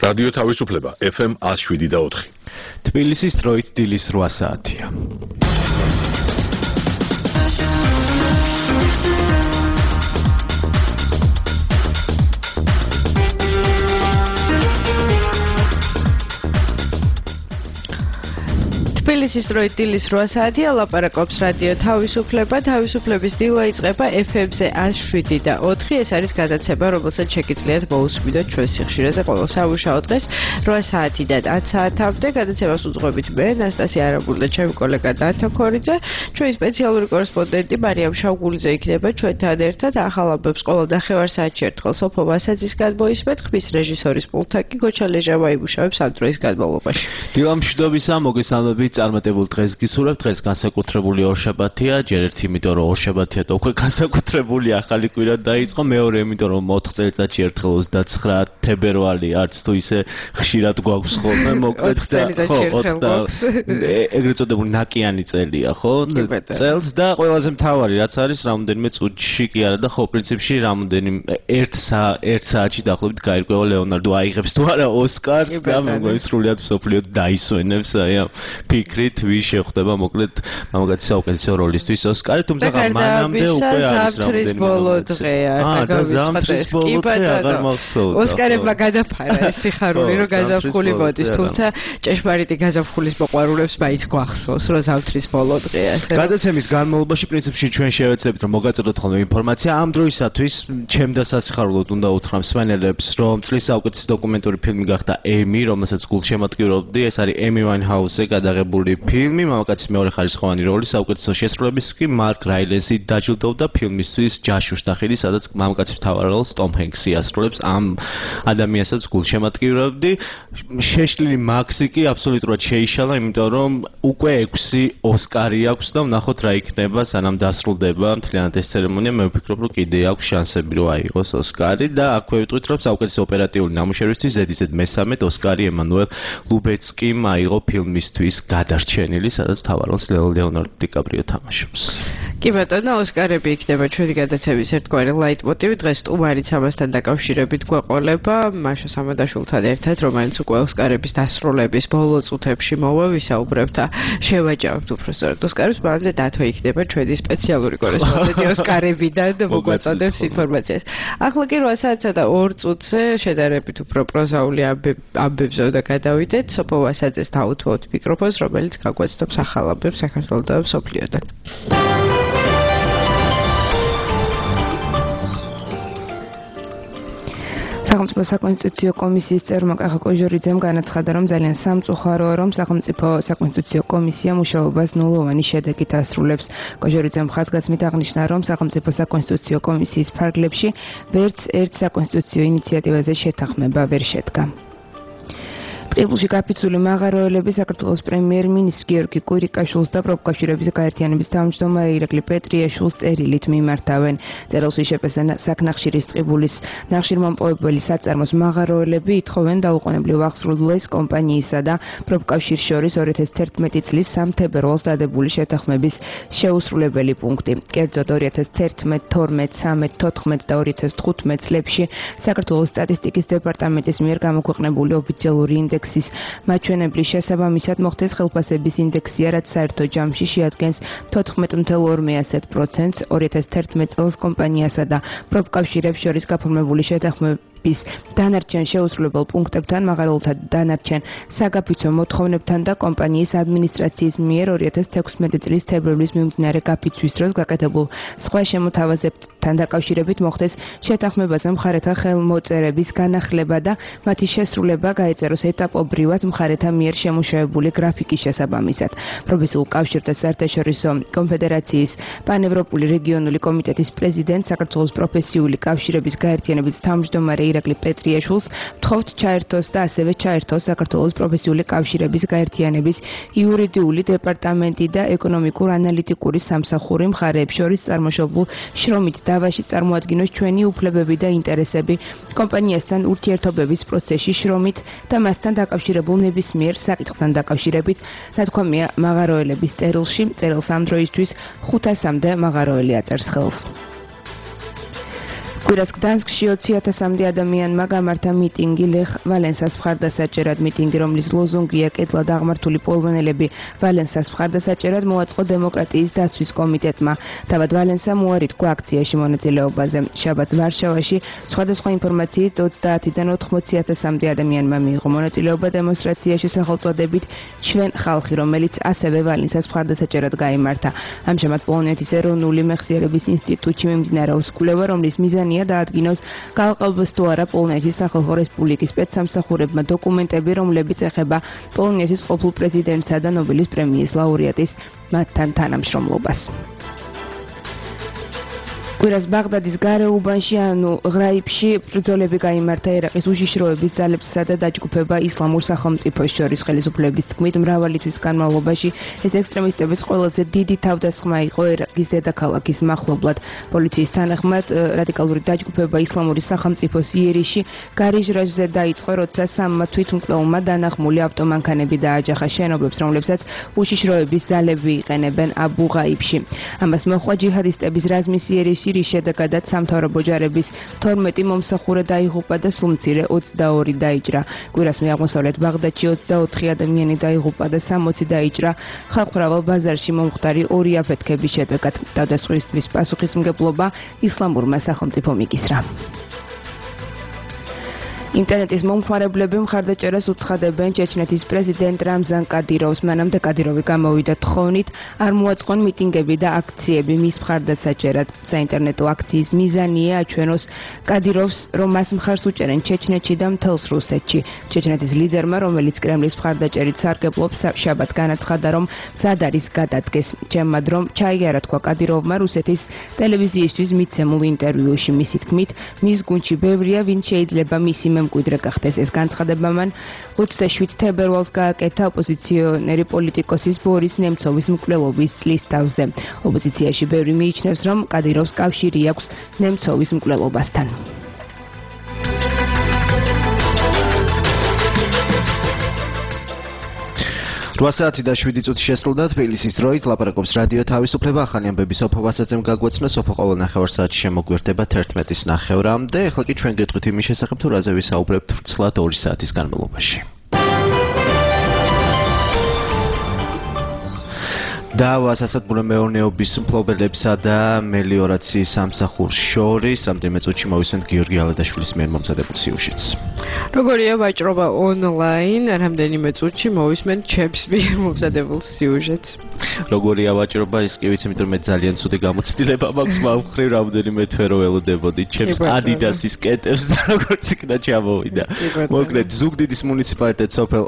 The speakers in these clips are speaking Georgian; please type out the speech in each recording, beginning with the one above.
რადიო თავისუფლება FM 107.4. თბილისის დროით დილის 8 საათია. თბილისის დროით დილის 8 საათია, ლაპარაკობს რადიო თავისუფლება. თავისუფლების დილა იწყება FM-ზე 107.4. ეს არის გადაცემა, რომელსაც შეგიძლიათ მოусმინოთ ჩვენს სიხშირეზე ყოველ სამუშაო დღეს 8 საათიდან 10 საათამდე. გადაცემას უძღვებით მე, ნასტასია არაბული და ჩემი კოლეგა დათო ქორიძე. ჩვენი სპეციალური კორესპონდენტი მარიამ შავგულიძე იქნება ჩვენთან ერთად. ახალ ამბებს ყოველ ნახევარ საათში ერთხელ სოფო ვასაძისგან მოისმენთ. ხმის რეჟისორის პულტთან კი გოჩა ლეჟავა იმუშავებს ამ დროის განმავლობაში. დილა მშვიდობისა, მოგესალმებით. წარმატებულ დღეს გისურვებთ. დღეს განსაკუთრებული ორშაბათია, ჯერ ერთი იმიტომ რომ ორშაბათია და უკვე განსაკუთრებული ახალი კვირა დაიწყო, მეორე იმიტომ რომ 4 წელიწადში ერთხელ 29 თებერვალი არც თუ ისე ხშირად გვაქვს ხოლმე, მოკლედ ეგრეთ წოდებული ნაკიანი წელია, ხო? წელს და ყველაზე მთავარი რაც არის, რამოდენიმე წუთში კი არა და ხო, პრინციპში რამოდენიმე 1 საათში დაახლოებით გაირკვევა ლეონარდო აიღებს თუ არა ოსკარს და მე მგონი სრულიად მსოფლიო დაისვენებს აი ამ ფიქრით ვის შეხვდება მოკლედ მამაკაცის საუკეთესო როლისთვის ოსკარი, თუმცა მანამდე უკვე არის ზამთრის ბოლო დღეა და გამიცხადეს კი ბატონო ოსკარებმა გადაფარა ეს სიხარული რომ გაზაფხული მოდის, თუმცა ჭეშმარიტი გაზაფხულის მოყვარულებს მაინც გვახსოვს რომ ზამთრის ბოლო დღეა ასე. გადაცემის განმავლობაში პრინციპში ჩვენ შევეცდებით რომ მოგაწოდოთ ხოლმე ინფორმაცია ამ დროისათვის ჩემ და სასიხარულოდ უნდა უთხრა მსმენელებს რომ წლის საუკეთესო დოკუმენტური ფილმი გახდა ემი, რომელსაც გულშემატკივრობდი. ეს არის ემი ვაინჰაუსზე გადაღებული ფილმი, მამაკაცის მეორე ხარისხოვანი როლი საუკეთესო შესრულების კი მარკ რაილენსი დაჯილდოვდა ფილმისთვის ჯაშუშ ნახირი, სადაც მამაკაცის მთავარ როლს ტომ ჰენქსი ასრულებს. ამ ადამიანსაც გულშემატკივრობდი. შეშლილი მაქსი კი აბსოლუტურად შეიშალა, იმიტომ რომ უკვე 6 ოსკარი აქვს და ვნახოთ რა იქნება სანამ დასრულდება მთლიანად ეს ცერემონია. მე ვფიქრობ რომ კიდე აქვს შანსები რომ აიღოს ოსკარი და აქვე ვიტყვით რომ საუკეთესო ოპერატიული ნამუშევრისთვის ზედიზედ მე-13 ოსკარი ემანუელ ლუბეცკიმ აიღო ფილმისთვის გადარჩენილი, სადაც მთავარ როლს ლეონარდო დიკაპრიო თამაშობს. კი ბატონო, ოსკარები იქნება ჩვენი გადაცემის ერთგვარი ლაიტმოტივი. დღეს სტუმარიც ამასთან დაკავშირებით გვეყოლება მაშა სამადაშვილთან ერთად, რომელიც უკვე ოსკარების დასრულების ბოლო წუთებში მოვა, ვისაუბრებთ შევაჯამებთ უბრალოდ ოსკარებს, მანამდე დათო იქნება ჩვენი სპეციალური კორესპონდენტი ოსკარებიდან და მოგვაწოდებს ინფორმაციას. ახლა კი 8 საათსა და 2 წუთზე შედარებით უფრო პროზაული ამბებზე უნდა გადავიდეთ. სოფო ვასაძეს დაუთმოთ მიკროფონს, რომელიც გაგვაცნობს ახალ ამბებს საქართველოს და მსოფლიოდან. სახელმწიფო საკონსტიტუციო კომისიის წევრმა კახა კოჟორიძემ განაცხადა, რომ ძალიან სამწუხაროა, რომ სახელმწიფო საკონსტიტუციო კომისია მუშაობას ნულოვანი შედეგით ასრულებს. კოჟორიძემ ხაზგასმით აღნიშნა, რომ სახელმწიფო საკონსტიტუციო კომისიის ფარგლებში ვერც ერთ საკონსტიტუციო ინიციატივაზე შეთანხმება ვერ შედგა. ტყიბულში გაფიცული მაღაროელები საქართველოს პრემიერ-მინისტრ გიორგი კვირიკაშვილს და პროფკავშირების გაერთიანების თავმჯდომარე ირაკლი პეტრიაშვილს წერილით მიმართავენ. წერილში შეპესა საქნახშირის ტყიბულის ნახშირმომპოვებელი საწარმოს მაღაროელები ითხოვენ დაუყოვნებლივ აღსრულეს კომპანიისა და პროფკავშირის შორის 2011 წლის 3 თებერვალს დადებული შეთანხმების შეუსრულებელი პუნქტი. კერძოდ 2011, 12, 13, 14 და 2015 წლებში საქართველოს სტატისტიკის დეპარტამენტის მიერ გამოქვეყნებული ოფიციალური ინდექსის მაჩვენებლის შესაბამისად მოხდეს ხელფასების ინდექსია, რაც საერთო ჯამში შეადგენს 14.2%. 2011 წელს კომპანიასა და პროფკავშირებს შორის გაფორმებული შეთანხმების დანარჩენ შეუსრულებელ პუნქტებთან, მაღაროელთა დანარჩენ საგაფიცვო მოთხოვნებთან და კომპანიის ადმინისტრაციის მიერ 2016 წლის თებერვლის მიმდინარე გაფიცვის დროს გაკეთებულ სხვა შემოთავაზებებთან დაკავშირებით მოხდეს შეთანხმებაზე მხარეთა ხელმოწერების განახლება და მათი შესრულება გაეწეროს ეტაპობრივად მხარეთა მიერ შემუშავებული გრაფიკის შესაბამისად. პროფესიულ კავშირთა საერთაშორისო კონფედერაციის პანევროპული რეგიონული კომიტეტის პრეზიდენტ, საქართველოს პროფესიული კავშირების გაერთიანების თავმჯდომარე ირაკლი პეტრიაშვილს ვთხოვთ ჩაერთოს და ასევე ჩაერთოს საქართველოს პროფესიული კავშირების გაერთიანების იურიდიული დეპარტამენტი და ეკონომიკურ-ანალიტიკური სამსახური მხარეებს შორის წარმოშობილ შრომით დავაში წარმოადგინოს ჩვენი უფლებები და ინტერესები კომპანიასთან ურთიერთობების პროცესში შრომით და მასთან დაკავშირებულ ნებისმიერ საკითხთან დაკავშირებით, ნათქვამია მაღაროელების წერილში. წერილს ამ დროისთვის 500-მდე მაღაროელი აწერს ხელს. კვირას გდანსკში 20,000-მდე ადამიანმა გამართა მიტინგი ლეხ ვალენსას მხარდასაჭერად. მიტინგი, რომლის ლოზუნგია კეთლად აღმართული პოლონელები ვალენსას მხარდასაჭერად, მოაწყო დემოკრატიის დაცვის კომიტეტმა. თავად ვალენსამ უარი თქვა აქციაში მონაწილეობაზე. შაბათს ვარშავაში სხვადასხვა ინფორმაციით 30-დან 80,000-მდე ადამიანმა მიიღო მონაწილეობა დემონსტრაციაში სახელწოდებით ჩვენ ხალხი, რომელიც ასევე ვალენსას მხარდასაჭერად გაიმართა. ამჟამად პოლონეთის ეროვნული მეხსიერების ინსტიტუტში მიმდინარეობს კვლევა, რომლის მიზანია დაადგინოს გააყალბოს თუ არა პოლონეთის სახალხო რესპუბლიკის სპეცსამსახურებმა დოკუმენტები, რომლებიც ეხება პოლონეთის ყოფილ პრეზიდენტსა და ნობელის პრემიის ლაურეატის მათთან თანამშრომლობას. კვირას ბაღდადის გარეუბანში ანუ ღრაიბში ბრძოლები გაიმართა ერაყის უშიშროების ძალებსა და დაჯგუფება ისლამურ სახელმწიფოს შორის. ხელისუფლების თქმით, მრავალი თვის განმავლობაში ეს ექსტრემისტების ყველაზე დიდი თავდასხმა იყო ერაყის დედაქალაქის მახლობლად. პოლიციის თანახმად, რადიკალური დაჯგუფება ისლამური სახელმწიფოს იერიში გარიჟრაჟზე დაიწყო, როცა სამმა თვითმკვლელმა დანახმული ავტომანქანები დააჯახა შენობებს, რომლებსაც უშიშროების ძალები იყენებენ აბუ ღაიბში. ამას მოჰყვა ჯიჰადისტების რაზმის იერიში, რის შედეგადაც სამთავრობო ჯარების 12 მომსახურე დაიღუპა და სულ მცირე 22 დაიჭრა. კვირას აღმოსავლეთ ბაღდადში 24 ადამიანი დაიღუპა და 60 დაიჭრა ხალხმრავალ ბაზარში მომხდარი ორი აფეთქების შედეგად. თავდასხმისთვის პასუხისმგებლობა ისლამურმა სახელმწიფომ იკისრა. ინტერნეტის მომხმარებლები მხარდაჭერას უცხადებენ ჩეჩნეთის პრეზიდენტ რამზან კადიროვს. მანამდე კადიროვი გამოვიდა თხოვნით, არ მოაწყონ მიტინგები და აქციები მის მხარდასაჭერად. საინტერნეტო აქციის მიზანია აჩვენოს კადიროვს, რომ მას მხარს უჭერენ ჩეჩნეთში და მთელს რუსეთში. ჩეჩნეთის ლიდერმა, რომელიც კრემლის მხარდაჭერით სარგებლობს, შაბათს განაცხადა, რომ მზად არის გადადგეს. ჩემმა დრომ ჩაიარა, თქვა კადიროვმა რუსეთის ტელევიზიისთვის მიცემულ ინტერვიუში. მისი თქმით, მის გუნდში ბევრია, ვინც შეიძლება მისი მემკვიდრე გახდეს. ეს განცხადება მან 27 თებერვალს გააკეთა ოპოზიციონერი პოლიტიკოსის ბორის ნემცოვის მკვლელობის წლის თავზე. ოპოზიციაში ბევრი მიიჩნევს, რომ კადიროვს კავშირი აქვს ნემცოვის მკვლელობასთან. რვასაათი და 7 წუთი შესრულდა თბილისის დროით. ლაპარაკობს რადიო თავისუფლება. ახალი ამბები სოფო ვასაძემ გაგვეცნო. სოფო ყოველ ნახევარსაათში შემოგვერდება 11:30-მდე. ეხლა კი ჩვენ გეტყვით იმის შესახებ, თუ რაზე ვისაუბრებთ ვრცლად 2 საათის განმავლობაში. დავა სასათბურე მეურნეობის მფლობელებსა და მელიორაციის სამსახურს შორის რამდენიმე წუთში მოვისმენთ გიორგი ალადაშვილის მიერ მომზადებულ სიუჟეტს. როგორია ვაჭრობა ონლაინ, რამდენიმე წუთში მოვისმენთ ჩემს მიერ მომზადებულ სიუჟეტს. როგორია ვაჭრობა, ის კი ვიცი, იმიტომ მე ძალიან ცუდი გამოცდილება მაქვს მავხრივ, რამდენიმე თვე რო ველოდებოდი ჩემს ადიდასის კეტებს და როგორც იქნა ჩამოვიდა. მოკლედ, ზუგდიდის მუნიციპალიტეტ სოფელ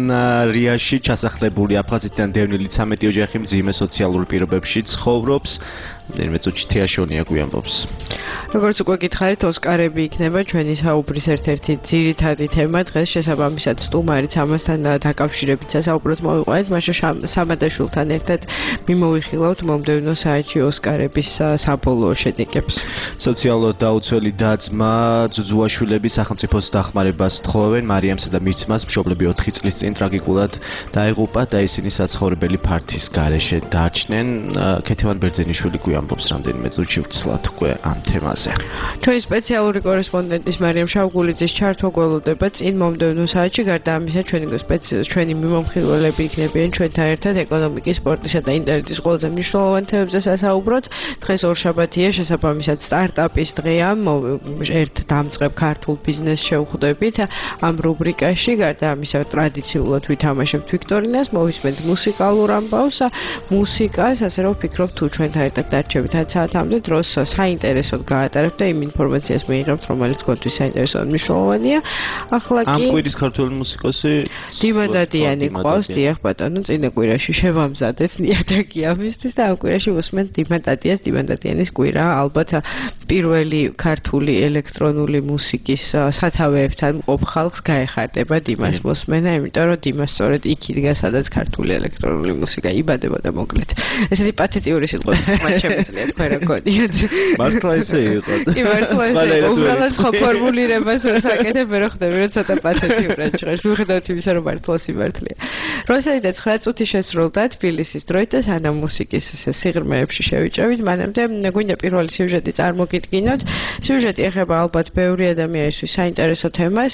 ონრიაში ჩასახლებული აფხაზეთიდან დევნილი 13 ოჯახი მძიმე სოციალურ პირობებში ცხოვრობს. რამდენიმე წუთში თეაშონია გვიამბობს. როგორც უკვე გითხარით, ოსკარები იქნება ჩვენი საუბრის ერთ-ერთი ძირითადი თემა. დღეს შესაბამისად სტუმარიც ამასთან დაკავშირებით სასაუბროთ მოვიყვანეთ. მაშინ სამადაშვილთან ერთად მიმოვიხილავთ მომდევნო საათში ოსკარების საბოლოო შედეგებს. სოციალურად დაუცველი და-ძმა ძუძუაშვილები სახელმწიფოს დახმარებას თხოვენ. მარიამსა და მის ძმას მშობლები 4 წლის წინ ტრაგიკულად დაიღუპა და ისინი საცხოვრებელი ფართის გარეშე დარჩნენ. ქეთევან ბერძენიშვილი ამბობს რამდენიმე წუთში ვრცლად უკვე ამ თემაზე. ჩვენი სპეციალური კორესპონდენტის მარიამ შავგულიძის ჩართვა გველოდება წინ მომდევნო საათში. გარდა ამისა, ჩვენი მიმომხილველები იქნებიან ჩვენთან ერთად ეკონომიკის, სპორტისა და ინტერნეტის ყველაზე მნიშვნელოვან თემებზე სასაუბროთ. დღეს ორშაბათია, შესაბამისად სტარტაპის დღეა. ერთ დამწყებ ქართულ ბიზნესს შევხვდებით ამ რუბრიკაში. გარდა ამისა, ტრადიციულად ვითამაშებთ ვიქტორინას, მოვისმენთ მუსიკალურ ამბავს, მუსიკას, ასე რომ ვფიქრობ თუ ჩვენთან ერთად დარჩებით 10 საათამდე დროს საინტერესოდ გაატარებთ და იმ ინფორმაციას მიიღებთ, რომელიც თქვენთვის საინტერესო და მნიშვნელოვანია. ახლა კი ამ კვირის ქართველი მუსიკოსი დიმა დადიანი ყავს, დიახ ბატონო, წინა კვირაში შევამზადეთ ნიადაგი ამისთვის და ამ კვირაში ვუსმენთ დიმა დადიანის კვირა. ალბათ პირველი ქართული ელექტრონული მუსიკის სათავეებთან მყოფ ხალხს გაეხარდება დიმას მოსმენა, იმიტომ რომ დიმა სწორედ იქ იდგა, სადაც ქართული ელექტრონული მუსიკა იბადებოდა მოკლედ. ესეთი პათეტიური სიტყვების შემიძლია თქვენ რა გონიათ. მართლა ესე იყო. კი, მართლა ესე იყო. უბრალოდ ხო ფორმულირებას რაც აკეთებ, მე რო ხდები, რომ ცოტა პათეტიურად ჟღერს. მიუხედავად იმისა, რომ მართლა სიმართლეა. როსელი და 9 წუთი შესრულდა თბილისის დროით და სანამ მუსიკის სიღრმეებში შევიჭრებით, მანამდე გვინდა პირველი სიუჟეტი წარმოგიდგინოთ. სიუჟეტი ეხება ალბათ ბევრი ადამიანისთვის საინტერესო თემას.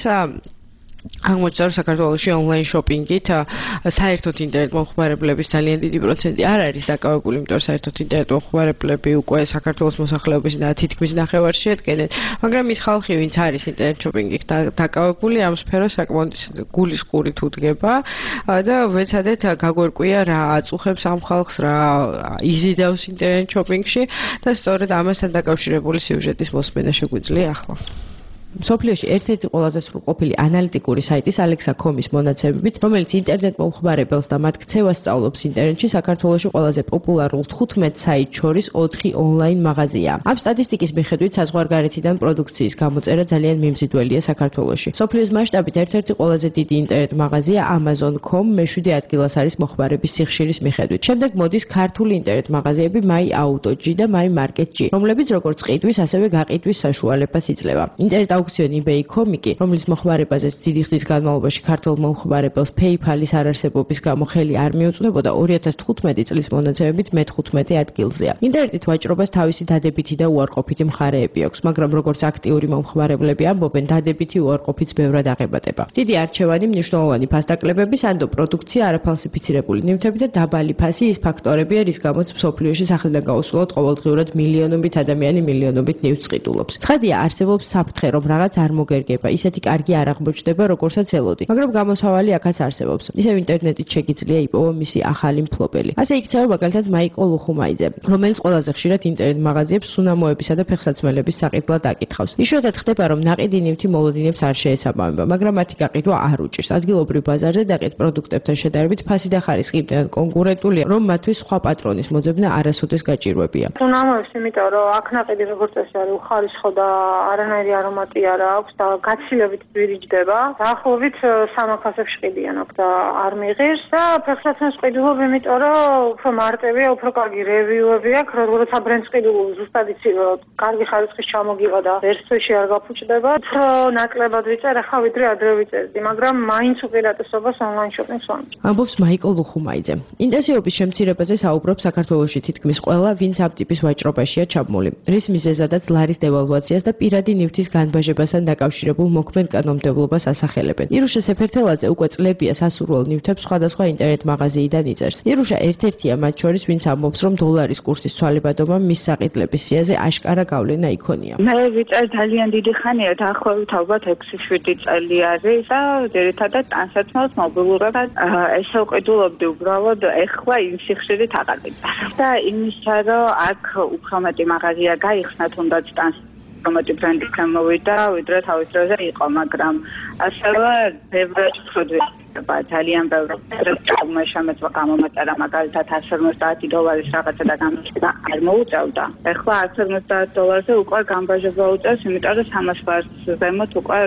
აღმოჩნდა რომ საქართველოში ონლაინ შოპინგით საერთოდ ინტერნეტ მომხმარებლების ძალიან დიდი პროცენტი არ არის დაკავებული, იმიტომ რომ საერთოდ ინტერნეტ მომხმარებლები უკვე საქართველოს მოსახლეობის თითქმის ნახევარს შეადგენენ, მაგრამ ის ხალხი, ვინც არის ინტერნეტ შოპინგით დაკავებული, ამ სფეროს საკმაოდ გულისყურით უდგება და ვეცადეთ გაგვერკვია რა აწუხებს ამ ხალხს, რა იზიდავს ინტერნეტ შოპინგში და სწორედ ამასთან დაკავშირებული სიუჟეტის მოსმენა შეგვიძლია ახლა. მსოფლიოში ერთ-ერთი ყველაზე სრულყოფილი ანალიტიკური საიტის Alexa.com-ის მონაცემებით, რომელიც ინტერნეტ მომხმარებელს და მათ ქცევას სწავლობს ინტერნეტში, საქართველოში ყველაზე პოპულარულ 15 საიტ შორის 4 ონლაინ მაღაზია. ამ სტატისტიკის მიხედვით, საზღვარგარეთიდან პროდუქციის გამოწერა ძალიან მიმზიდველია საქართველოში. მსოფლიოს მასშტაბით ერთ-ერთი ყველაზე დიდი ინტერნეტ მაღაზია Amazon.com მე-7 ადგილას არის მოხმარების სიხშირის მიხედვით. შემდეგ მოდის ქართული ინტერნეტ მაღაზიები My.Auto.G და My.Market.G, რომლებიც როგორც ყიდვის, ასევე გაყიდვის საშუალებას იძლევა. ინტერნეტ აუქციონი eBay.com, რომლის მოხმარებაზეც დიდი ხნის განმავლობაში ქართულ მომხმარებელს PayPal-ის არარსებობის გამო ხელი არ მიუწვდებოდა 2015 წლის მონაცემებით მე-15 ადგილზეა. ინტერნეტით ვაჭრობას თავისი დადებითი და უარყოფითი მხარეები აქვს, მაგრამ როგორც აქტიური მომხმარებლები ამბობენ, დადებითი უარყოფიც ბევრად აღებატება. დიდი არჩევანი, მნიშვნელოვანი ფასდაკლებები, სანდო პროდუქცია, არაფალსიფიცირებული ნივთები და დაბალი ფასი ის ფაქტორებია, რის გამოც მსოფლიოში სახლიდან გაუსვლელად ყოველდღიურად მილიონობით ადამიანი მილიონობით ნივთს ყიდულობს. ცხადია, არსებობს საფრთხე, რომ რაღაც არ მოგერგება, ისეთი კარგი არ აღმოჩნდება, როგორცაც ელოდი. მაგრამ გამოსავალი აქაც არსებობს. ისევ ინტერნეტით შეგიძლია იპოვო მისი ახალი მფლობელი. ასე იქცევა მაგალითად მაიკო ლუხუმაიძე, რომელიც ყველაზე ხშირად ინტერნეტ მაღაზიებს სუნამოებისა და ფეხსაცმელების საყიდლად აკითხავს. იშვიათად ხდება, რომ ნაყიდი ნივთი მოლოდინებს არ შეესაბამება, მაგრამ მათი გაყიდვა არ უჭირს. ადგილობრივ ბაზარზე დაყიდ პროდუქტებთან შედარებით ფასი და ხარისხი იმდენად კონკურენტულია, რომ მათთვის სხვა პატრონის მოძებნა არასოდეს გაჭირვებია. სუნამოებს, იმიტომ რომ აქ ნაყიდი როგორც ეს არის უხარისხო და არანაირი არომატი არ აქვს და გაცილებით ძვირიჯდება. დაახლოებით 300-ს ყიდიან აქ და არ მიიღეს და ფეხსაცმელს ყიდულობ, იმიტომ რომ უფრო მარტივია, უფრო კარგი რევიუები აქვს, როცა ბრენდს ყიდულობ, ზუსტად იცი, რომ კარგი ხარისხის ჩამოგივა და ვერსიაში არ გაფუჭდება. უფრო ნაკლებად ვიწერ, ახლა ვიდრე ადრე ვიწერდი, მაგრამ მაინც უპირატესობას ონლაინ შოპინგს ვამბობ. ამბობს მაიკო ლუხუმაიძე. ინტენსივობის შემცირებაზე საუბრობს საქართველოში თითქმის ყველა, ვინც ამ ტიპის ვაჭრობაშია ჩაბმული, რის მიზეზადაც ლარის დევალვაციას და პირადი ნივთის განბაჟებასთან დაკავშირებულ მოქმედ კანონმდებლობას ასახელებენ. ირუშა სეფერთელაძე უკვე წლებია სასურველ ნივთებს სხვადასხვა ინტერნეტ მაღაზიიდან იწერს. ირუშა ერთ-ერთია მათ შორის, ვინც ამბობს, რომ დოლარის კურსის ცვალებადობამ მის საყიდლების სიაზე აშკარა გავლენა იქონია. მე ვიწერ ძალიან დიდი ხანია, დაახლოებით ალბათ 6-7 წელი არის და ძირითადად ტანსაცმელს მობილურობად ესე ვყიდულობდი უბრალოდ ეხლა იმ სიხშირით აღარ ვიწარ. და იმისა, რომ აქ უფრო მეტი მაღაზია გაიხსნა, თუნდაც პრომოტი ბრენდი გამოვიდა, ვიდრე თავის დროზე იყო, მაგრამ ასევე ბევრად ვწოდვი ძალიან ბევრი რესტორანმა შემეწვა გამომეწერა მაგალითად $150 რაღაცა და გამოსვლა არ მოუწევდა. ეხლა $150-ზე უკვე გამბაჟება უწევს, იმიტომ რომ 300 ბარს ზემოთ უკვე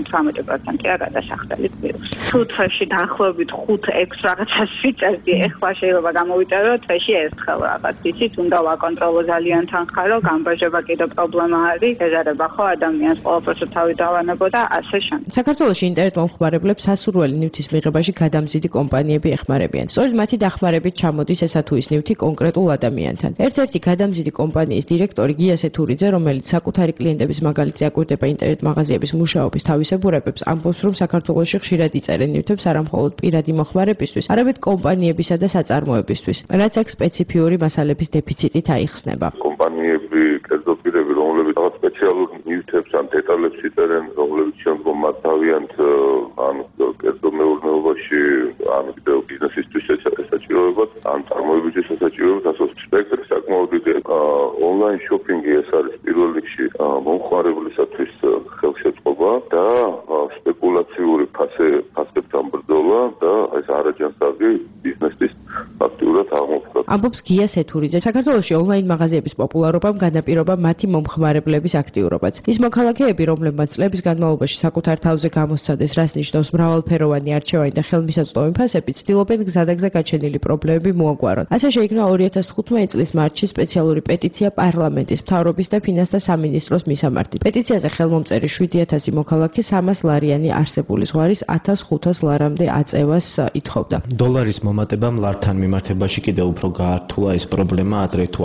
18%-ია გადასახდელი კვირას. თუ თვეში დაახლოებით 5-6 რაღაცას ვიწერდი, ეხლა შეიძლება გამოვიწერო თვეში ერთხელ რაღაც. იცით, უნდა ვაკონტროლო ძალიან თანხა, რომ გამბაჟება კიდევ პრობლემა არის, ეზარება ხო ადამიანს ყოველთვის თავი დავანებოდა ასე შემდეგ. საქართველოში ინტერნეტ მომხმარებლებს სასურველი ნივთის მიღებაში გადამზიდი კომპანიები ეხმარებიან. სწორედ მათი დახმარებით ჩამოდის ესა თუ ის ნივთი კონკრეტულ ადამიანთან. ერთ-ერთი გადამზიდი კომპანიის დირექტორი გია სეთურიძე, რომელიც საკუთარი კლიენტების მაგალითზე აკვირდება ინტერნეტ მაღაზიების მუშაობის თავისებურებებს, ამბობს, რომ საქართველოში ხშირად იწერენ ნივთებს არა მხოლოდ პირადი მოხმარებისთვის, არამედ კომპანიებისა და საწარმოებისთვის, რაც აქ სპეციფიური მასალების დეფიციტით აიხსნება. კომპანიები, კერძო პირები, რომლებიც რაღაც სპეციალურ ნივთებს ან დეტალებს იწერენ, რომლებიც შემდგომ მათ თავიანთ ან კერძო მეურნეობაში ან კიდევ ბიზნესისთვის ესაჭიროებათ, ან წარმოებისთვის ესაჭიროებათ, ასე სპექტრი საკმაოდ დიდი. ონლაინ შოპინგი ეს არის პირველ რიგში მომხმარებლისათვის ხელშეწყობა და სპეკულაციური ფასებთან ბრძოლა და ეს არაჯანსაღი ბიზნესის აქტიურად აღმოფხვრა. ამბობს გია სეთურიძე. საქართველოში ონლაინ მაღაზიების პოპულარობამ განაპირობა მათი მომხმარებლების აქტიურობაც. ის მოქალაქეები, რომლებმაც წლების განმავლობაში საკუთარ თავზე გამოსცადეს, რას ნიშნავს მრავალფეროვანი არჩევანი და ხელმისაწვდომი ფასები, ცდილობენ გზადაგზა გაჩენილი პრობლემები მოაგვარონ. ასე შეიქმნა 2015 წლის მარტში სპეციალური პეტიცია პარლამენტის, მთავრობის და ფინანსთა სამინისტროს მისამართით. პეტიციაზე ხელმომწერი 7000 მოქალაქე 300 ლარიანი არსებული ზღვარის 1500 ლარამდე აწევას ითხოვდა. დოლარის მომატებამ ლართან მიმართებაში კიდევ უფრო გაართულა ეს პრობლემა, ადრე თუ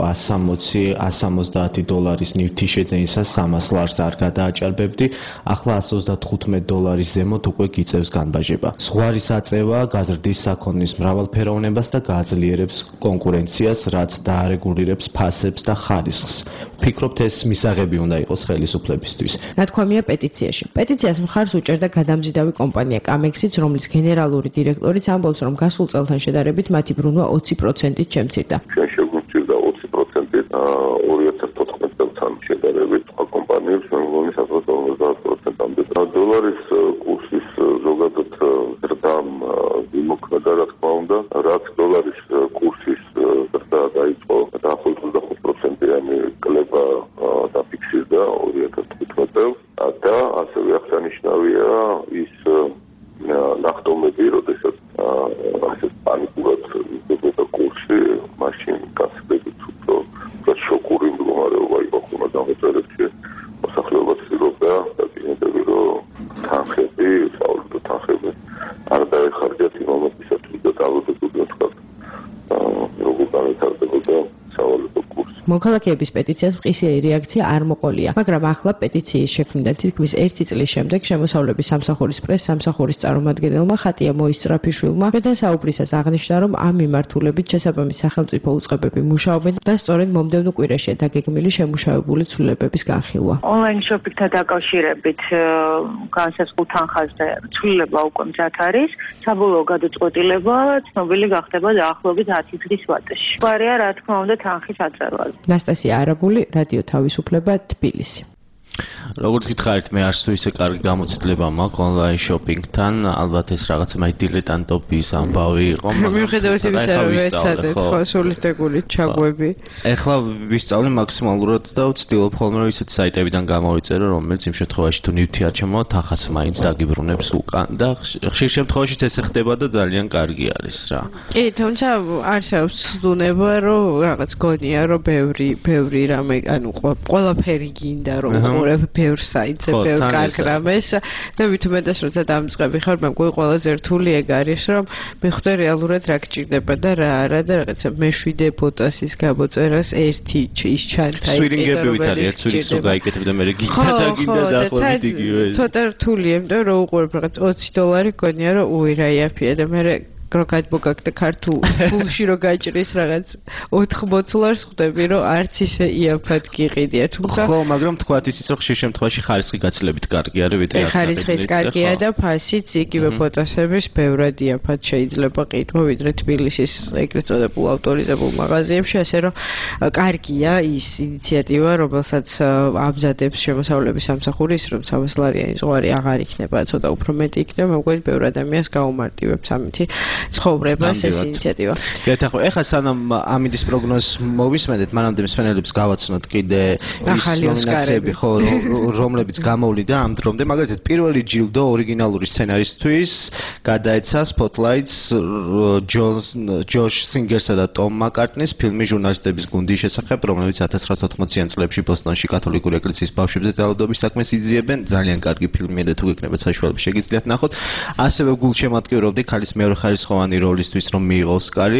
160-170 დოლარის ნივთი შეძენისას 300 ლარს არ გადააჭარბებდი, ახლა 135 დოლარის ზემოთ უკვე გიწევს განბაჟება. ზღვარის აწევა გაზრდის საქონლის მრავალფეროვნებას და გააძლიერებს კონკურენციას, რაც დაარეგულირებს ფასებს და ხარისხს. ვფიქრობთ, ეს მისაღები უნდა იყოს ხელისუფლებისთვის. ნათქვამია პეტიციაში. პეტიციას მხარს უჭერდა გადამზიდავი კომპანია კამექსიც, რომლის გენერალური დირექტორიც ამბობს, რომ გასულ წელთან შედარებით მათი ბრუნვა 20%-ით შემცირდა. ჩვენ შეგვჭირდა 20%-ით 2014 წელთან შედარებით სხვა კომპანიებს, რომლის 50%-ამდე. დოლარის კურსის ზოგადად ზრდამ იმოქმედა, რა თქმა უნდა, რაც დოლარის კურსის ზრდა დაიწყო დაახლოებით 25%-იანი კლება დაფიქსირდა 2015 წელს და ასევე აღსანიშნავია ის ნახტომები, როდესაც ასეთ პანიკურად იზრდებოდა კურსი, მაშინ გასაგებით უფრო შოკური მდგომარეობა იყო ხოლმე დამოუკიდებლებში. მოსახლეობა ცდილობდა დაგინებები, რომ თანხები, საავადმყოფო თანხები არ დაეხარჯათ იმ მომენტისათვის და დავუდებოდა თქვა როგორ განვითარდებოდა საავადმყოფო კურსი. მოქალაქეების პეტიციას მყისიერი რეაქცია არ მოყოლია, მაგრამ ახლა პეტიციის შექმნიდან თითქმის 1 წლის შემდეგ შემოსავლების სამსახურის პრეს-სამსახურის წარმომადგენელმა ხატია მოისწრაფიშვილმა შედასაუბრისას აღნიშნა, რომ ამ მიმართულებით შესაბამის სახელმწიფო უწყებები მუშაობენ და სწორედ მომდევნო კვირაშია დაგეგმილი შემუშავებული ცვლილებების განხილვა. ონლაინ შოპინგთან დაკავშირებით განსაზღვრულ თანხაზე ცვლილება უკვე მზად არის. საბოლოო გადაწყვეტილება ცნობილი გახდება დაახლოებით 10 დღის ვადაში. გვარია, რა თქმა უნდა, თანხის აწევა. ნასტასია არაგული, რადიო თავისუფლება, თბილისი. როგორც გითხარით, მე არც თუ ისე კარგი გამოცდილება მაქვს ონლაინ შოპინგთან, ალბათ ეს რაღაცა მაი დილეტანტობის ამბავი იყო, მაგრამ მიუხედავად იმისა, რომ ეცადეთ ხო სულით ეგული ჩაგვები. ეხლა ვისწავლე მაქსიმალურად და ვცდილობ ხოლმე რომ ისეთი საიტებიდან გამოვიწერო, რომელიც იმ შემთხვევაში თუ ნივთი არ ჩემო, თანხას მაინც დაგიბრუნებს უკან და ხშირ შემთხვევაშიც ესე ხდება და ძალიან კარგი არის რა. კი, თუმცა არსებობს ცდუნება, რომ რაღაც გონია, რომ ბევრი რამე, ანუ ყველაფერი გინდა რომ ბევრ საიტზე, ბევრ კარგ რამეს და მით უმეტეს როცა დამწყები ხარ, მე მგონი ყველაზე რთული ეგ არის, რომ მიხვდე რეალურად რა გჭირდება და რა არა და რაღაცა მეშვიდე ფოტოსის გამოწერას ერთი ის ჩანთა სვირინგები ვითარია, სვირინგს გაიკეთებ და მე გინდა დაახლოებით იგივე. ცოტა რთულია, იმიტომ რომ უყურებ რაღაც $20 გონია, რომ უი რა იაფია და მე გროგად ბოგაკ და ქართულ ფულში რო გაჭრის რაღაც 80 ლარს ხვდები რომ არც ისე იაფად გიყიდია თუმცა ხო მაგრამ თქვათ ისიც რომ ხშირ შემთხვევაში ხარისხი გაცილებით კარგი არის ვიდრე ხარისხიც კარგია და ფასიც იგივე ფოტოსების ბევრად იაფად შეიძლება ყიდვა ვიდრე თბილისის ეგრეთ წოდებულ ავტორიზებულ მაღაზიებში ასე რომ კარგია ის ინიციატივა რომელსაც ამზადებს შემოსავლების სამსახური ის რომ 300 ლარიანი ზღვარი აღარ იქნება ცოტა უფრო მეტი იქნება მეგონი ბევრ ადამიანს გაუმარტივებს ამითი ცხოვრებას ეს ინიციატივა. ეხლა სანამ ამინდის პროგნოზს მოვისმენთ, მანამდე მსმენელებს გავაცნოთ კიდე ის ნომინაციები, ხო, რომლებიც გამოვლიდა ამ დრომდე, მაგალითად, პირველი ჯილდო ორიგინალური სცენარისთვის გადაეცა Spotlights ჯოშ სინგერსა და ტომ მაკარტნის ფილმი ჟურნალისტების გუნდის შესახებ, რომლებიც 1980-იან წლებში ბოსტონში კათოლიკური ეკლესიის ბავშვებზე ძალადობის საქმეს იძიებენ. ძალიან კარგი ფილმია და თუ გეკნებათ საშუალება შეგიძლიათ ნახოთ. ასევე გულშემატკივრობდი ქალის მეორე ხარისხოვანი როლისთვის რომ მიიღო ოსკარი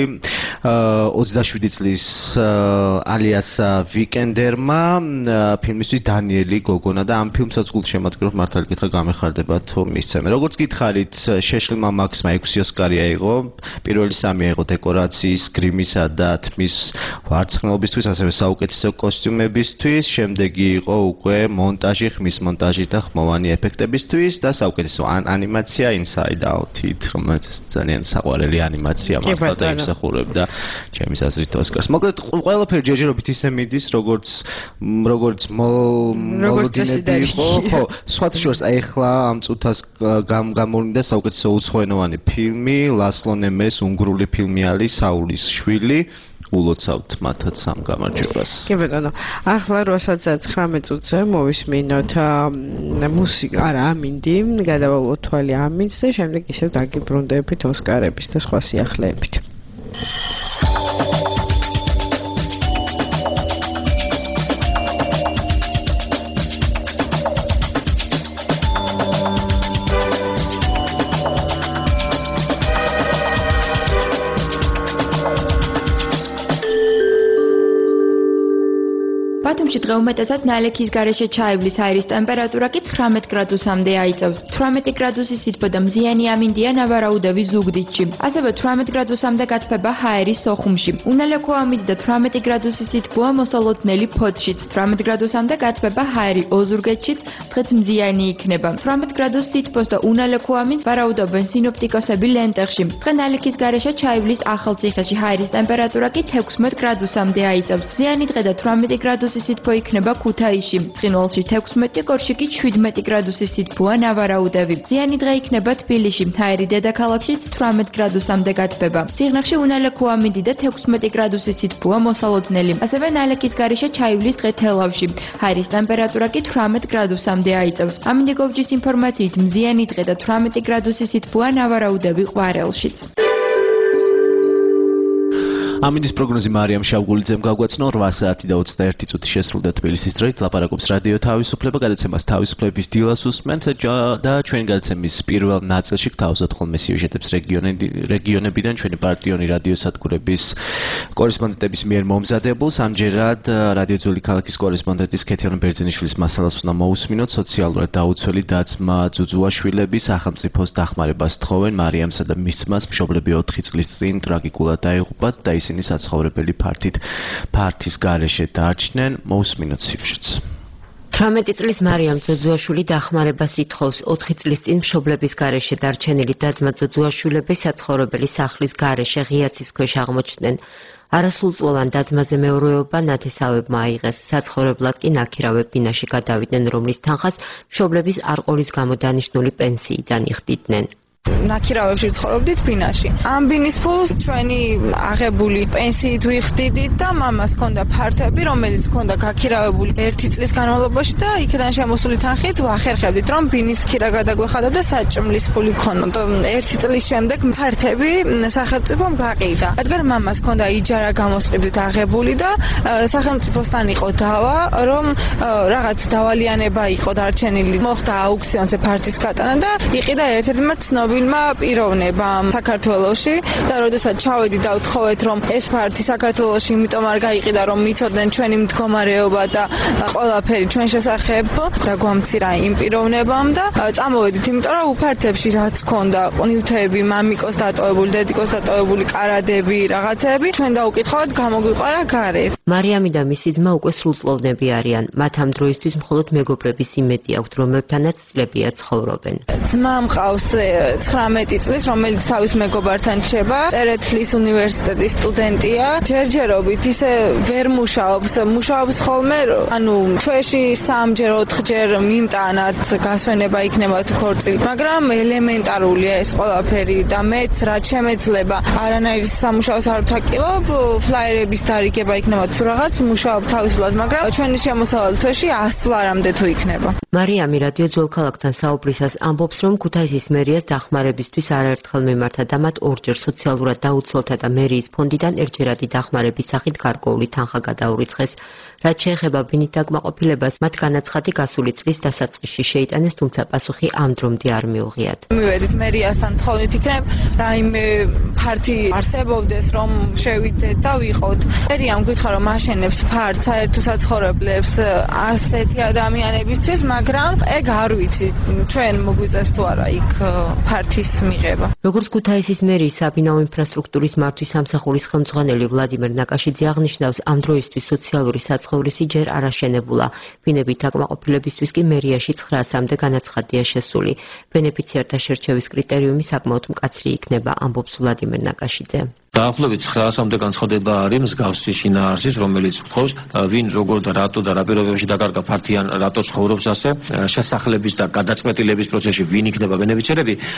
27 წლის ალიას ვიკენდერმა ფილმისთვის დანიელი გოგონა და ამ ფილმსაც გულშემატკივრობ მართალი კითხვა გამეხარდება თუ მისცემენ. როგორც გითხარით, შეშლილმა მაქსმა 6 ოსკარი აიღო. პირველი 3 აიღო დეკორაციის, გრიმისა და თმის ვარცხნილობისთვის, ასევე საუკეთესო კოსტიუმებისთვის. შემდეგი იყო უკვე მონტაჟი, ხმის მონტაჟი და ხმოვანი ეფექტებისთვის და საუკეთესო ანიმაცია Inside Out-ით, რომელიც ძალიან საყვარელი ანიმაცია მართლა და იმსახურებდა ჩემის აზრით ოსკარს. მოკლედ ყველაფერი ჯერჯერობით ისე მიდის, როგორც მოლოდინები იყო. ხო, სხვათა შორის აი ახლა ამ წუთას გამოვლინდა საუკეთესო უცხოენოვანი ფილმი, ლასლო ნემეს უნგრული ფილმი არის საულის შვილი. ულოცავთ მათაც ამ გამარჯვებას. კი ბატონო, ახლა 8:19 წუთზე მოვისმინოთ მუსიკა, არა, ამინდი, გადავალოთ თვალი ამინდს და შემდეგ ისევ დაგიბრუნდებით ოსკარების და სხვა სიახლეებით. ბათუმში დღეუმეტესად ნალექის გარეშე ჩაივლის აირის ტემპერატურა კი 19 გრადუსამდე აიწევს. 18 გრადუსის სითბო და მზიანი ამინდია ნავარაუდევი ზუგდიდში. ასევე 18 გრადუსამდე გათბება ჰაერის სოხუმში. უნალექო ამინდი და 18 გრადუსის სითბოა მოსალოდნელი ფოთშიც. 18 გრადუსამდე გათბება ჰაერი ოზურგეთშიც, დღეს მზიანი იქნება. 18 გრადუს სითბოს და უნალექო ამინდს ვარაუდობენ სინოპტიკოსები ლენტეხში. დღე ნალექის გარეშე ჩაივლის ახალციხეში ჰაერის ტემპერატურა კი 16 გრადუსამდე აიწევს. მზიანი დღე და 18 გრადუსის სითბო იქნება ქუთაისში. ცხინვალში 16, გორში კი 17 გრადუსის სითბოა ნავარაუდევი. მზიანი დღე იქნება თბილისში. ჰაერი დედაქალაქშიც 18 გრადუსამდე გათბება. სიღნაღში უნალექო ამინდი და 16 გრადუსის სითბოა მოსალოდნელი. ასევე ნალექის გარეშე ჩაივლის დღე თელავში. ჰაერის ტემპერატურა კი 18 გრადუსამდე აიწევს. ამინდიგოვჯის ინფორმაციით მზიანი დღე და 18 გრადუსის სითბოა ნავარაუდევი ყვარელშიც. ამინდის პროგნოზი მარიამ შავგულიძემ გაგვაცნო 8:21 შესრულდა თბილისის დროით. ლაპარაკობს რადიო თავისუფლება, გადაცემას თავისუფლების დილას უსმენთ და ჩვენი გადაცემის პირველ ნაწილში გთავაზობთ ხოლმე სიუჟეტებს რეგიონებიდან ჩვენი პარტიული რადიოსადგურების კორესპონდენტების მიერ მომზადებულს. ამჯერად რადიო ძველი ქალაქის კორესპონდენტის ქეთევან ბერძენიშვილის მასალას უნდა მოусმინოთ. სოციალურად დაუცველი და-ძმა ძუძუაშვილები სახელმწიფოს დახმარებას თხოვენ. მარიამსა და მის ძმას მშობლები 4 წლის წინ ტრაგიკულად დაიღუპათ და ისინი საცხოვრებელი ფართის გარეშე დარჩნენ. მოусმინოთ სიუჟეტს. 18 წლის მარიამ ძუძუაშვილი დახმარებას ითხოვს. 4 წლის წინ მშობლების გარეშე დარჩენილი და-ძმა ძუძუაშვილები საცხოვრებელი სახლის გარეშე ღიაცის ქვეშ აღმოჩნდნენ. არასრულწლოვან და-ძმაზე მეურვეობა ნათესავებმა აიღეს. საცხოვრებლად კი ნაქირავე ბინაში გადავიდნენ, რომლის თანხას მშობლების არყოლის გამო დანიშნული პენსიიდან იხდიდნენ. ნაქირავებში ცხოვრობდით ბინაში. ამ ბინის ფულს ჩვენი აღებული პენსიით ვიხდიდით და მამას ჰქონდა ფართები, რომელიც ჰქონდა გაქირავებული 1 წლის განმავლობაში და იქიდან შემოსული თანხით ვახერხებდით, რომ ბინის ქირა გადაგვეხადა და საჭმლის ფული ქონოდა. 1 წლის შემდეგ ფართები სახელმწიფომ გაყიდა. რადგან მამას ჰქონდა იჯარა გამოსყიდვით აღებული და სახელმწიფოსთან იყო დავა, რომ რაღაც დავალიანება იყო დარჩენილი. მოხდა აუქციონზე ფართის გატანა და იყიდა ერთ-ერთმა ცნობილმა პიროვნებამ საქართველოში და როდესაც ჩავედი და ვთხოვეთ, რომ ეს ფართი საქართველოში იმიტომ არ გაიყიდა, რომ მიცოდნენ ჩვენი მდგომარეობა და ყველაფერი ჩვენ შესახებ და გვამცირა იმ პიროვნებამ და წამოვედით, იმიტომ რომ უფართებში რაც ჰქონდა, ნივთები, მამიკოს დატოვებული, დედიკოს დატოვებული კარადები, რაღაცები, ჩვენ დაუკითხავთ, გამოგვიყარა გარეთ. მარიამი და მისი ძმა უკვე სრულწლოვნები არიან. მათ ამ დროისთვის მხოლოდ მეგობრების იმედი აქვთ, რომლებთანაც წლებია ცხოვრობენ. ძმა მყავს 19 წლის, რომელიც თავის მეგობართან რჩება. წერეთლის უნივერსიტეტის სტუდენტია. ჯერჯერობით ისე ვერ მუშაობს ხოლმე, ანუ თვეში 3-ჯერ 4-ჯერ მიმტანად გასვენება იქნება თუ ქორწილი. მაგრამ ელემენტარულია ეს ყველაფერი და მეც რაც შემეძლება, არანაირი სამუშაოს არ ვთაკილობ, ფლაიერების დარიგება იქნება თუ რაღაც მუშაობ თავისუფლად, მაგრამ ჩვენი შემოსავალი თვეში 100 წლამდე თუ იქნება. მარიამი რადიო ძველ ქალაქთან საუბრისას ამბობს, რომ ქუთაისის მერიას დახმარებისთვის არაერთხელ მიმართა და მათ 2-ჯერ სოციალურად დაუცველთა და მერიის ფონდიდან ერთჯერადი დახმარების სახით გარკვეული თანხა გადაურიცხეს. რაც შეეხება ბინით დაკმაყოფილებას, მათ განაცხადი გასული წლის დასაწყისში შეიტანეს, თუმცა პასუხი ამ დრომდე არ მიუღიათ. მივედით მერიასთან თხოვნით იქნებ, რაიმე ფართი არსებობდეს, რომ შევიდეთ და ვიყოთ. მერიამ გითხრა, რომ აშენებს ფართს საერთო საცხოვრებლებს ასეთი ადამიანებისთვის, მაგრამ ეგ არ ვიცი, ჩვენ მოგვიწევს თუ არა იქ ფართის მიღება. როგორც ქუთაისის მერიის საბინაო ინფრასტრუქტურის მართვის სამსახურის ხელმძღვანელი ვლადიმერ ნაკაშიძე აღნიშნავს, ამ დროისთვის სოციალური ცხოვრისი ჯერ არ აშენებულა. ბინებით დაკმაყოფილებისთვის კი მერიაში 900-მდე განაცხადია შესული. ბენეფიციართა შერჩევის კრიტერიუმი საკმაოდ მკაცრი იქნება, ამბობს ვლადიმერ ნაკაშიძე. დაახლოებით 900-მდე განცხადება არის მსგავსი შინაარსის, რომელიც გვთხოვს, ვინ როგორ და რატო და რა პირობებში დაკარგა ფართიან, რატო ცხოვრობს ასე, შესახლების და გადაწყვეტილების პროცესში ვინ იქნება ბენეფიციარები,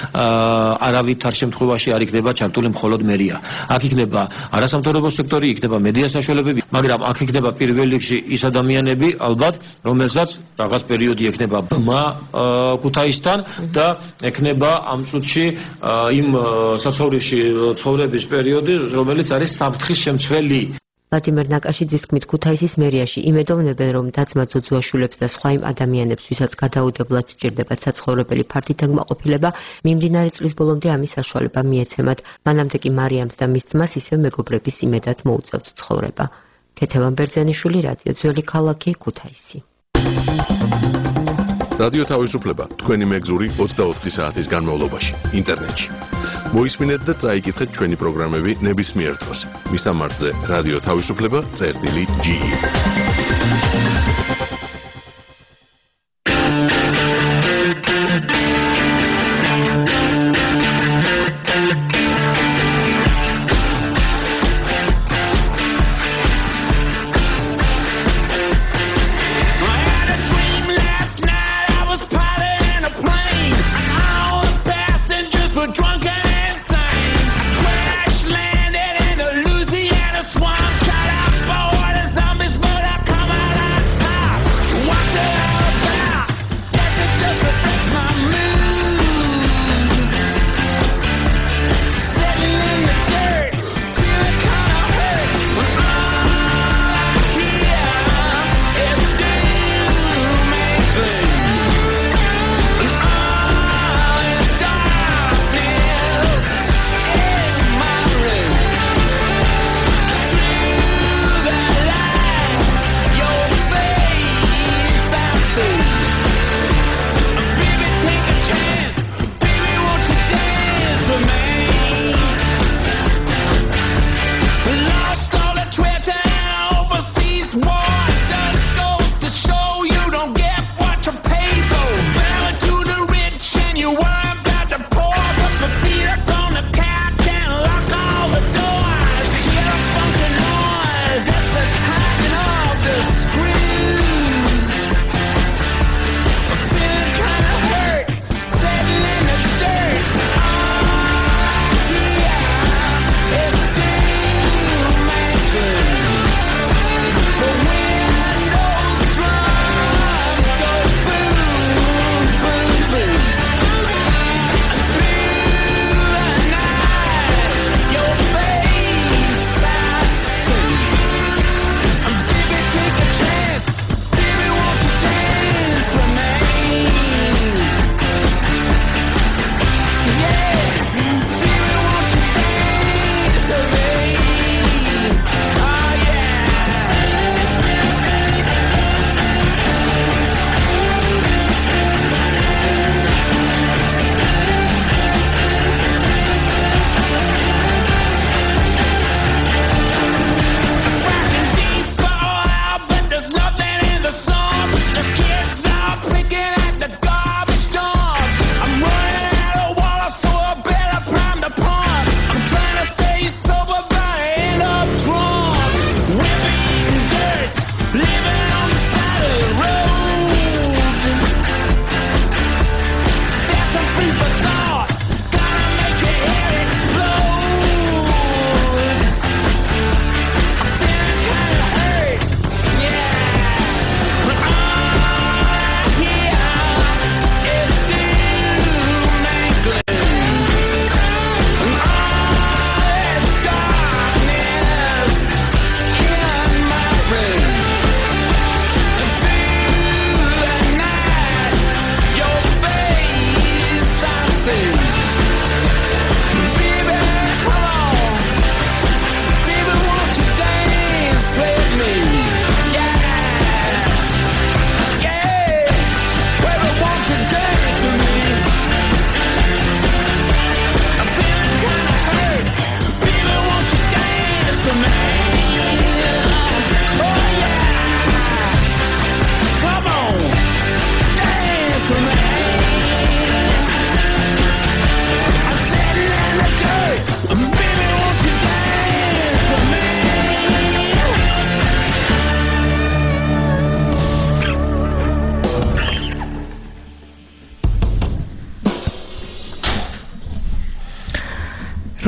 არავითარ შემთხვევაში არ იქნება ჩართული მხოლოდ მერია. აქ იქნება არასამთავრობო სექტორი, იქნება მედია საშუალებები, მაგრამ აქ იქნება პირველ რიგში ის ადამიანები, ალბათ, რომელსაც რაღაც პერიოდი ექნება ბმა ქუთაისთან და ექნება ამ წუთში იმ საცხოვრისში ცხოვრების პერიოდი, რომელიც არის საფრთხის შემცველი. ვლადიმერ ნაკაშიძის თქმით, ქუთაისის მერიაში იმედოვნებენ, რომ დაძმა ძოძუაშვილებს და სხვა იმ ადამიანებს, ვისაც გადაუდებლად სჭირდებათ საცხოვრებელი ფართი დაკმაყოფილება, მიმდინარე წლის ბოლომდე ამის საშუალება მიეცემათ. მანამდე კი მარიამს და მის ძმას ისევ მეგობრების იმედად მოუწევთ ცხოვრება. ქეთევან ბერძენიშვილი, რადიო ძველი ქალაქი, ქუთაისი. რადიო თავისუფლება თქვენი მეგზური 24 საათის განმავლობაში ინტერნეტში. მოისმინეთ და წაიკითხეთ ჩვენი პროგრამები ნებისმიერ დროს. მისამართზე რადიო თავისუფლება.ge Louisiana swamp, shot up by the zombies, but I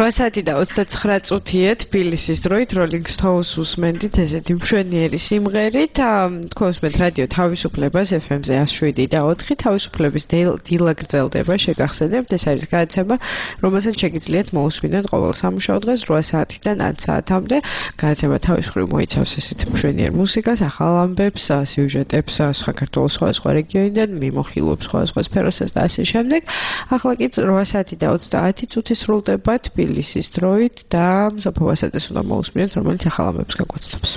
8 საათი და 29 წუთია თბილისის დროით Rolling Stones უსმენდით ესეთი მშვენიერი სიმღერით. თქვენ უსმენთ რადიო თავისუფლებას FM-ზე 107 და 4. თავისუფლების დილა გრძელდება, შეგახსენებთ, ეს არის გადაცემა, რომელსაც შეგიძლიათ მოусმინოთ ყოველ სამუშაო დღეს 8 საათიდან 10 საათამდე. გადაცემა თავისუფლად მოიცავს ესეთი მშვენიერ მუსიკას, ახალ ამბებს, სიუჟეტებს საქართველოს სხვადასხვა რეგიონიდან, მიმოხილვებს სხვადასხვა სფეროსაც და ასე შემდეგ. ახლა კი 8 საათი და 30 წუთი სრულდება თბილისის დროით და სოფო ვასაძეს უნდა მოусმინოთ, რომელიც ახალ ამბებს გაგვაცნობს.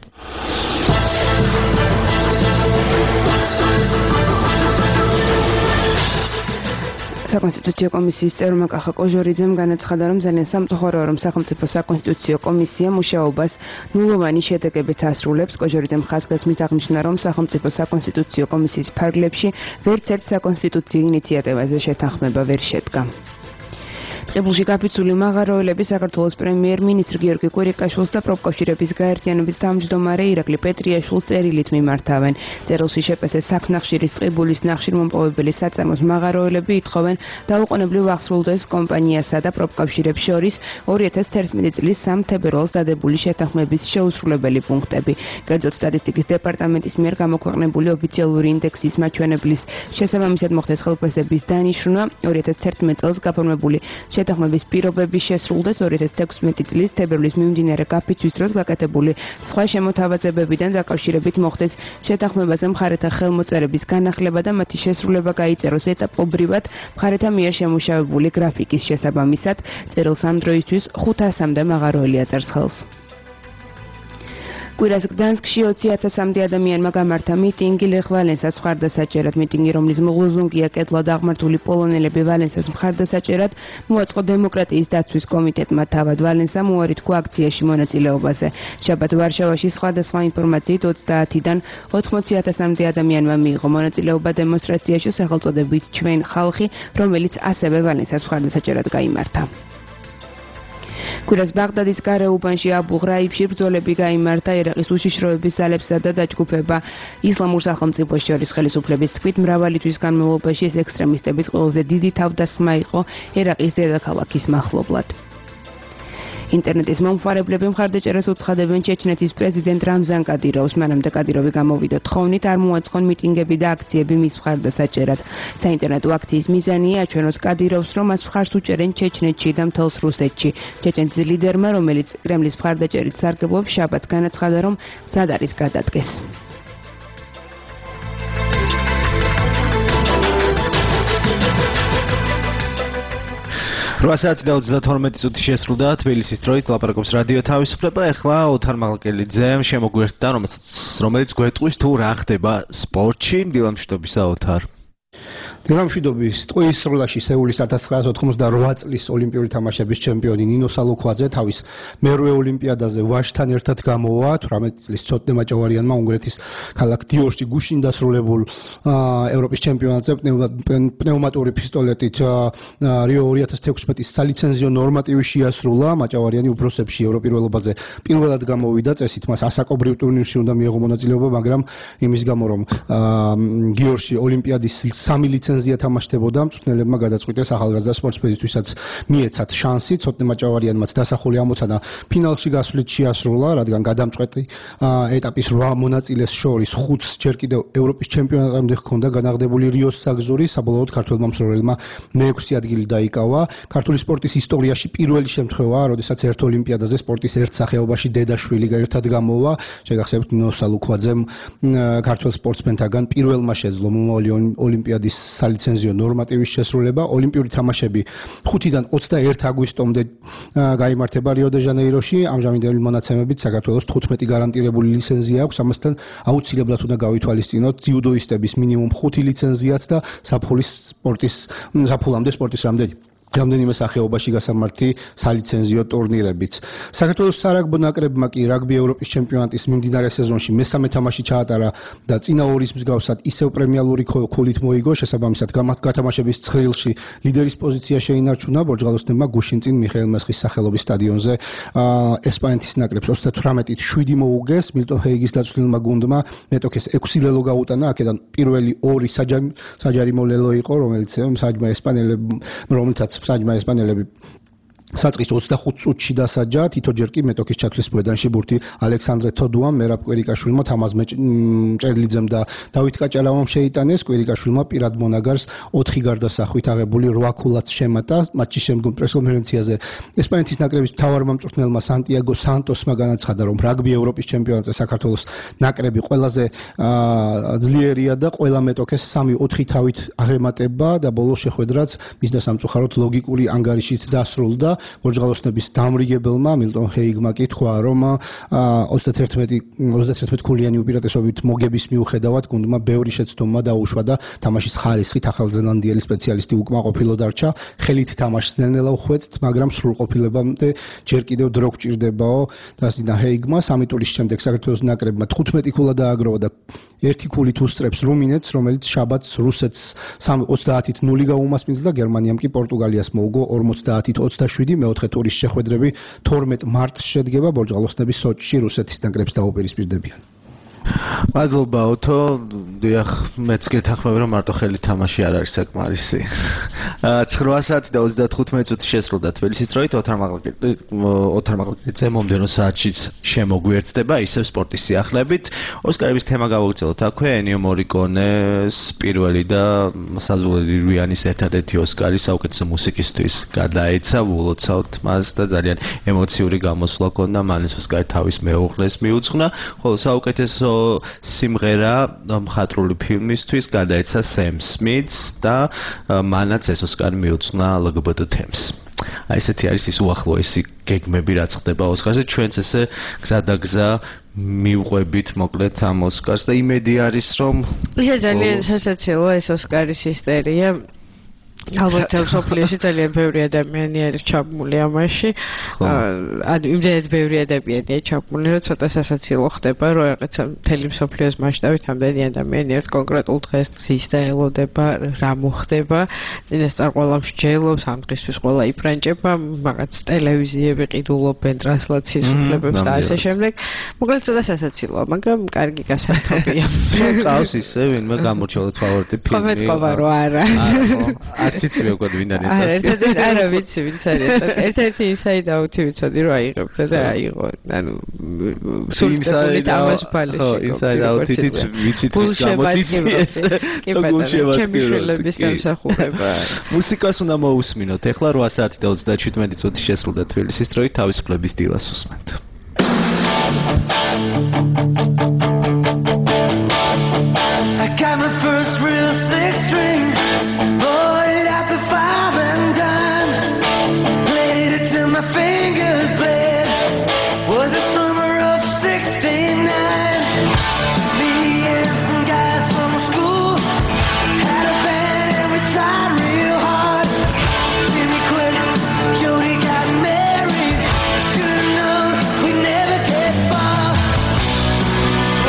საკონსტიტუციო კომისიის წევრმა კახა კოჟორიძემ განაცხადა, რომ ძალიან სამწუხაროა, რომ სახელმწიფო საკონსტიტუციო კომისია მუშაობას ნულოვანი შედეგებით ასრულებს. კოჟორიძემ ხაზგასმით აღნიშნა, რომ სახელმწიფო საკონსტიტუციო კომისიის ფარგლებში ვერც ერთ საკონსტიტუციო ინიციატივაზე შეთანხმება ვერ შედგა. ტყიბულში გაფიცული მაღაროელები საქართველოს პრემიერ-მინისტრ გიორგი კვირიკაშვილს და პროფკავშირების გაერთიანების თავმჯდომარე ირაკლი პეტრიაშვილს წერილით მიმართავენ. წერილში შეპესეს საქნახშირის ტყიბულის ნახშირმომპოვებელი საწარმოს მაღაროელები ითხოვენ დაუყოვნებლივ აღსრულდეს კომპანიასა და პროფკავშირებს შორის 2011 წლის 3 თებერვალს დადებული შეთანხმების შეუსრულებელი პუნქტები. კერძოდ სტატისტიკის დეპარტამენტის მიერ გამოქვეყნებული ოფიციალური ინდექსის მაჩვენებლის შესაბამისად მოხდეს ხელფასების დანიშვნა 2011 წელს გაფორმებული შეთანხმების პირობები შესრულდეს 2016 წლის თებერვლის მიმდინარე გაფიცვის დროს გაკეთებული სხვა შემოთავაზებებიდან დაკავშირებით მოხდეს შეთანხმებაზე მხარეთა ხელმოწერების განახლება და მათი შესრულება გაიწეროს ეტაპობრივად მხარეთა მიერ შემუშავებული გრაფიკის შესაბამისად. წერილს ამ დროისთვის 500-მდე მაღაროელი აწერს ხელს. კვირას გდანსკში 20,000-მდე ადამიანმა გამართა მიტინგი ლეხ ვალენსას მხარდასაჭერად. მიტინგი, რომლის ლოზუნგია კეთლად აღმართული პოლონელები ვალენსას მხარდასაჭერად, მოაწყო დემოკრატიის დაცვის კომიტეტმა. თავად ვალენსამ უარი თქვა აქციაში მონაწილეობაზე. შაბათ ვარშავაში სხვადასხვა ინფორმაციით 30-დან 80,000-მდე ადამიანმა მიიღო მონაწილეობა დემონსტრაციაში სახელწოდებით ჩვენ ხალხი, რომელიც ასევე ვალენსას მხარდასაჭერად გაიმართა. კვირას ბაღდადის გარეუბანში აბუ ღრაიბში ბრძოლები გაიმართა. ერაყის უშიშროების ძალებსა და დაჯგუფება ისლამურ სახელმწიფოს შორის ხელისუფლების თქმით, მრავალი თვის განმავლობაში ეს ექსტრემისტების ყველაზე დიდი თავდასხმა იყო ერაყის დედაქალაქის მახლობლად. ინტერნეტის მომხმარებლები მხარდაჭერას უცხადებენ ჩეჩნეთის პრეზიდენტ რამზან კადიროვს. მანამდე კადიროვი გამოვიდა თხოვნით, არ მოაწყონ მიტინგები და აქციები მის მხარდასაჭერად. საინტერნეტო აქციის მიზანია აჩვენოს კადიროვს, რომ მას მხარს უჭერენ ჩეჩნეთში და მთელს რუსეთში. ჩეჩნეთის ლიდერმა, რომელიც კრემლის მხარდაჭერით სარგებლობს, შაბათს განაცხადა, რომ მზად არის გადადგეს. რვასაათი და 32 წუთი შესრულდა თბილისის დროით ლაპარაკობს რადიო თავისუფლება. ეხლა ოთარ მაღლაკელიძემ შემოგვიერთდა, რომელიც გვეტყვის თუ რა ხდება სპორტში. დილამშვიდობისა ოთარ. დილამშვიდობის. ტყუის სროლაში სეულის 1988 წლის ოლიმპიური თამაშების ჩემპიონი ნინო სალოქვაძე თავის მერვე ოლიმპიადაზე ვაჟთან ერთად გამოვა. 18 წლის ცოტნე მაჭავარიანმა უნგრეთის ქალაქ დიორში გუშინ დასრულებულ ევროპის ჩემპიონატზე პნევმატური პისტოლეტით რიო 2016-ის სალიცენზიო ნორმატივი შეასრულა. მაჭავარიანი უფროსებში ევროპირველობაზე პირველად გამოვიდა. წესით მას ასაკობრივ ტურნირში უნდა მიეღო მონაწილეობა, მაგრამ იმის გამო რომ გიორში ოლიმპიადის 3 ლიცენზია თამაშდებოდა, მწვრთნელებმა გადაწყვიტეს ახალგაზრდა სპორტსმენისთვისაც მიეცათ შანსი. ცოტნე მაჭავარიანმაც დასახული ამოცანა ფინალში გასვლით შეასრულა, რადგან გადამწყვეტი ეტაპის 8 მონაწილეს შორის 5-ს ჯერ კიდევ ევროპის ჩემპიონატამდე ჰქონდა განაღდებული რიოს საგზური. საბოლოოდ ქართველმა მსროლელმა მე-6 ადგილი დაიკავა. ქართული სპორტის ისტორიაში პირველი შემთხვევაა, როდესაც ერთ ოლიმპიადაზე სპორტის ერთ სახეობაში დედაშვილი ერთად გამოვა. შეგახსენებთ, ნინო სალოქვაძემ ქართულ სპორტსმენთაგან პირველმა შეძლო მომავალი ოლიმპიადის სალიცენზიო ნორმატივის შესრულება. ოლიმპიური თამაშები 5-დან 21 აგვისტომდე გაიმართება რიო-დე-ჟანეიროში. ამჟამინდელი მონაცემებით საქართველოს 15 გარანტირებული ლიცენზია აქვს. ამასთან აუცილებლად უნდა გავითვალისწინოთ ძიუდოისტების მინიმუმ 5 ლიცენზიაც და საფულამდე სპორტის რამდენიმე სახეობაში გასამართი სალიცენზიო ტურნირებიც. საქართველოს სარაგბო ნაკრებმა კი რაგბი ევროპის ჩემპიონატის მიმდინარე სეზონში მესამე თამაში ჩაატარა და წინა ორის მსგავსად ისევ პრემიალური ქულით მოიგო. შესაბამისად გათამაშების ცხრილში ლიდერის პოზიცია შეინარჩუნა. ბორჯღალოსნებმა გუშინ წინ მიხეილ მესხის სახელობის სტადიონზე ესპანეთის ნაკრებს 38-ით 7 მოუგეს. მილტონ ჰეიგის დაცვლილმა გუნდმა მეტოქეს 6 ლელო გაუტანა. აქედან პირველი 2 საჯარიმო ლელო იყო, რომელიც საჯმა ესპანელები საწყის 25 წუთში დასაჯა თითო ჯერ კი მეტოქის ჩათვლის მოედანში ბურთი ალექსანდრე თოდუამ, მერაბ კვირიკაშვილმა, თამაზ მჭედლიძემ და დავით კაჭარავამ შეიტანეს. კვირიკაშვილმა პირად მონაგარს 4 გარდასახვით აღებული 8 ქულაც შემატა. მატჩის შემდგომ პრესკონფერენციაზე ესპანეთის ნაკრების მთავარმა მწვრთნელმა სანტიაგო სანტოსმა განაცხადა, რომ რაგბი ევროპის ჩემპიონატზე საქართველოს ნაკრები ყველაზე ძლიერია და ყველა მეტოქეს 3-4 თავით აღემატება და ბოლოს შეხვედრაც მის და სამწუხაროდ ლოგიკური ანგარიშით დასრულდა. ბორჯღალოსნების დამრიგებელმა მილტონ ჰეიგმა კი თქვა, რომ 31 ქულიანი უპირატესობით მოგების მიუხედავად გუნდმა ბევრი შეცდომა დაუშვა და თამაშის ხარისხით ახალზელანდიელი სპეციალისტი უკმაყოფილო დარჩა. ხელით თამაშს ნელ-ნელა უხვეწთ, მაგრამ სრულყოფილებამდე ჯერ კიდევ დრო გჭირდებაო. დასძინა ჰეიგმა. 3 ტურის შემდეგ საქართველოს ნაკრებმა 15 ქულა დააგროვა და 1 ქულით უსწრებს რუმინეთს, რომელიც შაბათს რუსეთს 30-ით 0 გაუმასპინძლა და გერმანიამ კი პორტუგალიას მოუგო 50-ით 27. მეოთხე ტურის შეხვედრები 12 მარტს შედგება. ბორჯღალოსნები სოჩში რუსეთის ნაკრებს დაუპირისპირდებიან. მადლობა ოთო, დიახ, მეც გეთანხმები, რომ მარტო ხელი თამაში არ არის საკმარისი. 9 საათი და 35 წუთი შესრულდა თბილისის დროით. ოთარ მაღლაკიძე მომდევნო საათშიც შემოგვიერთდება ისევ სპორტის სიახლებით. ოსკარების თემა გავაგრძელოთ აქვე. ენიო მორიკონეს პირველი და საზღვრები რუიანის ერთადერთი ოსკარი საუკეთესო მუსიკისთვის გადაეცა. ულოცავთ მას და ძალიან ემოციური გამოსვლა ჰქონდა. მან ეს ოსკარი თავის მეუღლეს მიუძღვნა, ხოლო საუკეთესო სიმღერა მხატვრული ფილმისთვის გადაეცა სემ სმითს და მანაც ეს ოსკარი მიუძღვნა LGBT თემს. აი ესეთი არის ის უახლოესი გეგმები, რაც ხდება ოსკარზე. ჩვენც ესე გზადაგზა მივყვებით მოკლედ ამ ოსკარს და იმედი არის, რომ ისე ძალიან სასაცილოა ეს ოსკარის ისტერია. ალბათ სოფლიოში ძალიან ბევრი ადამიანი არის ჩაბმული ამაში. ანუ იმდენად ბევრი ადამიანია ჩაბმული, რომ ცოტა სასაცილო ხდება, რომ რაღაცა მთელი სოფლიოს მასშტაბით ამდენი ადამიანი ერთ კონკრეტულ დღეს ზის და ელოდება, რა მოხდება. წინასწარ ყველა მსჯელობს, ამ დღისთვის ყველა იფრანჭება, რაღაც ტელევიზიები ყიდულობენ ტრანსლაციის უფლებებს და ასე შემდეგ. მოკლედ ცოტა სასაცილოა, მაგრამ კარგი გასართობია. ყავს ისე ვინმე გამორჩეულად ფავორიტი ფილმი. ხომ რომ არა. არც იცი მეგონა ვინ არის წასკი. არა ვიცი ვინც არის. ერთ-ერთი Inside Out-ი ვიცოდი რომ აიღებდა და აიღო. ანუ სულწებული თამაშბალი. ხო, Inside Out-ით ვიცით რის გამოციცეს. ჩემი შვილების გამსახურება. მუსიკას უნდა მოусმინოთ. ეხლა 8 საათი და 37 წუთი შესრულდა თბილისის დროით თავისუფლების დილას უსმენთ. I got my first real six string. My fingers bled. Was the summer of '69. Me and some guys from school had a band and we tried real hard. Jimmy quit, Jody got married. Should've known we never get far.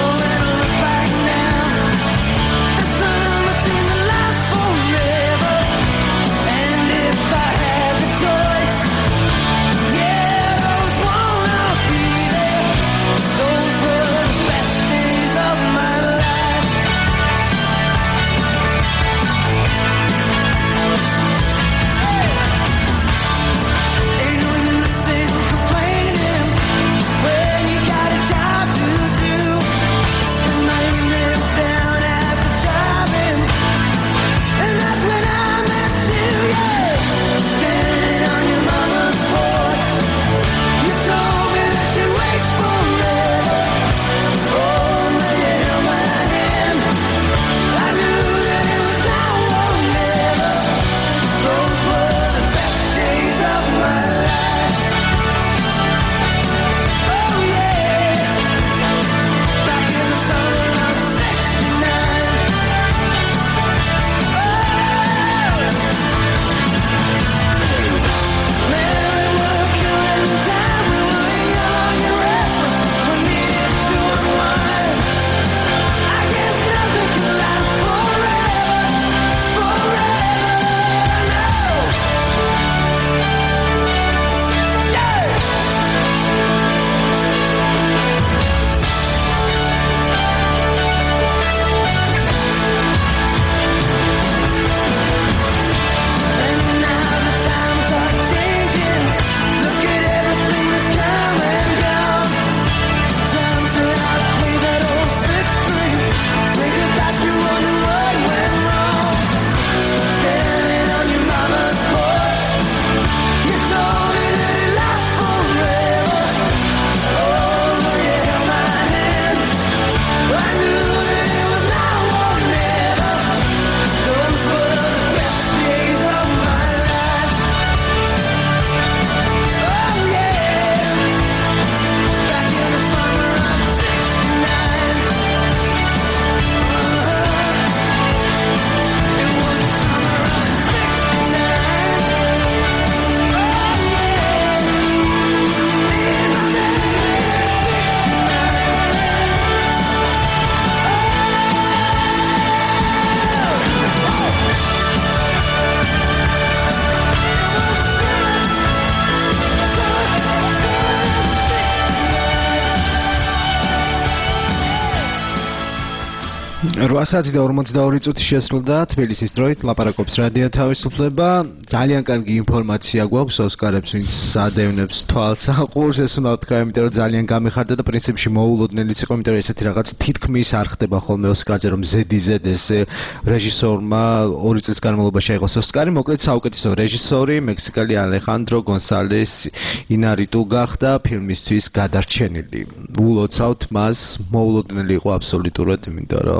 8 საათი და 42 წუთი შესრულდა თბილისის დროით ლაპარაკობს რადიო თავისუფლება. ძალიან კარგი ინფორმაცია გვაქვს ოსკარებს, ვინც ადევნებს თვალსაყურს, ეს უნდა ვთქვა, იმიტომ რომ ძალიან გამიხარდა და პრინციპში მოულოდნელიც იყო, იმიტომ რომ ესეთი რაღაც თითქმის არ ხდება ხოლმე ოსკარზე, რომ ზედიზედ ეს რეჟისორმა 2 წლის განმავლობაში აიღოს ოსკარი. მოკლედ საუკეთესო რეჟისორი მექსიკელი ალეხანდრო გონსალეს ინარიტუ გახდა ფილმისთვის გადარჩენილი. ულოცავთ მას, მოულოდნელი იყო აბსოლუტურად, იმიტომ რომ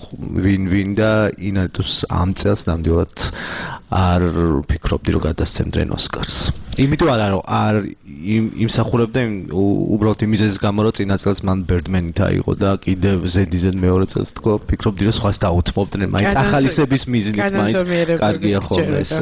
ვინ და ინარიტუს ამ წელს ნამდვილად არ ფიქრობდი რომ გადასცემდნენ ოსკარს. იმიტომ რომ არ იმსახურებდა უბრალოდ იმ მიზეზის გამო რომ წინა წელს მან ბერდმენით აიღო და კიდევ ზედიზედ მეორე წელს თქო ფიქრობდი რომ სხვას დაუთმობდნენ მაინც ახალისების მიზნით მაინც კარგია ხოლმე ეს.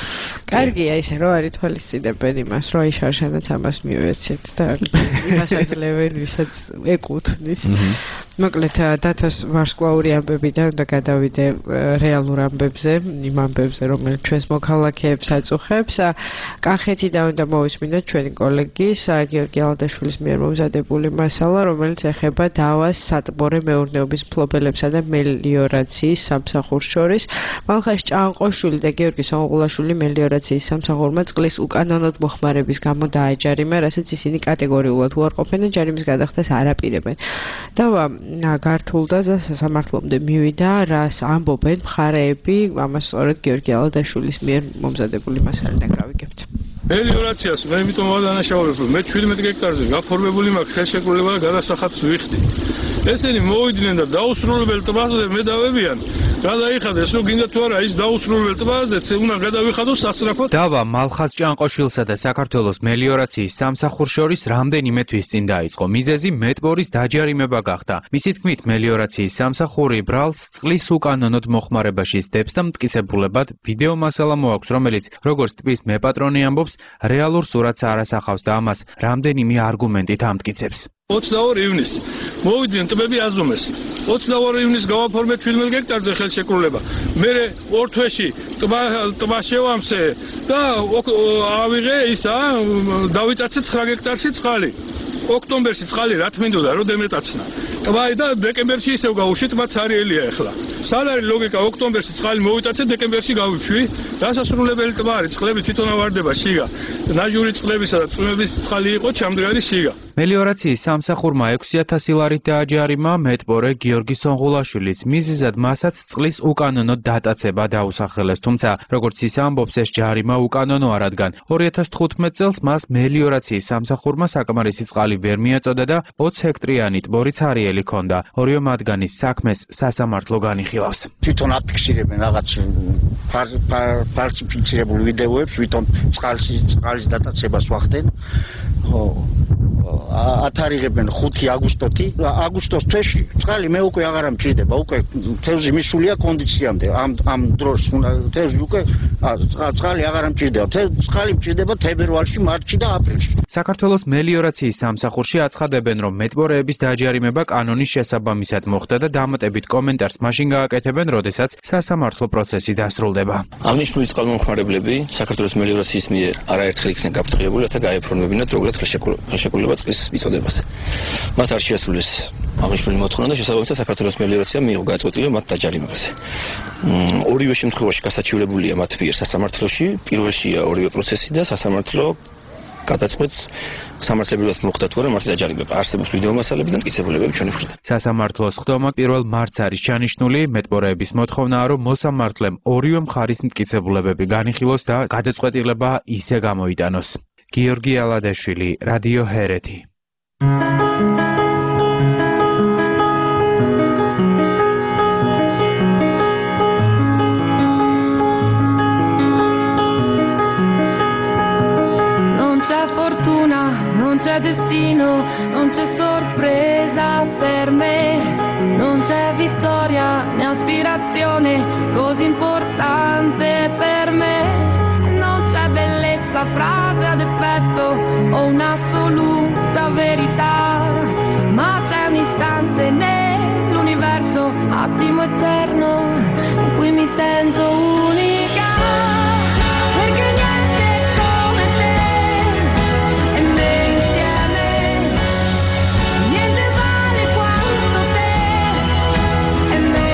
კარგია ისე რომ არ ითვალისწინებენ იმას რომ აი შარშანაც ამას მივეცეთ და იმას აძლევენ ვისაც ეკუთვნის. მოკლედ დათოს ვარსკვლავური ამბებიდან უნდა გადავიდე რეალურ ამბებზე, იმ ამბებზე რომელიც ჩვენს მოქალაქეებს აწუხებს. კახეთიდან უნდა მოვისმინოთ ჩვენი კოლეგის გიორგი ალადაშვილის მიერ მომზადებული მასალა, რომელიც ეხება დავას სატბორე მეურნეობის მფლობელებსა და მელიორაციის სამსახურს შორის. მალხაზ ჭანყოშვილი და გიორგი სონღულაშვილი მელიორაციის სამსახურმა წყლის უკანონოდ მოხმარების გამო დააჯარიმა, რასაც ისინი კატეგორიულად უარყოფენ და ჯარიმის გადახდას არ აპირებენ. დავა გართულდა და სასამართლომდე მივიდა, რას ამბობენ მხარეები, ამას სწორედ გიორგი ალადაშვილის მიერ მომზადებული მასალიდან გავიგებთ. მელიორაციას მე იმიტომ ვადანაშაულებ, რომ მე 17 გექტარზე გაფორმებული მაქვს ხელშეკრულება და გადასახადს ვიხდი. ესენი მოვიდნენ და დაუსრულებელ ტბაზე მე დავებიან. გადაიხადეს, რომ გინდა თუ არა ის დაუსრულებელ ტბაზეც უნდა გადავიხადოს სასწრაფოდ. დავა მალხაზ ჭანყოშვილსა და საქართველოს მელიორაციის სამსახურს შორის რამდენიმე თვის წინ დაიწყო. მიზეზი მეტბორის დაჯარიმება გახდა. მისი თქმით, მელიორაციის სამსახური ბრალს წყლის უკანონოდ მოხმარებაში სდებს და მტკიცებულებად ვიდეო მასალა მოაქვს, რომელიც როგორც ტბის მეპატრონი ამბობს, რეალურ სურათს არ ასახავს და ამას რამდენიმე არგუმენტით ამტკიცებს. 22 ივნისს მოვიდნენ ტბები აზომეს. 22 ივნისს გავაფორმეთ 17 გექტარზე ხელშეკრულება. მე ორ თვეში ტბა შევამსე და ავიღე ისა დავიტაცე 9 გექტარში წყალი. ოქტომბერში წყალი რა თმინდოდა რომ დემეტაცნა. ტბა და დეკემბერში ისევ გავუშვი, ტბა ცარიელია ახლა. სად არის ლოგიკა ოქტომბერში წყალი მოვიტაცე, დეკემბერში გავუშვი? დასასრულებელი ტბა არის, წყლები თვითონ ავარდება შიგა. ნაჟური წყლებისა და წვიმების წყალი იყო ჩამდგარი შიგა. მელიორაციის სამსახურმა 6000 ლარით დააჯარიმა მეტბორე გიორგი სონღულაშვილის. მიზეზად მასაც წყლის უკანონოდ დატაცება დაუსახელეს, თუმცა როგორც ის ამბობს, ეს ჯარიმა უკანონოა, რადგან 2015 წელს მას მელიორაციის სამსახურმა საკმარისი წყალი ვერ მიაწოდა და 20 ჰექტრიანი ტბორი ცარიელი ჰქონდა. ორივე მათგანის საქმეს სასამართლო განიხილავს. თვითონ აფიქსირებენ რაღაც ფალსიფიცირებულ ვიდეოებს, თვითონ წყალის დატაცებას ვახდენ. ათარიღებენ 5 აგვისტოს თვეში წყალი მე უკვე აღარ ამჭირდება, უკვე თევზი მისულია კონდიციამდე. ამ დროს თევზი უკვე წყალი აღარ ამჭირდება. წყალი მჭირდება თებერვალში, მარტში და აპრილში. საქართველოს მელიორაციის სამსახურში აცხადებენ, რომ მეტბორეების დაჯარიმება კანონის შესაბამისად მოხდა და დამატებით კომენტარს მაშინ გააკეთებენ, როდესაც სასამართლო პროცესი დასრულდება. აღნიშნული წყალმომხმარებლები საქართველოს მელიორაციის მიერ არაერთხელ იქნენ გაფრთხილებული, რათა გაეფორმებინათ როგორად ხელშეკრულება წყლის მიწოდებას. მათ არ შეასრულეს აღნიშნული მოთხოვნა და შესაბამისად საქართველოს მელიორაცია მიიღო გადაწყვეტილება მათ დაჯარიმებაზე. ორივე შემთხვევაში გასაჩივრებულია მათ მიერ სასამართლოში, პირველშია ორივე პროცესი და სასამართლო გადაწყვეტს სამართლებრივად მოხდა თუ არა მართლა დაჯარიმება. არსებობს ვიდეო მასალები და მტკიცებულებები ჩვენი მხრიდან. სასამართლოს ხდომა 1 მარტს არის ჩანიშნული. მეტბორეების მოთხოვნაა, რომ მოსამართლემ ორივე მხარის მტკიცებულებები განიხილოს და გადაწყვეტილება ისე გამოიტანოს. გიორგი ალადაშვილი, რადიო ჰერეთი. Non c'è destino, non c'è sorpresa per me, non c'è vittoria né aspirazione così importante per me, non c'è bellezza, frase ad effetto o un'assoluta verità, ma c'è un istante nell'universo, attimo eterno in cui mi sento unica. Perché niente è come te e me insieme, niente vale quanto te e me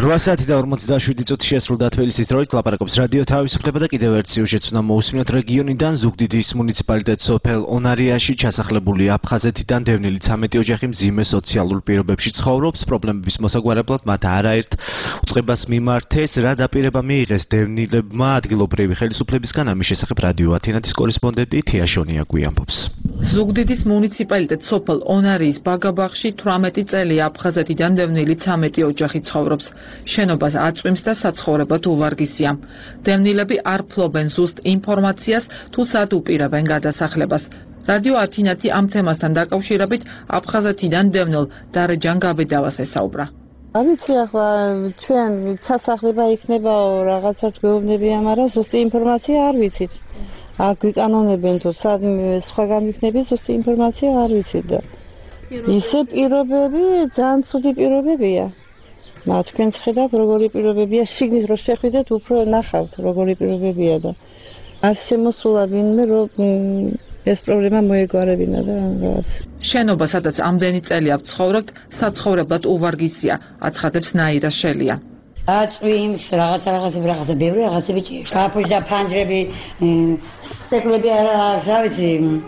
8 საათი და 47 წუთი შესრულდა თბილისის დროით ლაპარაკობს რადიო თავისუფლება და კიდევ ერთ სიუჟეტს უნდა მოусმინოთ რეგიონიდან ზუგდიდის მუნიციპალიტეტის სოფელ ონარიაში ჩასახლებული აფხაზეთიდან დევნილი 13 ოჯახი მძიმე სოციალურ პირობებში ცხოვრობს პრობლემების მოსაგვარებლად მათ არაერთ უწყებას მიმართეს რა დაპირება მიიღეს დევნილებმა ადგილობრივი ხელისუფლებისგან ამის შესახებ რადიო ათენათის კორესპონდენტი თიაშონია გვიამბობს ზუგდიდის მუნიციპალიტეტის სოფელ ონარიის ბაგაბაღში 18 წელია აფხაზეთიდან დევნილი 13 ოჯახი ცხოვრობს. შენობას აწვიმს და საცხოვრებად უვარგისია. დევნილები არ ფლობენ ზუსტ ინფორმაციას თუ სად უპირებენ გადასახლებას. რადიო ათინათი ამ თემასთან დაკავშირებით აფხაზეთიდან დევნილ დარეჯან გაბედავას ესაუბრა. ვიცი ახლა ჩვენ ჩასახლება იქნებაო რაღაცას გვეუბნებიან, მაგრამ ზუსტი ინფორმაცია არ ვიცით. აქ გვიკანონებენ თუ სად სხვაგან ვიქნებით ზუსტი ინფორმაცია არ ვიცით და ისე პირობები ძალიან ცუდი პირობებია. თქვენს ხედავთ როგორი პირობებია, შიგნით რო შეხვიდეთ უფრო ნახავთ როგორი პირობებია და არ შემოსულა ვინმე რომ ეს პრობლემა მოეგვარებინა და რაღაც. შენობა სადაც ამდენი წელია ვცხოვრობთ, საცხოვრებლად უვარგისია, აცხადებს ნაირა შელია. აწვიმს რაღაცა ბევრი რაღაცები ჭირს. კაფუში და ფანჯრები, სტეკლები რა ვიცი.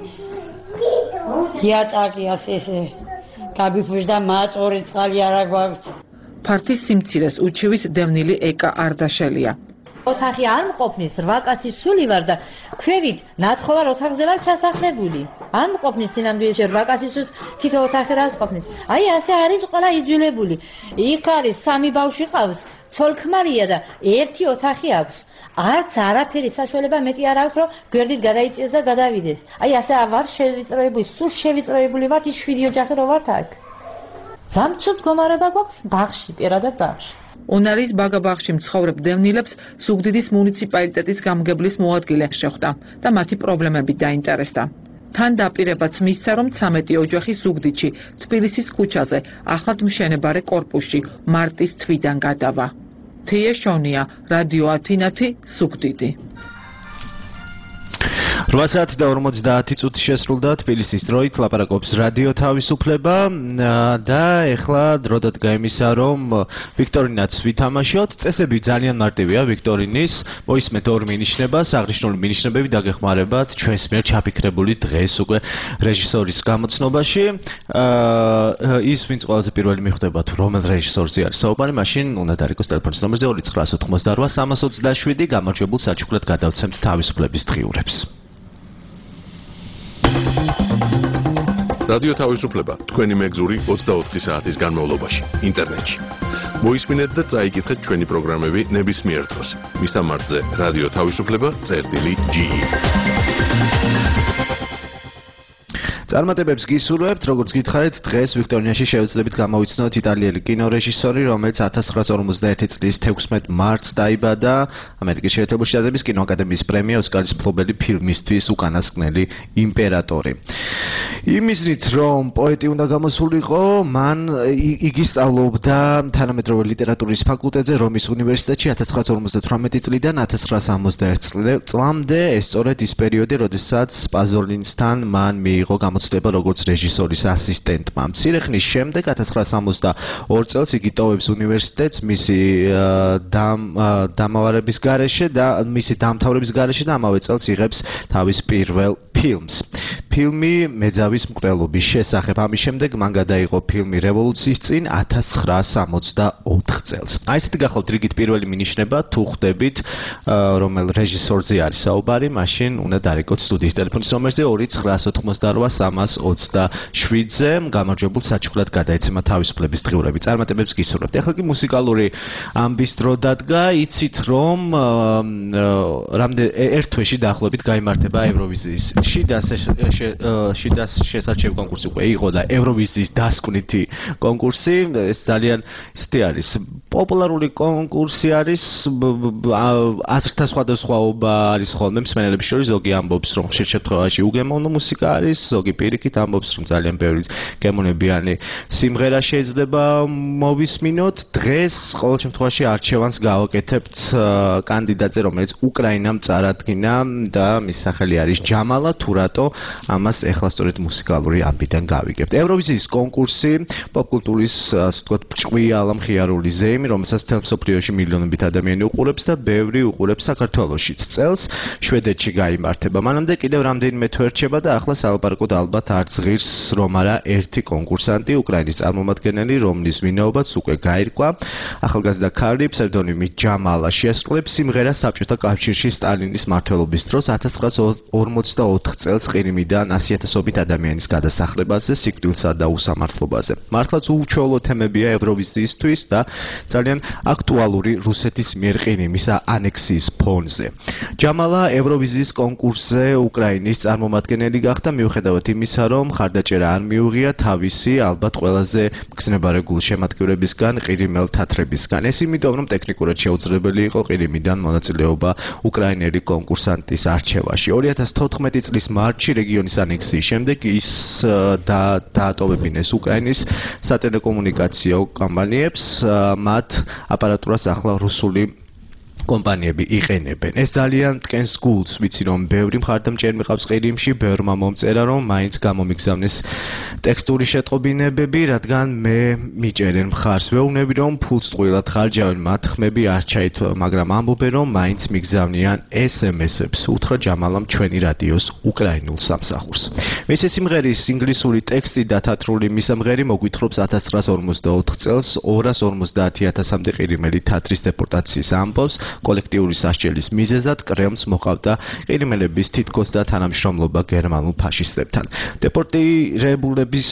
იატაკი ასე კაბიფუში და მაწორი წყალი არა გვაქვს. ფართის სიმცირეს უჩივის დევნილი ეკა არდაშელია. ოთახი არ მყოფნის 8 კაცი სული ვარ და ქვევით ნათხოვარ ოთახზე ვარ ჩასახლებული. არ მყოფნის სინამდვილეში 8 კაცი სულს თითო ოთახი რას ყოფნის. აი ასე არის ყველა იძულებული. იქ არის 3 ბავშვი ყავს, ცოლ-ქმარია და 1 ოთახი აქვს. არც არაფერი საშუალება მეტი არ აქვს რომ გვერდით გადაიწიოს და გადავიდეს. აი ასე ვარ შევიწროებული, სულ შევიწროებული ვარ ის 7 ოჯახი რო ვართ აქ. ზამთრობით გომარება გვაქვს ბაღში, პირადად ბაღში. ონარის ბაგაბაღში მცხოვრებ დევნილებს ზუგდიდის მუნიციპალიტეტის გამგებლის მოადგილე შეხვდა და მათი პრობლემებით დაინტერესდა. თან დაპირებაც მისცა რომ 13 ოჯახი ზუგდიდში, თბილისის ქუჩაზე, ახლად მშენებარე კორპუსში მარტის თვიდან გადავა. თიაშონია, რადიო ათინათი, ზუგდიდი. 8 საათი და 50 წუთი შესრულდა თბილისის დროით ლაპარაკობს რადიო თავისუფლება და ეხლა დრო დადგა იმისა რომ ვიქტორინაც ვითამაშოთ წესები ძალიან მარტივია ვიქტორინის მოისმენთ ორ მინიშნებას აღნიშნული მინიშნებები დაგეხმარებათ ჩვენს მიერ ჩაფიქრებული დღეს უკვე რეჟისორის გამოცნობაში ის ვინც ყველაზე პირველი მიხვდება თუ რომელ რეჟისორზე არის საუბარი მაშინ უნდა დარიგოს ტელეფონის ნომერზე 2988 327 გამარჯვებულ საჩუქრად გადავცემთ თავისუფლების დღიურებს რადიო თავისუფლება თქვენი მეგზური 24 საათის განმავლობაში ინტერნეტში. მოისმინეთ და წაიკითხეთ ჩვენი პროგრამები ნებისმიერ დროს. მისამართზე რადიო თავისუფლება.ge წარმატებებს გისურვებთ, როგორც გითხარით, დღეს ვიქტორინიაში შევეცდებით გამოვიცნოთ იტალიელი კინორეჟისორი, რომელიც 1951 წლის 16 მარტს დაიბადა ამერიკის შეერთებული შტატების კინოაკადემიის პრემია ოსკარის მფლობელი ფილმისთვის უკანასკნელი იმპერატორი. იმისით, რომ პოეტი უნდა გამოსულიყო, მან იგი სწავლობდა თანამედროვე ლიტერატურის ფაკულტეტზე რომის უნივერსიტეტში 1958 წლიდან 1961 წლამდე, ეს სწორედ ის პერიოდი, როდესაც პაზოლინსთან მან მიიღო გამოცდილება როგორც რეჟისორის ასისტენტმა. მცირე ხნის შემდეგ 1962 წელს იგი ტოვებს უნივერსიტეტს მისი დამთავრების გარეშე და მისი დამთავრების გარეშე და ამავე წელს იღებს თავის პირველ ფილმს. ფილმი მეძავის მკვლელობის შესახებ. ამის შემდეგ მან გადაიღო ფილმი რევოლუციის წინ 1964 წელს. აი ესეთი გახლავთ რიგით პირველი მინიშნება, თუ ხვდებით რომელ რეჟისორზე არის საუბარი, მაშინ უნდა დარიგოთ სტუდიის ტელეფონის ნომერზე 2988-327-ზე გამარჯვებულ საჩუქრად გადაეცემა თავისუფლების დღიურები. წარმატებებს გისურვებთ. ეხლა კი მუსიკალური ამბის დრო დადგა, იცით რომ ერთ თვეში დაახლოებით გაიმართება ევროვიზიის შიდა შესარჩევი კონკურსი უკვე იყო და ევროვიზიის დასკვნითი კონკურსი. ეს ძალიან ისეთი არის პოპულარული კონკურსი არის, აზრთა სხვადასხვაობა არის ხოლმე მსმენელების შორის, ზოგი ამბობს რომ ხშირ შემთხვევაში უგემოვნო მუსიკა არის, ზოგი პირიქით ამბობს რომ ძალიან ბევრი გემოვნებიანი სიმღერა შეიძლება მოვისმინოთ. დღეს ყოველ შემთხვევაში არჩევანს გავაკეთებთ კანდიდატზე, რომელიც უკრაინამ წარადგინა და მის სახელი არის ჯამალა თუ რატო ამას ეხლა სწორედ მუსიკალური ამბიდან გავიგებთ. ევროვიზიის კონკურსი პოპკულტურის ასე ვთქვათ ჭყვიალა მხიარული ზეიმი, რომელსაც მთელ მსოფლიოში მილიონობით ადამიანი უყურებს და ბევრი უყურებს საქართველოშიც. წელს შვედეთში გაიმართება. მანამდე კიდევ რამდენიმე თვე რჩება და ახლა საალბარკოდ ალბათ არც ღირს რომ არა ერთი კონკურსანტი, უკრაინის წარმომადგენელი, რომლის ვინაობაც უკვე გაირკვა. ახალგაზრდა ქალი ფსევდონიმით ჯამალა შეასრულებს სიმღერას საბჭოთა კავშირში სტალინის მმართველობის დროს 1944 წელს ყირიმიდან 100,000-ობით ადამიანის გადასახლებაზე, სიკვდილსა და უსამართლობაზე. მართლაც უჩვეულო თემებია ევროვიზიისთვის და ძალიან აქტუალური რუსეთის მიერ ყირიმის ანექსიის ფონზე. ჯამალა ევროვიზიის კონკურსზე უკრაინის წარმომადგენელი გახდა მიუხედავად იმისა, რომ ხარდაჭერა არ მიუღია თავისი ალბათ ყველაზე მგზნებარე გულშემატკივრებისგან, ყირიმელ თათრებისგან. ეს იმიტომ, რომ ტექნიკურად შეუძლებელი იყო ყირიმიდან მონაწილეობა უკრაინელი კონკურსანტის არჩევაში. 2014 წლის მარტში რეგიონის ანექსიის შემდეგ ის დაატოვებინეს უკრაინის სატელეკომუნიკაციო კომპანიებს, მათ აპარატურას ახლა რუსული კომპანიები იყენებენ. ეს ძალიან ტკენს გულს, ვიცი რომ ბევრი მხარდამჭერი მიყავს ყირიმში, ბევრმა მომწერა რომ მაინც გამომიგზავნეს ტექსტური შეტყობინებები, რადგან მე მიჭერენ მხარს. ვეუბნები რომ ფულს ტყუილად ხარჯავენ, მათ ხმები არ ჩაითვალა, მაგრამ ამბობენ რომ მაინც მიგზავნიან SMS-ებს. უთხრა ჯამალამ ჩვენი რადიოს უკრაინულ სამსახურს. მისი სიმღერის ინგლისური ტექსტი და თათრული მისამღერი მოგვითხრობს 1944 წელს 250,000-მდე ყირიმელი თათრის დეპორტაციის ამბავს. კოლექტიური სასჯელის მიზეზად კრემლს მოყავდა ყირიმელების თითქოს და თანამშრომლობა გერმანულ ფაშისტებთან. დეპორტირებულების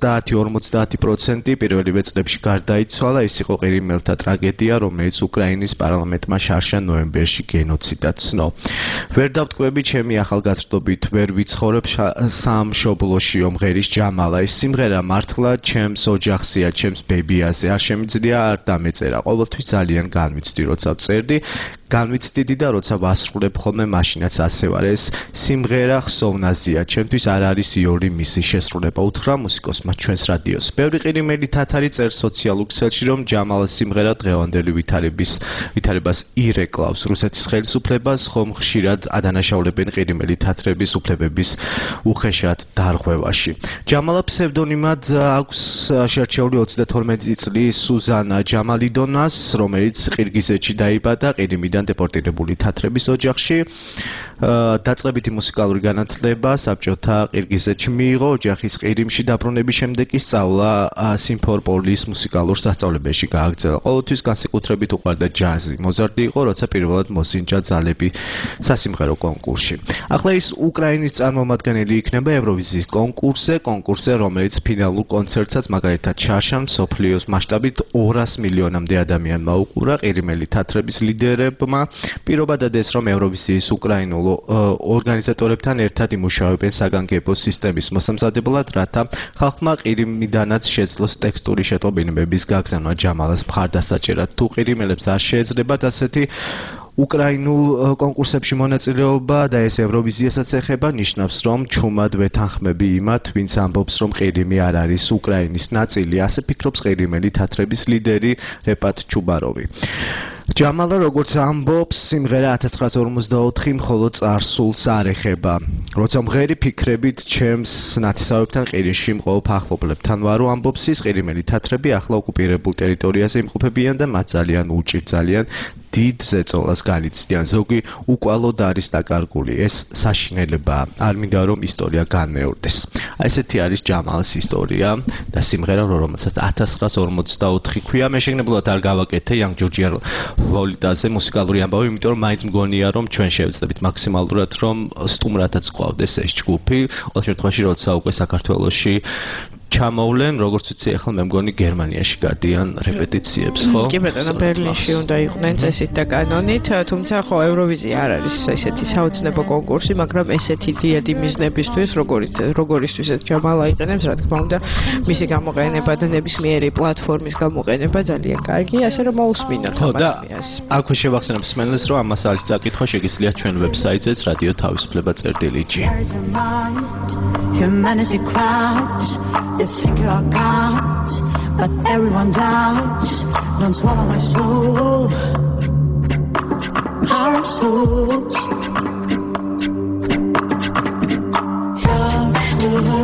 30-50% პირველივე წლებში გარდაიცვალა. ეს იყო ყირიმელთა ტრაგედია, რომელიც უკრაინის პარლამენტმა შარშა ნოემბერში გენოციდად ცნო. ვერ დავტყვევი ჩემი ახალგაზრდობით, ვერ ვიცხოვრებ სამშობლოში ომღერის ჯამალა. ეს სიმღერა მართლა ჩემს ოჯახზეა, ჩემს ბებიაზე. არ შემიძლია არ დამეწერა. ყოველთვის ძალიან განვიცდი, როცა ვწერდი. განვიცდიდი და როცა ვასრულებ ხოლმე მაშინაც ასე ვარ. ეს სიმღერა ხსოვნაზია. ჩვენთვის არ არის იური მისი შესრულება, უთხრა მუსიკოსმა ჩვენს რადიოს. ბევრი ყირიმელი თათარი წერს სოციალურ ქსელში, რომ ჯამალას სიმღერა დღევანდელი ვითარებას ირეკლავს. რუსეთის ხელისუფლებას ხომ ხშირად ადანაშაულებენ ყირიმელი თათრების უფლებების უხეშად დარღვევაში. ჯამალა ფსევდონიმად აქვს შერჩეული 32 წლის სუზანა ჯამალიდონას, რომელიც ყირგიზეთში დაიბადა ყირიმიდან დეპორტირებული თათრების ოჯახში. დაწყებითი მუსიკალური განათლება საბჭოთა ყირგიზეთში მიიღო. ოჯახის ყირიმში დაბრუნების შემდეგ კი სწავლა სიმფეროპოლის მუსიკალურ სასწავლებელში გააგრძელა. ყოველთვის განსაკუთრებით უყვარდა ჯაზი. მოზარდი იყო, როცა პირველად მოსინჯა ძალები სასიმღერო კონკურსში. ახლა ის უკრაინის წარმომადგენელი იქნება ევროვიზიის კონკურსზე, რომელიც ფინალურ კონცერტსაც მაგალითად შარშან მსოფლიოს მასშტაბით 200 მილიონამდე ადამიანმა უყურა. ყირიმელი თათრების ლიდერებმა პირობა დადეს, რომ ევროვიზიის უკრაინულ ორგანიზატორებთან ერთად იმუშავებენ საგანგებო სისტემის მოსამზადებლად, რათა ხალხმა ყირიმიდანაც შეძლოს ტექსტური შეტყობინებების გაგზავნა ჯამალას მხარდასაჭერად. თუ ყირიმელებს არ შეეძლებათ ასეთი უკრაინულ კონკურსებში მონაწილეობა და ეს ევროვიზიასაც ეხება, ნიშნავს, რომ ჩუმად ვეთანხმები იმათ, ვინც ამბობს, რომ ყირიმი არ არის უკრაინის ნაწილი. ასე ფიქრობს ყირიმელი თათრების ლიდერი რეპატ ჩუბაროვი. ჯამალა როგორც ამბობს, სიმღერა 1944 მხოლოდ წარსულს არ ეხება. როცა მღერი ფიქრებით ჩემს ნათესავებთან ყირიმში მყოფ ახლობლებთან ვარო, ამბობს ის, ყირიმელი თათრები ახლა ოკუპირებულ ტერიტორიაზე იმყოფებიან და მათ ძალიან უჭირთ, ძალიან დიდ ზეწოლას განიცდიან. ზოგი უკვალოდ არის დაკარგული. ეს საშინელებაა. არ მინდა რომ ისტორია განმეორდეს. ესეთი არის ჯამალის ისტორია და სიმღერა, რომელსაც 1944 ქვია. მე შეგნებულად არ გავაკეთე Young Georgia ლოლიტაზე მუსიკალური ამბავი, იმიტომ რომ მაინც მგონია რომ ჩვენ შევეცდებით მაქსიმალურად რომ სტუმრათაც ყავდეს ეს ჯგუფი. ყოველ შემთხვევაში როცა უკვე საქართველოში ჩამოვლენ, როგორც ვიცი, ახლა მე მგონი გერმანიაში გადიან რეპეტიციებს, ხო? კი ბატონო, ბერლინში უნდა იყვნენ წესით და კანონით, თუმცა ხო ევროვიზია არ არის ესეთი საოცნებო კონკურსი, მაგრამ ესეთი დიადი მიზნებისთვის, როგორისთვის ეს ჯამალა იყენებს, რა თქმა უნდა, მისი გამოყენება და ნებისმიერი პლატფორმის გამოყენება ძალიან კარგია, ასე რომ მოусმინოთ ამას. აქვე შევახსენებ მსმენელს, რომ ამას არის წაკითხვა შეგიძლიათ ჩვენ ვებსაიტზეც რადიო თავისუფლება.lg. Humanity cries, you think you're God, but everyone doubts. Don't swallow my soul, our souls. You're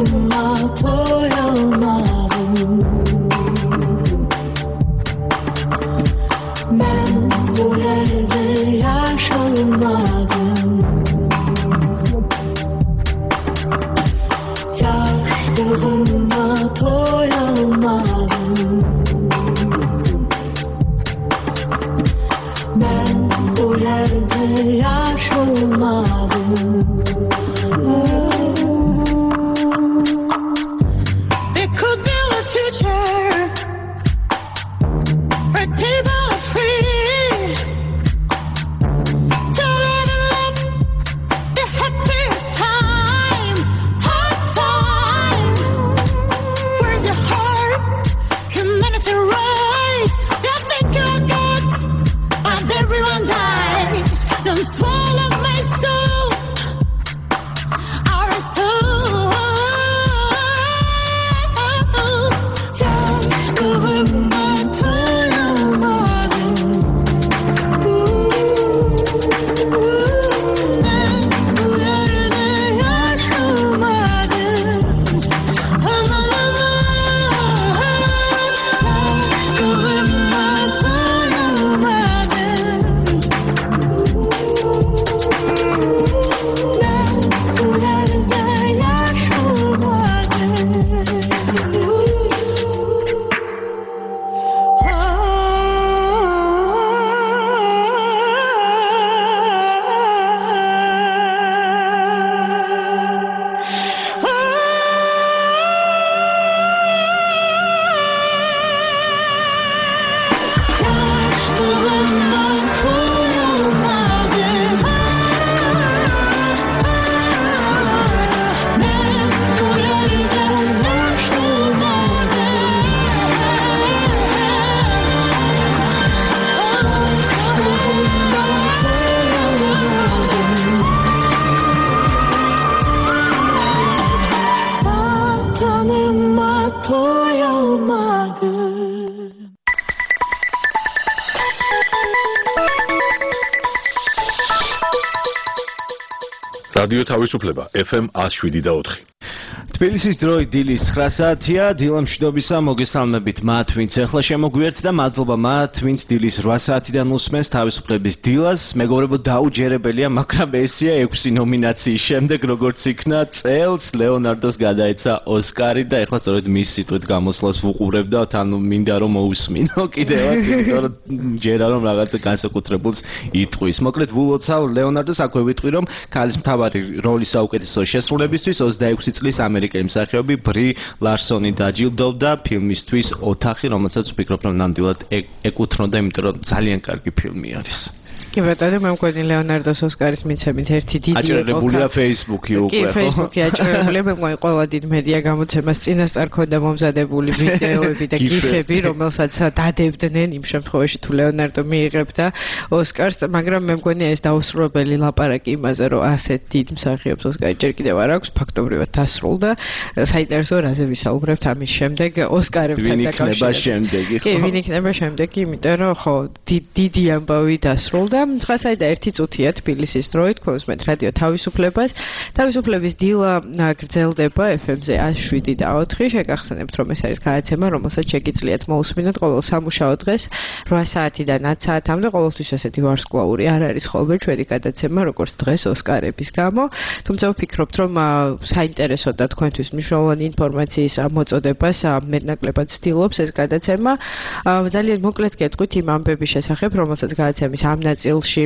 რადიო თავისუფლება FM 107.4. თბილისის დროით დილის 9 საათია. დილა მშვიდობისა, მოგესალმებით მათ, ვინც ახლა შემოგვიერთთ და მადლობა მათ, ვინც დილის 8 საათიდან უსმენს თავისუფლების დილას. მეგობრებო, დაუჯერებელია, მაგრამ ესია 6 ნომინაციის შემდეგ, როგორც იქნა წელს, ლეონარდოს გადაეცა ოსკარი და ეხლა სწორედ მის სიტყვით გამოსვლას ვუყურებდათ, ანუ მინდა რომ მოусმინო კიდევაც, იმიტომ რომ ჯერა რომ რაღაცა განსაკუთრებულს იტყვის. მოკლედ ვულოცავ ლეონარდოს, აქვე ვიტყვი რომ ქალის მთავარი როლის საუკეთესო შესრულებისთვის 26 წლის ამერიკელი მსახიობი ბრი ლარსონი დაჯილდოვდა ფილმისთვის ოთახი, რომელსაც ვფიქრობ რომ ნამდვილად ეკუთვნოდა, იმიტომ რომ ძალიან კარგი ფილმი არის. კი ბატონო, მე მგონი ლეონარდოს ოსკარის მიცემით ერთი დიდი აჭრელებულია Facebook-ი უკვე, ხო? კი, Facebook-ი აჭრელებულია, მე მგონი ყველა დიდ მედია გამოცემას წინასწარ ქონდა მომზადებული ვიდეოები და გიფები, რომელსაც დადებდნენ იმ შემთხვევაში თუ ლეონარდო მიიღებდა ოსკარს, მაგრამ მე მგონი ეს დაუსრულებელი ლაპარაკი იმაზე, რომ ასეთ დიდ მსახიობს ოსკარი ჯერ კიდევ არ აქვს, ფაქტობრივად დასრულდა. საინტერესო რაზე ვისაუბრებთ ამის შემდეგ ოსკარებთან დაკავშირებით. კი, ვინ იქნება შემდეგი, იმიტომ რომ ხო, დიდი ამბავი დასრულდა. 9 და 1 წუთია თბილისის დროით, ქონსმეთ რადიო თავისუფლებას. თავისუფლების დილა გრძელდება FM-ზე 107 და 4. შეგახსენებთ, რომ ეს არის გადაცემა, რომელსაც შეგიძლიათ მოусმინოთ ყოველ სამუშაო დღეს 8 საათიდან 10 საათამდე. ყოველთვის ესეთი ვარსკვლავური არ არის ხოლმე ჩვენი გადაცემა, როგორც დღეს ოსკარების გამო. თუმცა ვფიქრობთ, რომ საინტერესო და თქვენთვის მნიშვნელოვანი ინფორმაციის მოწოდებას მეტნაკლებად ცდილობს ეს გადაცემა. ძალიან მოკლედ გეტყვით იმ ამბების შესახებ, რომელსაც გადაცემის ამ ნაწილში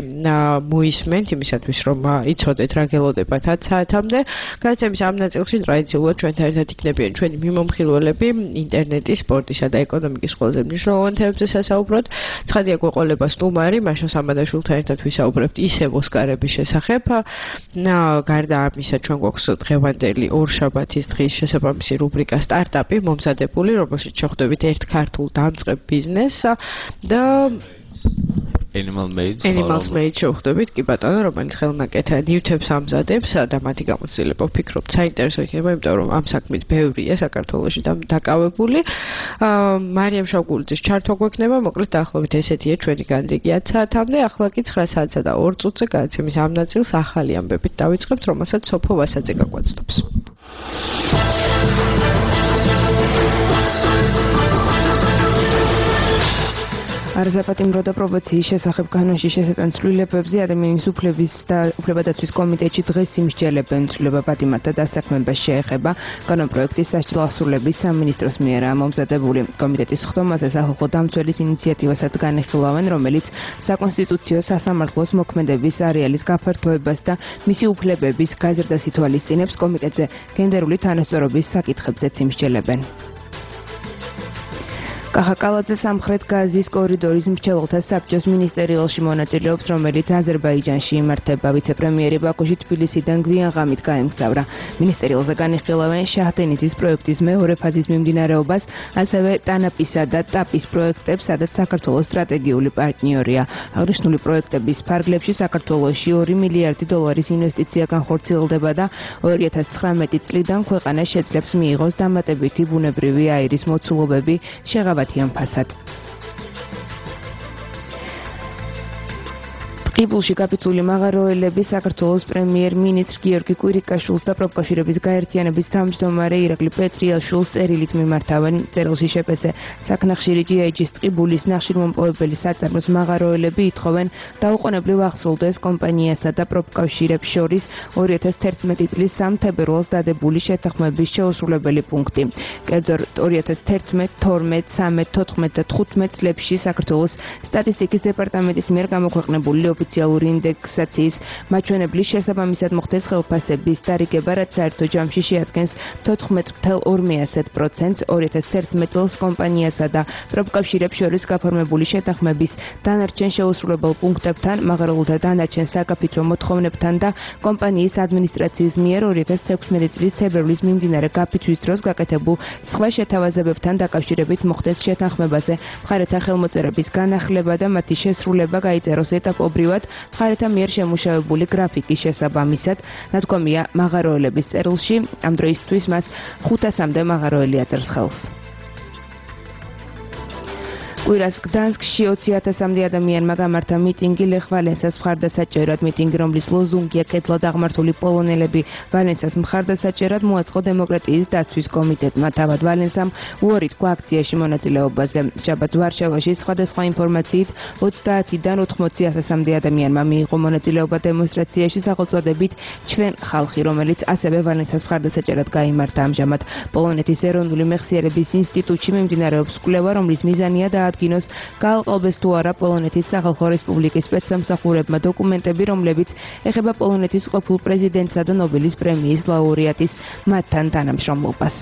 მოისმენთ, იმისათვის რომ იცოდეთ რა გელოდება 10 საათამდე. გადაცემის ამ ნაწილში ტრადიციულად ჩვენთან ერთად იქნებიან ჩვენი მიმომხილველები ინტერნეტის, სპორტისა და ეკონომიკის ყველაზე მნიშვნელოვან თემებზე სასაუბროდ. ცხადია გვეყოლება სტუმარი, მაშინ სამადაშვილთან ერთად ვისაუბრებთ ისევ ოსკარების შესახებ. გარდა ამისა, ჩვენ გვაქვს დღევანდელი ორშაბათის დღის შესაბამისი რუბრიკა სტარტაპი მომზადებული, რომელშიც შეხვდებით ერთ ქართულ დამწყებ ბიზნესს და Animals Made შევხვდებით, კი ბატონო, რომელიც ხელნაკეთა ნივთებს ამზადებს და მათი გამოცდილება ვფიქრობ საინტერესო იქნება, იმიტომ რომ ამ საქმით ბევრია საქართველოში დაკავებული. მარიამ შავგულიძის ჩართვა გვექნება, მოკლედ დაახლოებით ესეთია ჩვენი განრიგი 10 საათამდე, ახლა კი 9 საათსა და 2 წუთზე გადაცემის ამ ნაწილს ახალი ამბებით დავიწყებთ, რომელსაც სოფო ვასაძე გაგვაცნობს. არასაპატიმრო და პროვოციის შესახებ კანონში შესატან ცვლილებებზე ადამიანის უფლებადაცვის კომიტეტში დღეს იმსჯელებენ. ცვლილება პატიმართა დასაქმებას შეეხება. კანონპროექტის სასჯელასრულების სამინისტროს მიერ ამომზადებული. კომიტეტის ხდომაზე სახალხო დამცველის ინიციატივასაც განიხილავენ, რომელიც საკონსტიტუციო სასამართლოს მოქმედების არეალის გაფართოებას და მისი უფლებების გაზრდას ითვალისწინებს. კომიტეტზე გენდერული თანასწორობის საკითხებზეც იმსჯელებენ. კახაკალაძე სამხრეთ გაზის კორიდორის მრჩეველთა საბჭოს მინისტერიალში მონაწილეობს, რომელიც აზერბაიჯანში იმართება. ვიცე-პრემიერი ბაქოში თბილისიდან გვიან ღამით გაემგზავრა. მინისტერიალზე განიხილავენ შაჰდენიზის პროექტის მეორე ფაზის მიმდინარეობას, ასევე ტანაპისა და ტაპის პროექტებს, სადაც საქართველოს სტრატეგიული პარტნიორია. აღნიშნული პროექტების ფარგლებში საქართველოში 2 მილიარდი დოლარის ინვესტიცია განხორციელდება და 2019 წლიდან ქვეყანას შეძლებს მიიღოს დამატებითი ბუნებრივი აირის მოცულობები შეღავათიან ფასად. ყიბულში გაფიცული მაღაროელები საქართველოს პრემიერ-მინისტრ გიორგი კვირიკაშვილს და პროფკავშირების გაერთიანების თავმჯდომარე ირაკლი პეტრიაშვილს წერილით მიმართავენ. წერილში შეპესე საქნახშირი GIG-ის ყიბულის ნახშირმომპოვებელი საწარმოს მაღაროელები ითხოვენ დაუყოვნებლივ ახსოვდეს კომპანიასა და პროფკავშირებს შორის 2011 წლის 3 თებერვალს დადებული შეთანხმების შეუსრულებელი პუნქტი. კერძოდ 2011, 12, 13, 14 და 15 წლებში საქართველოს სტატისტიკის დეპარტამენტის მიერ გამოქვეყნებული ოფიციალური ინდექსაციის მაჩვენებლის შესაბამისად მოხდეს ხელფასების დარიგება, რაც საერთო ჯამში შეადგენს 14.2%. 2011 წელს კომპანიასა და პროფკავშირებს შორის გაფორმებული შეთანხმების დანარჩენ შეუსრულებელ პუნქტებთან, მაღაროელთა დანარჩენ საგაფიცვო მოთხოვნებთან და კომპანიის ადმინისტრაციის მიერ 2016 წლის თებერვლის მიმდინარე გაფიცვის დროს გაკეთებულ სხვა შეთავაზებებთან დაკავშირებით მოხდეს შეთანხმებაზე მხარეთა ხელმოწერების განახლება და მათი შესრულება გაიწეროს ეტაპობრივად მხარეთა მიერ შემუშავებული გრაფიკის შესაბამისად. ნათქვამია მაღაროელების წერილში, ამ დროისთვის მას 500-მდე მაღაროელი აწერს ხელს. კვირას გდანსკში 20,000-მდე ადამიანმა გამართა მიტინგი ლეხ ვალენსას მხარდასაჭერად. მიტინგი, რომლის ლოზუნგია კეთლად აღმართული პოლონელები ვალენსას მხარდასაჭერად, მოაწყო დემოკრატიის დაცვის კომიტეტმა. თავად ვალენსამ უარი თქვა აქციაში მონაწილეობაზე. შაბათს ვარშავაში სხვადასხვა ინფორმაციით 30-დან 80,000-მდე ადამიანმა მიიღო მონაწილეობა დემონსტრაციაში სახელწოდებით ჩვენ ხალხი, რომელიც ასევე ვალენსას მხარდასაჭერად გაიმართა. ამჟამად პოლონეთის ეროვნული მეხსიერების ინსტიტუტში მიმდინარეობს კვლევა, რომლის მიზანია დაადგინოს გააყალბეს თუ არა პოლონეთის სახალხო რესპუბლიკის სპეცსამსახურებმა დოკუმენტები, რომლებიც ეხება პოლონეთის ყოფილ პრეზიდენტსა და ნობელის პრემიის ლაურეატის მათთან თანამშრომლობას.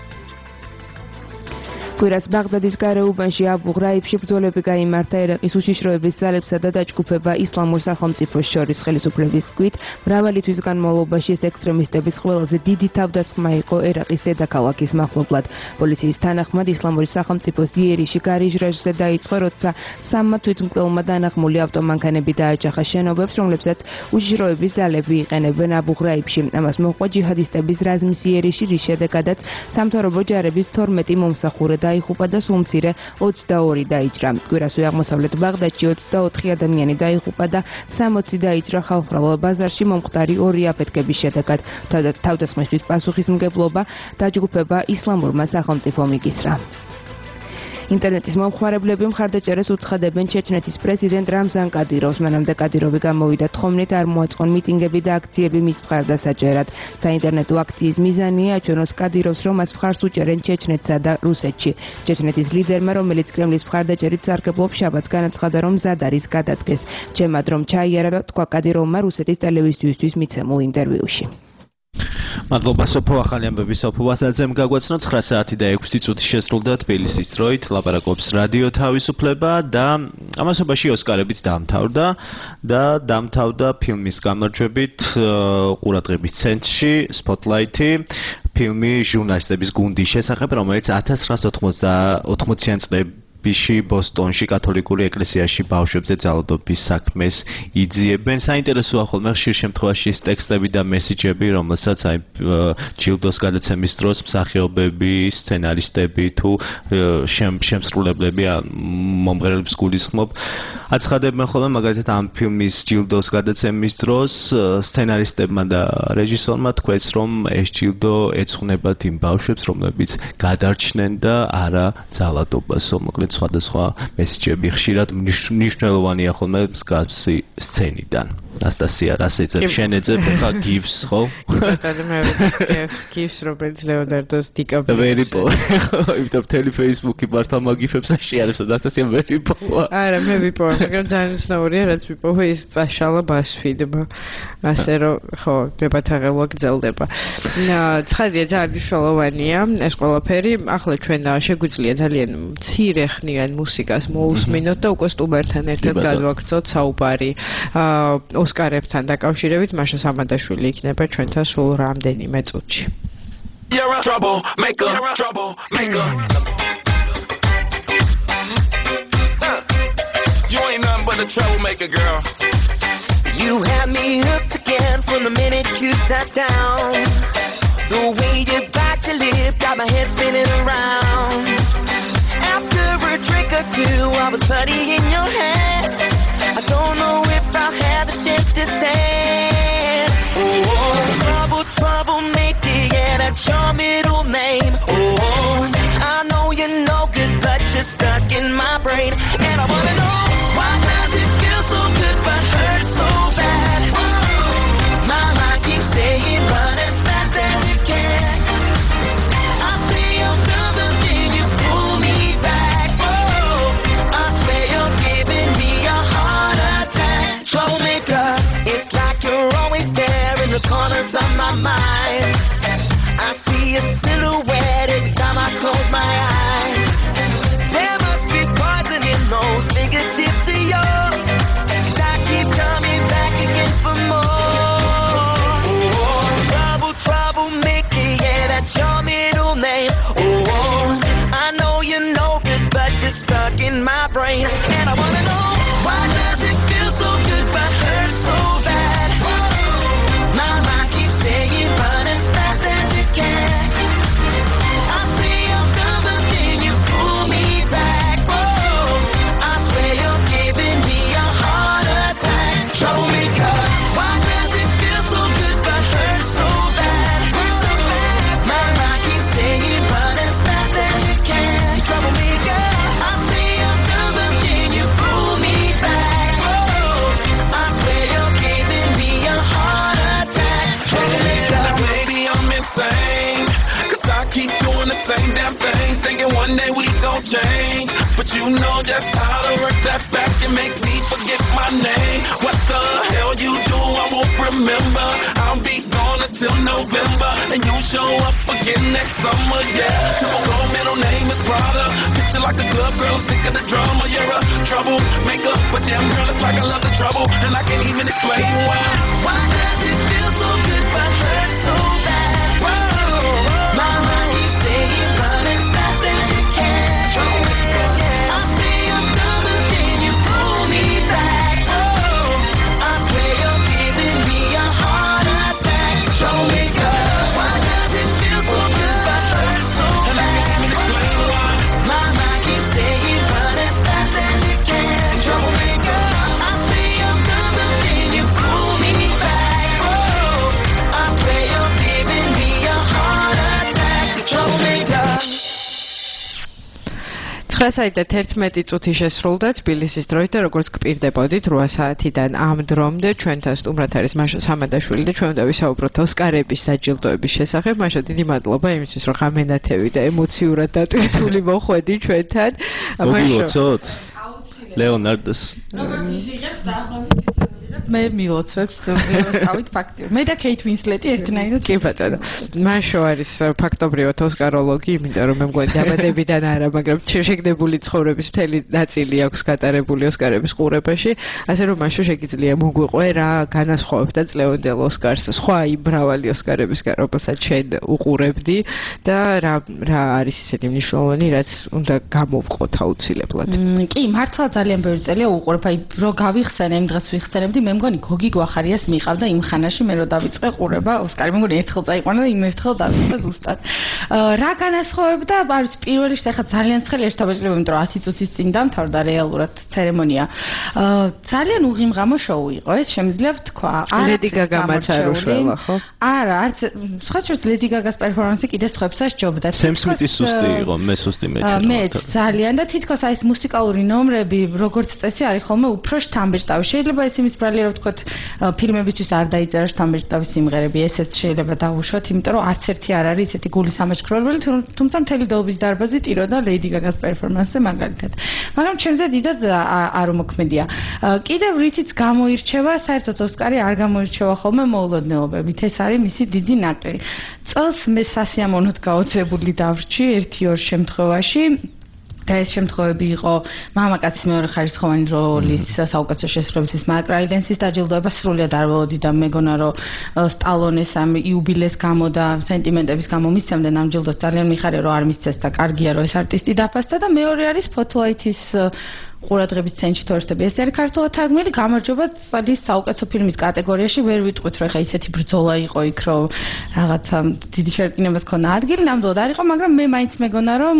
კვირას ბაღდადის გარეუბანში აბუ ღრაიბში ბრძოლები გაიმართა. ერაყის უშიშროების ძალებსა და დაჯგუფება ისლამურ სახელმწიფოს შორის ხელისუფლების თქმით, მრავალი თვის განმავლობაში ეს ექსტრემისტების ყველაზე დიდი თავდასხმა იყო ერაყის დედაქალაქის მახლობლად. პოლიციის თანახმად ისლამური სახელმწიფოს იერიში გარიჟრაჟზე დაიწყო, როცა 3 თვითმკვლელმა დანაღმული ავტომანქანები დააჯახა შენობებს, რომლებსაც უშიშროების ძალები იყენებენ აბუ ღრაიბში. ამას მოჰყვა ჯიჰადისტების რაზმის იერიში, რის შედეგადაც სამთავრობო ჯარების 12 მომსახურე დაიღუპა და სულ მცირე 22 დაიჭრა. კვირასვე აღმოსავლეთ ბაღდადში 24 ადამიანი დაიღუპა და 60 დაიჭრა ხალხმრავალ ბაზარში მომხდარი 2 აფეთქების შედეგად. თავდასხმისთვის პასუხისმგებლობა დაჯგუფება ისლამურმა სახელმწიფომ იკისრა. ინტერნეტის მომხმარებლები მხარდაჭერას უცხადებენ ჩეჩნეთის პრეზიდენტ რამზან კადიროვს. მანამდე კადიროვი გამოვიდა თხოვნით, არ მოაწყონ მიტინგები და აქციები მის მხარდასაჭერად. საინტერნეტო აქციის მიზანია აჩვენოს კადიროვს, რომ მას მხარს უჭერენ ჩეჩნეთსა და რუსეთში. ჩეჩნეთის ლიდერმა, რომელიც კრემლის მხარდაჭერით სარგებლობს, შაბათს განაცხადა, რომ მზად არის გადადგეს. ჩემად რომ ჩაიარა, თქვა კადიროვმა რუსეთის ტელევიზიისთვის მიცემულ ინტერვიუში. მადლობა სოფო, ახალი ამბები სოფო ვასაძემ გაგვაცნო. 9 საათი და 6 წუთი შესრულდა თბილისის დროით. ლაპარაკობს რადიო თავისუფლება და ამასობაში ოსკარებიც დაამთავრდა და დამთავრდა ფილმის გამარჯვებით ყურადღების ცენტრში სპოტლაითი. ფილმი ჟურნალისტების გუნდის შესახებ, რომელიც 1980-იან ბიში ბოსტონში კათოლიკური ეკლესიაში ბავშვებზე ძალადობის საქმეს იძიებენ. საინტერესოა ხოლმე ხშირ შემთხვევაში ის ტექსტები და მესიჯები, რომელსაც აი ჯილდოს გადაცემის დროს მსახიობები, სცენარისტები თუ შემსრულებლები მომღერლებს გულისხმობ აცხადებენ ხოლმე მაგალითად ამ ფილმის ჯილდოს გადაცემის დროს სცენარისტებმა და რეჟისორმა თქვეს, რომ ეს ჯილდო ეძღვნებათ იმ ბავშვებს, რომლებიც გადარჩნენ და არა ძალადობას. მოკლედ სხვადასხვა მესიჯები ხშირად მნიშვნელოვანია ხოლმე მსგავსი სცენიდან. ნასტასია, რას ეძებ? შენ ეძებ ხა გიფს, ხო? გიფს რომელიც ლეონარდოს დიკაპრიოს. ვერი პო. იმიტომ მთელი Facebook-ი მართლა მაგიფებს შეარებს და ნასტასია ვერი პოა. არა, მე ვიპოვე, მაგრამ ძალიან უცნაურია, რაც ვიპოვე ის წაშალა BuzzFeed-მა. ასე რომ, ხო, დებათაღელვა გრძელდება. ცხადია, ძალიან მნიშვნელოვანია ეს ყველაფერი. ახლა ჩვენ შეგვიძლია ძალიან მცირე ხნიან მუსიკას მოусმინოთ და უკვე სტუმართან ერთად გადვაგრძოთ საუბარი ოსკარებთან დაკავშირებით. მაშა სამადაშვილი იქნება ჩვენთან სულ რამდენიმე წუთში. You're a troublemaker. You ain't nothing but a troublemaker, girl. You had me hooked again from the minute you sat down. The way you bite your lip got my head spinning around. After a drink or two, I was putty in your hand. I don't know if I'll have the chance to stand. Oh, troublemaker, yeah, that's your middle name. Oh, I know you're no good, but you're stuck in my brain. And I wanna know, why does it feel so good but hurt so bad? My mind keeps saying run as fast as you can. I say I'm done, but then you pull me back. Oh, I swear you're giving me a heart attack. Troublemaker, it's like you're always there in the corners of my mind. I see a silhouette every time I close my eyes. There must be poison in those fingertips of yours, 'cause I keep coming back again for more. Oh, troublemaker, yeah, that's your middle name. Oh, I know you're no good, but you're stuck in my brain. And I wanna know, why does it feel so good but hurt so bad? My mind keeps saying run as fast as you can. I say I'm done, but then you pull me back. Oh, I swear you're giving me a heart attack. Troublemaker, why does it feel so good but hurt so bad? My mind keeps saying run as fast as you can. Troublemaker, I say I'm done, but then you pull me back. Oh, I swear you're giving me a heart attack. Troublemaker, maybe I'm insane, 'cause I keep doing the same damn thing, thinking one day we gon' change. But you know just how to work that back and make me forget my name. What the hell you do, I won't remember. I'll be gone until November, and you show up again next summer, yeah. Typical middle name is Prada. Picture like a good girl, sick of the drama. You're a troublemaker, but damn girl, it's like I love the trouble, and I can't even explain why. Why does it feel so good but hurt so bad? My mind keeps saying run as fast as you can. I say I'm done, but then you pull me back. Oh, I swear you're giving me a heart attack. Troublemaker, why does it feel so good but hurt so bad? My mind keeps saying run as fast as you can. Troublemaker, I say I'm done, but then you pull me back. Oh, I swear you're giving me a heart attack. Troublemaker. 9:11 წუთი შესრულდა თბილისის დროით და როგორც გპირდებოდით 8 საათიდან ამ დრომდე ჩვენთან სტუმრად არის მაშა სამადაშვილი და ჩვენ დავისაუბროთ ოსკარების დაჯილდოების შესახებ. მაშა დიდი მადლობა იმისთვის რომ გამენათევი და ემოციურად დატვირთული მოხვედი ჩვენთან. მოგილოცოთ ლეონარდოს როგორც ის იღებს დაახლოებით მე მილოცვეთ ვირუსავით ფაქტიურად. მე და Kate Winslet ერთნაირად. კი ბატონო. მაშო არის ფაქტობრივად ოსკაროლოგი, იმიტომ რომ მე მგონი დაბადებიდან არა, მაგრამ შეგდებული ცხოვრების მთელი ნაწილი აქვს გატარებული ოსკარების ყურებაში, ასე რომ მაშო შეგიძლია მოგვიყვე რა განასხვავებდა წლევანდელ ოსკარს სხვა იმ მრავალი ოსკარებისგან, რომელსაც შენ უყურებდი და რა არის ისეთი მნიშვნელოვანი, რაც უნდა გამოვყოთ აუცილებლად. კი, მართლა ძალიან ბევრი წელია უყურებ, აი რო გავიხსენე, იმ დღეს ვიხსენებდი, მე მგონი გოგი გვახარიას მიყავდა იმ ხანაში, მე რო დავიწყე ყურება ოსკარი, მე მგონი ერთხელ წაიყვანა და იმ ერთხელ დავიწყე ზუსტად. რა განასხვავებდა? არის პირველი შეხა ძალიან ცხელი ერთობაჭლება, იმიტომ რომ 10 წუთის წინ დამთავრდა რეალურად ცერემონია. ძალიან უღიმღამო შოუ იყო, ეს შემიძლია ვთქვა. ლედი გაგამაც არ უშველა, ხო? არა, არც სხვა შორის ლედი გაგას პერფორმანსი კიდე სხვებსაც ჯობდა. სემ სმიტის სუსტი იყო, მე სუსტი მეჩვენა. მეც ძალიან და თითქოს აი ეს მუსიკალური ნომრები, როგორც წესი არის ხოლმე უფრო შთამბეჭდავი. შეიძლება ეს იმის ბრალია რომ ვთქვათ, ფილმებისთვის არ დაიწერა შთამბეჭდავი სიმღერები, ესეც შეიძლება დავუშვათ, იმიტომ რომ არც ერთი არ არის ესეთი გულის ამაჩქრობელი, თუმცა მთელი დოობის დარბაზი ტიროდა ლეიდი გაგას პერფორმანსზე მაგალითად. მაგრამ ჩემზე დიდად არ უმოქმედია. კიდევ რითიც გამოირჩევა, საერთოდ ოსკარი არ გამოირჩევა ხოლმე მოულოდნელობებით. ეს არის მისი დიდი ნაკლი. წელს მე სასიამოვნოდ გაოცებული დავრჩი 1-2 შემთხვევაში. და ეს შემთხვევები იყო მამაკაცის მეორე ხარისხოვანი როლის საუკეთესო შესრულების მარკ რაილენსის დაჯილდოება, სრულიად არ ველოდი და მეგონა რომ სტალონეს ამ იუბილეს გამო და სენტიმენტების გამო მისცემდნენ ამ ჯილდოს, ძალიან მიხარია რომ არ მისცეს და კარგია რომ ეს არტისტი დაფასდა და მეორე არის Spotlight-ის ყურადღების ცენტრში თორსტები. ეს არის ქართულად თარგმნილი გამარჯობა წლის საუკეთესო ფილმის კატეგორიაში. ვერ ვიტყვით რომ ეხა ისეთი ბრძოლა იყო იქ რომ რაღაცა დიდი შერკინებას ქონა ადგილი, ნამდვილად არ იყო, მაგრამ მე მაინც მეგონა რომ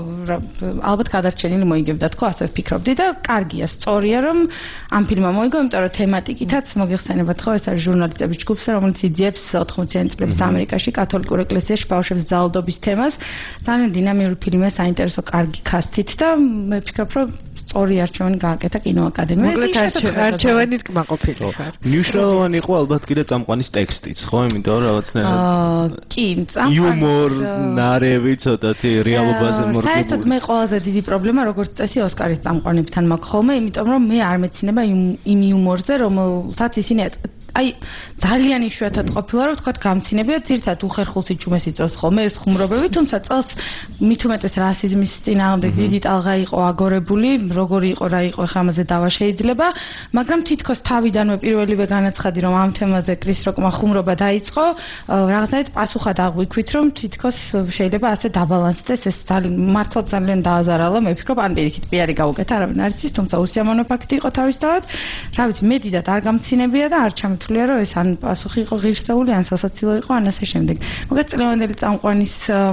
ალბათ გადარჩენილი მოიგებდა თქო, ასე ვფიქრობდი და კარგია, სწორია რომ ამ ფილმმა მოიგო, იმიტომ რომ თემატიკითაც მოგიხსენებათ ხო, ეს არის ჟურნალისტების ჯგუფს, რომელიც იძიებს 80-იან წლების ამერიკაში კათოლიკურ ეკლესიაში ბავშვებს ძალადობის თემას. ძალიან დინამიური ფილმია, საინტერესო კარგი კასტით და მე ვფიქრობ რომ სწორი არჩევანი გააკეთა კინოაკადემიას. მოკლედ არჩევანით კმაყოფილი ხარ. მნიშვნელოვანი იყო ალბათ კიდე წამყვანის ტექსტიც, ხო? იმიტომ რომ რაღაცნაირად კი, წამყვანი იუმორ ნარევი ცოტათი რეალობაზე მორგებული. საერთოდ მე ყველაზე დიდი პრობლემა როგორც წესი ოსკარის წამყვანებთან მაქვს ხოლმე, იმიტომ რომ მე არ მეცინება იმ იუმორზე, რომელსაც ისინი აი ძალიან იშვიათად ყოფილა რომ თქვათ გამცინებია ძირთად უხერხულს იჩუმეს იწვევს ხოლმე ეს ხუმრობები, თუმცა წელს მით უმეტეს რასიზმის წინააღმდეგ დიდი ტალღა იყო აგორებული, როგორი იყო რა იყო ხა ამაზე დავა შეიძლება, მაგრამ თითქოს თავიდანვე პირველივე განაცხადი რომ ამ თემაზე კრის როკმა ხუმრობა დაიწყო, რაღაცნაირად პასუხად აღვიქვით რომ თითქოს შეიძლება ასე დაბალანსდეს ეს მართლა ძალიან დააზარალა, მე ვფიქრობ ან პირიქით პიარი გაუკეთა, არავინ არ იცის, თუმცა უსიამოვნო ფაქტი იყო თავისთავად. რა ვიცი, მე დიდად არ გამცინებია და არ ჩამოთვლია რომ ეს ან პასუხი იყო ღირსეული, ან სასაცილო იყო, ან ასე შემდეგ. მოკლედ წლევანდელი წამყვანის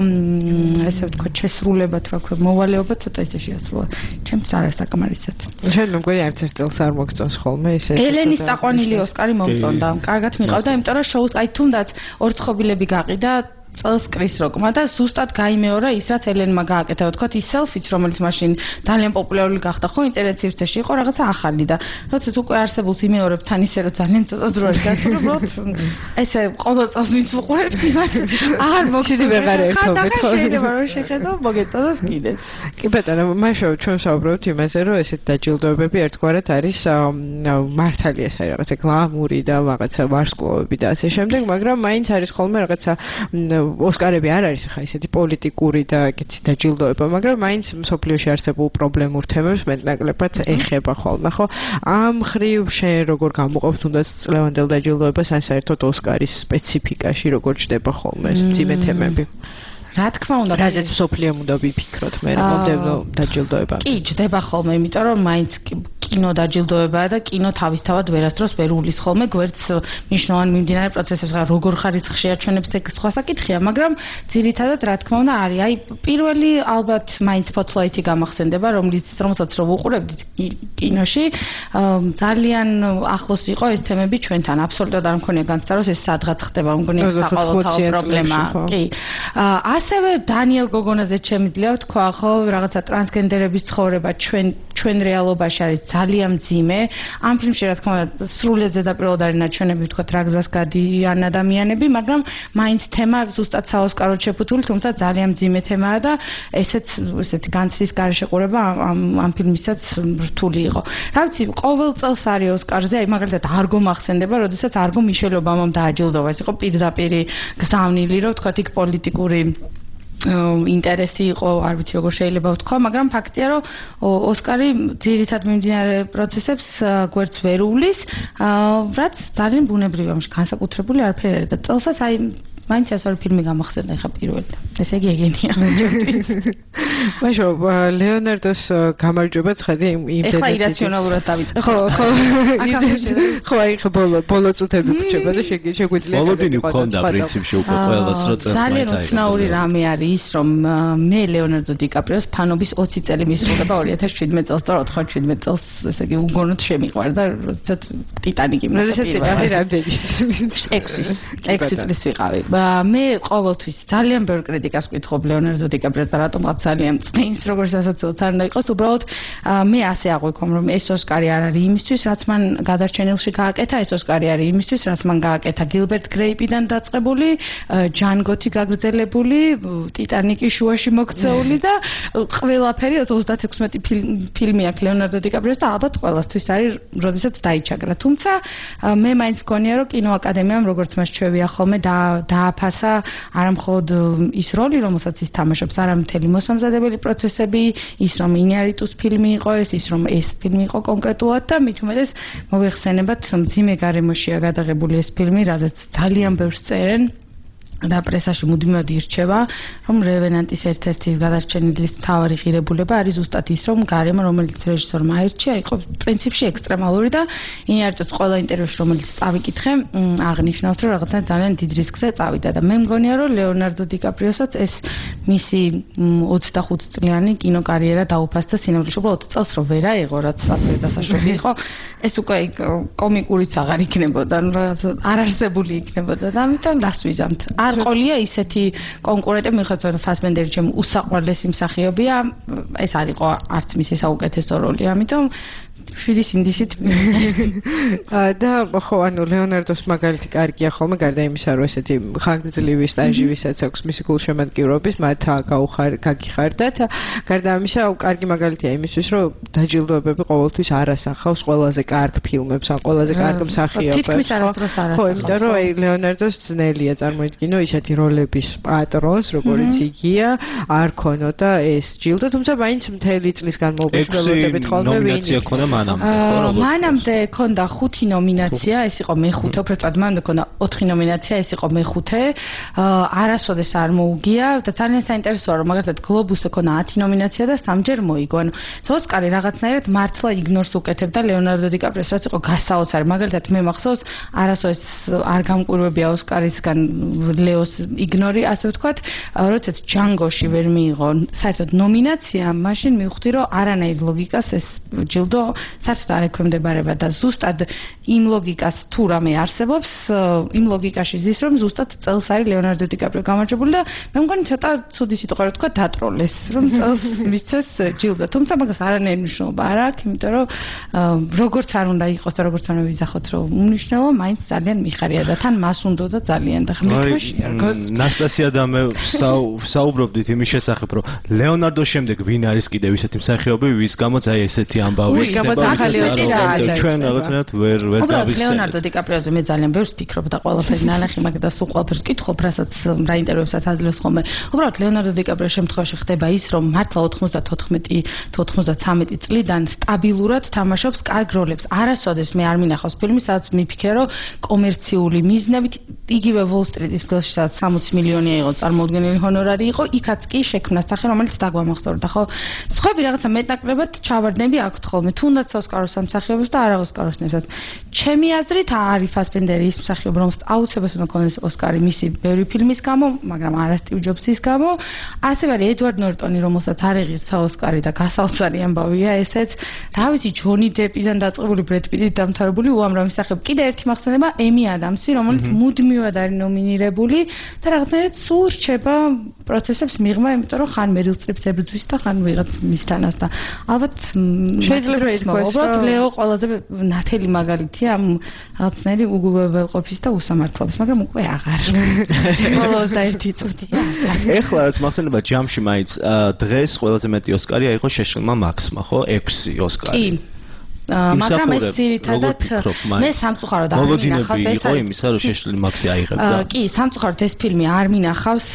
ესე ვთქვათ შესრულება თუ რა მოვალეობა ცოტა ისე შეასრულა. ჩემს არ არის საკამარისად. შენ მე მგონი არც ერთ წელს არ მოგწონს ხოლმე ეს ელენის წაყვანილი ოსკარი მომწონდა. კარგად მიყავდა, იმიტომ რომ შოუს აი თუნდაც ორცხობილები გაყიდა წელს კრის როკმა და ზუსტად გაიმეორა ის რაც ელენმა გააკეთა, ვთქვათ ის სელფიც რომელიც მაშინ ძალიან პოპულარული გახდა ხო ინტერნეტ სივრცეში იყო რაღაცა ახალი და როდესაც უკვე არსებულს იმეორებ თან ისე რომ ძალიან ცოტა დრო არის გასული, ესე ყოველ წელს ვინც უყურებთ აღარ მოგცდი ვეღარ ერთობით ხო შეიძლება რომ შეხედო მოგეწოდოს კიდეც. კი ბატონო, მაშინ ჩვენ საუბრობთ იმაზე რომ ესეთ დაჯილდოებები ერთგვარად არის მართალია ეს არის რაღაცა გლამური და რაღაცა ვარსკვლავები და ასე შემდეგ, მაგრამ მაინც არის ხოლმე რაღაცა ოსკარები არ არის ხა ისეთი პოლიტიკური და კიცი დაჯილდოება, მაგრამ მაინც მსოფლიოში არსებულ პრობლემურ თემებს მეტნაკლებად ეხება ხოლმე, ხო? ამ მხრივ შენ როგორ გამოყოფ თუნდაც წლევანდელ დაჯილდოებას, ან საერთოდ ოსკარის სპეციფიკაში როგორ ჩდება ხოლმე ეს მძიმე თემები? რა თქმა უნდა, რაზეც მსოფლიომ უნდა ვიფიქროთ მე მომდევნო დაჯილდოება. კი, ჯდება ხოლმე, იმიტომ რომ მაინც კინო დაჯილდოებაა და კინო თავისთავად ვერასდროს ვერ უვლის ხოლმე გვერდს მნიშვნელოვან მიმდინარე პროცესებს, როგორ ხარისხში აჩვენებს ეგ სხვა საკითხია, მაგრამ ძირითადად რა თქმა უნდა არის, აი პირველი ალბათ მაინც Spotlight-ი გამახსენდება, რომელსაც რო უყურებდით კინოში, ძალიან ახლოს იყო ეს თემები ჩვენთან, აბსოლუტურად არ მქონია განცდა რომ ეს სადღაც ხდება, მგონია საყოველთაო პრობლემა. კი. ასევე დანიელ გოგონაზე შემიძლია ვთქვა, ხო, რაღაცა ტრანსგენდერების ცხოვრება ჩვენ რეალობაში არის ძალიან მძიმე. ამ ფილმში რა თქმა უნდა სრულიად ზედაპირულად არის ნაჩვენები ვთქვათ რა გზას გადიან ადამიანები, მაგრამ მაინც თემა ზუსტად საოსკაროდ შეფუთული, თუმცა ძალიან მძიმე თემაა და ესეთი განცდის გარეშე ყურება ამ ფილმისაც რთული იყო. რა ვიცი, ყოველ წელს არის ოსკარზე, აი მაგალითად არ გომახსენდება, როდესაც არ მიშელ ობამამ დააჯილდოვა. ეს იყო პირდაპირ გზავნილი, რომ ვთქვათ იქ პოლიტიკური ინტერესი იყო, არ ვიცი როგორ შეიძლება ვთქვა, მაგრამ ფაქტია, რომ ოსკარი ძირითად მიმდინარე პროცესებს გვერდს ვერ უვლის, რაც ძალიან ბუნებრივია, განსაკუთრებული არაფერი არის და წელსაც აი მაინც ეს ორი ფილმი გამახსენდა ხა პირველად. ესე იგი ეგენია. მაშო ლეონარდოს გამარჯვება ცხადი იმ ეხლა ირაციონალურად დავიწყე. ხო, აი ხა ბოლო წუთები გრჩება და შეგვიძლია ბოლოდინი გქონდა პრინციპში უკვე ყველას რო წელს მაინც ძალიან უცნაური რამე არის ის, რომ მე ლეონარდო დიკაპრიოს ფანობის 20 წელი მისრულება 2017 წელს და 97 წელს, ესე იგი უგონოდ შემიყვარდა, როდესაც ტიტანიკი მოვიდა. როდესაც იყავი რამდენი? 6 წლის ვიყავი. მე ყოველთვის ძალიან ბევრ კრიტიკას ვკითხობ ლეონარდო დიკაპრიოს და რატომღაც ძალიან წინს როგორც ასაცილოც არ უნდა იყოს, უბრალოდ მე ასე აღვიქვამ, რომ ეს ოსკარი არ არის იმისთვის, რაც მან გადარჩენილში გააკეთა, ეს ოსკარი არის იმისთვის, რაც მან გააკეთა გილბერტ გრეიპიდან დაწყებული, ჯანგოთი გაგრძელებული, ტიტანიკის შუაში მოქცეული და ყველაფერი 36 ფილმი აქვს ლეონარდო დიკაპრიოს და ალბათ ყველასთვის არის, როდესაც დაიჩაგრა. თუმცა მე მაინც მგონია, რომ კინოაკადემიამ როგორც მას ჩვევია ხოლმე დააფასა არა მხოლოდ ის როლი, რომელსაც ის თამაშობს, არამედ მთელი მოსამზადებელი პროცესები, ის რომ ინიარიტუს ფილმი იყო ის რომ ეს ფილმი იყო კონკრეტულად და მით უმეტეს მოიხსენებათ მძიმე გარემოშია გადაღებული ეს ფილმი, რაზეც ძალიან ბევრს წერენ და პრესაში მუდმივად ირჩევა, რომ რევენანტის ერთ-ერთი გადარჩენილი მთავარი ღირებულება არის ზუსტად ის, რომ გარემო, რომელიც რეჟისორმა აირჩია, იყო პრინციპში ექსტრემალური და ინიარიტუს ყველა ინტერვიუში, რომელიც წავიკითხე, აღნიშნავს, რომ რაღაცა ძალიან დიდ რისკზე წავიდა და მე მგონია, რომ ლეონარდო დიკაპრიოსაც ეს მისი 25 წლიანი კინოკარიერა დაუფასდა სინამდვილეში, უბრალოდ წელს რომ ვერ აიღო, რაც ასევე დასაშვები იყო, ეს უკვე კომიკურიც აღარ იქნებოდა, არარსებული იქნებოდა და ამიტომ რას ვიზამთ? არ ყოლია ისეთი კონკურენტები, მიხედავთ რომ ფასბენდერი ჩემ უსაყვარლესი მსახიობია, ეს არ იყო არც მისი საუკეთესო როლი, ამიტომ 7 ინდისით და ხო ანუ ლეონარდოს მაგალითი კარგია ხოლმე გარდა იმისა რომ ესეთი ხანგრძლივი სტაჟი ვისაც აქვს მისი გულშემატკივრობის მათ გაგიხარდათ გარდა ამისა კარგი მაგალითია იმისთვის რომ დაჯილდოებები ყოველთვის არ ასახავს ყველაზე კარგ ფილმებს ან ყველაზე კარგ მსახიობებს ხო იმიტომ რომ აი ლეონარდოს ძნელია წარმოიდგინო ისეთი როლების პატრონს როგორც იგია არ ქონოდა ეს ჯილდო თუმცა მაინც მთელი წლის განმავლობაში ველოდებით ხოლმე ვინ მანამდე ქონდა 5 ნომინაცია, ეს იყო მეხუთე, უბრალოდ მანამდე ქონდა 4 ნომინაცია, ეს იყო მეხუთე. არასოდეს არ მოუგია და ძალიან საინტერესოა, რომ მაგალითად გლობუსზე ქონდა 10 ნომინაცია და 3-ჯერ მოიგო. ანუ ოსკარი რაღაცნაირად მართლა იგნორს უკეთებდა ლეონარდო დიკაპრიოს, რაც იყო გასაოცარი. მაგალითად მე მახსოვს, არასოდეს არ გამკვირვებია ოსკარისგან ლეოს იგნორი, ასე ვთქვათ, როდესაც ჯანგოში ვერ მიიღო საერთოდ ნომინაცია, მაშინ მივხვდი, რომ არანაირ ლოგიკას ეს ჯილდო საერთოდ არ ექვემდებარება და ზუსტად იმ ლოგიკას თუ რამე არსებობს, იმ ლოგიკაში ზის რომ ზუსტად წელს არის ლეონარდო დიკაპრიო გამარჯვებული და მე მგონი ცოტა ცუდი სიტყვა რა თქვა დატროლეს, რომ წელს მისცეს ჯილდო. თუმცა მაგას არანაირი მნიშვნელობა არ აქვს, იმიტომ რომ როგორც არ უნდა იყოს და როგორც არ ვიძახოთ, რომ უმნიშვნელო, მაინც ძალიან მიხარია და თან მას უნდოდა ძალიან და ხმეთქვაში არგოს. ნასტასია და მე საუბრობდით იმის შესახებ, რომ ლეონარდოს შემდეგ ვინ არის კიდევ ისეთი მსახიობი, ვის გამოც აი ესეთი ამბავი ვის გამოც ახალი ოჯი რა არის. ჩვენ რაღაცნაირად ვერ გავიხსენებთ. ლეონარდო დიკაპრიოზე მე ძალიან ბევრს ვფიქრობ და ყველაფერი ნალახი მაგ და სულ ყველაფერს ვკითხობ, რასაც რა ინტერვიუებსაც აძლევს ხოლმე. უბრალოდ ლეონარდო დიკაპრიოს შემთხვევაში ხდება ის, რომ მართლა 94 წლიდან სტაბილურად თამაშობს კარგ როლებს. არასოდეს მე არ მინახავს ფილმი, სადაც მიფიქრე, რომ კომერციული მიზნებით იგივე Wall Street-ის ფილმში, სადაც 60 მილიონი იყო წარმოუდგენელი ჰონორარი იყო, იქაც კი შექმნა სახე, რომელიც დაგვამახსოვრდა, ხო? სხვები რაღაცა მეტნაკლებად ჩავარდნები აქვთ ხოლმე, თუნდაც ოსკაროს ამსახიობებს და არა ოსკაროს ნებსაც. ჩემი აზრით არის ფასბენდერი ის მსახიობი, რომელსაც აუცილებლად უნდა ქონდეს ოსკარი მისი ბევრი ფილმის გამო, მაგრამ არა სტივ ჯობსის გამო. ასევე არის ედვარდ ნორტონი, რომელსაც არ ეღირსა ოსკარი და გასაოცარი ამბავია ესეც. რა ვიცი, ჯონი დეპიდან დაწყებული, ბრედ პიტით დამთავრებული უამრავი მსახიობი. კიდე ერთი მახსენდება ემი ადამსი, რომელიც მუდმივად არის ნომინირებული და რაღაცნაირად სულ რჩება პროცესებს მიღმა, იმიტომ რომ ხან მერილ სტრიპს ებრძვის და ხან ვიღაც მისთანას და ალბათ შეიძლება თქვეს, უბრალოდ რომ ლეო ყველაზე ნათელი მაგალითია ამ რაღაცნაირი უგულებელყოფის და უსამართლობის, მაგრამ უკვე აღარ. ბოლო 21 წუთია. ეხლა რაც მახსენდება ჯამში მაინც დღეს ყველაზე მეტი ოსკარი აიღო შეშლილმა მაქსმა, ხო? 6 ოსკარი. კი. მაგრამ ეს ძირითადად მე სამწუხაროდ არ მინახავს ეს იყო იმისა რომ შეშლილი მაქსი აიღებდა. კი, სამწუხაროდ ეს ფილმი არ მინახავს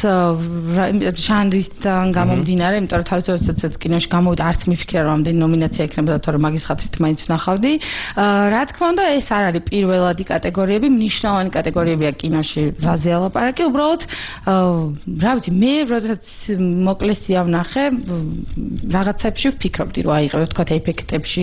ჟანრისთან გამომდინარე, იმიტომ რომ თავისთავად კინოში გამოვიდა არც მიფიქრე რომ ამდენი ნომინაცია იქნებოდა, თორემ მაგის ხათრით მაინც ვნახავდი. რა თქმა უნდა, ეს არ არის პირველადი კატეგორიები, მნიშვნელოვანი კატეგორიებია კინოში, რაზე ალაპარაკი, უბრალოდ რა ვიცი, მე როდესაც მოკლესია ვნახე, რაღაცებში ვფიქრობდი რომ აიღებდა, თქვა ეფექტებში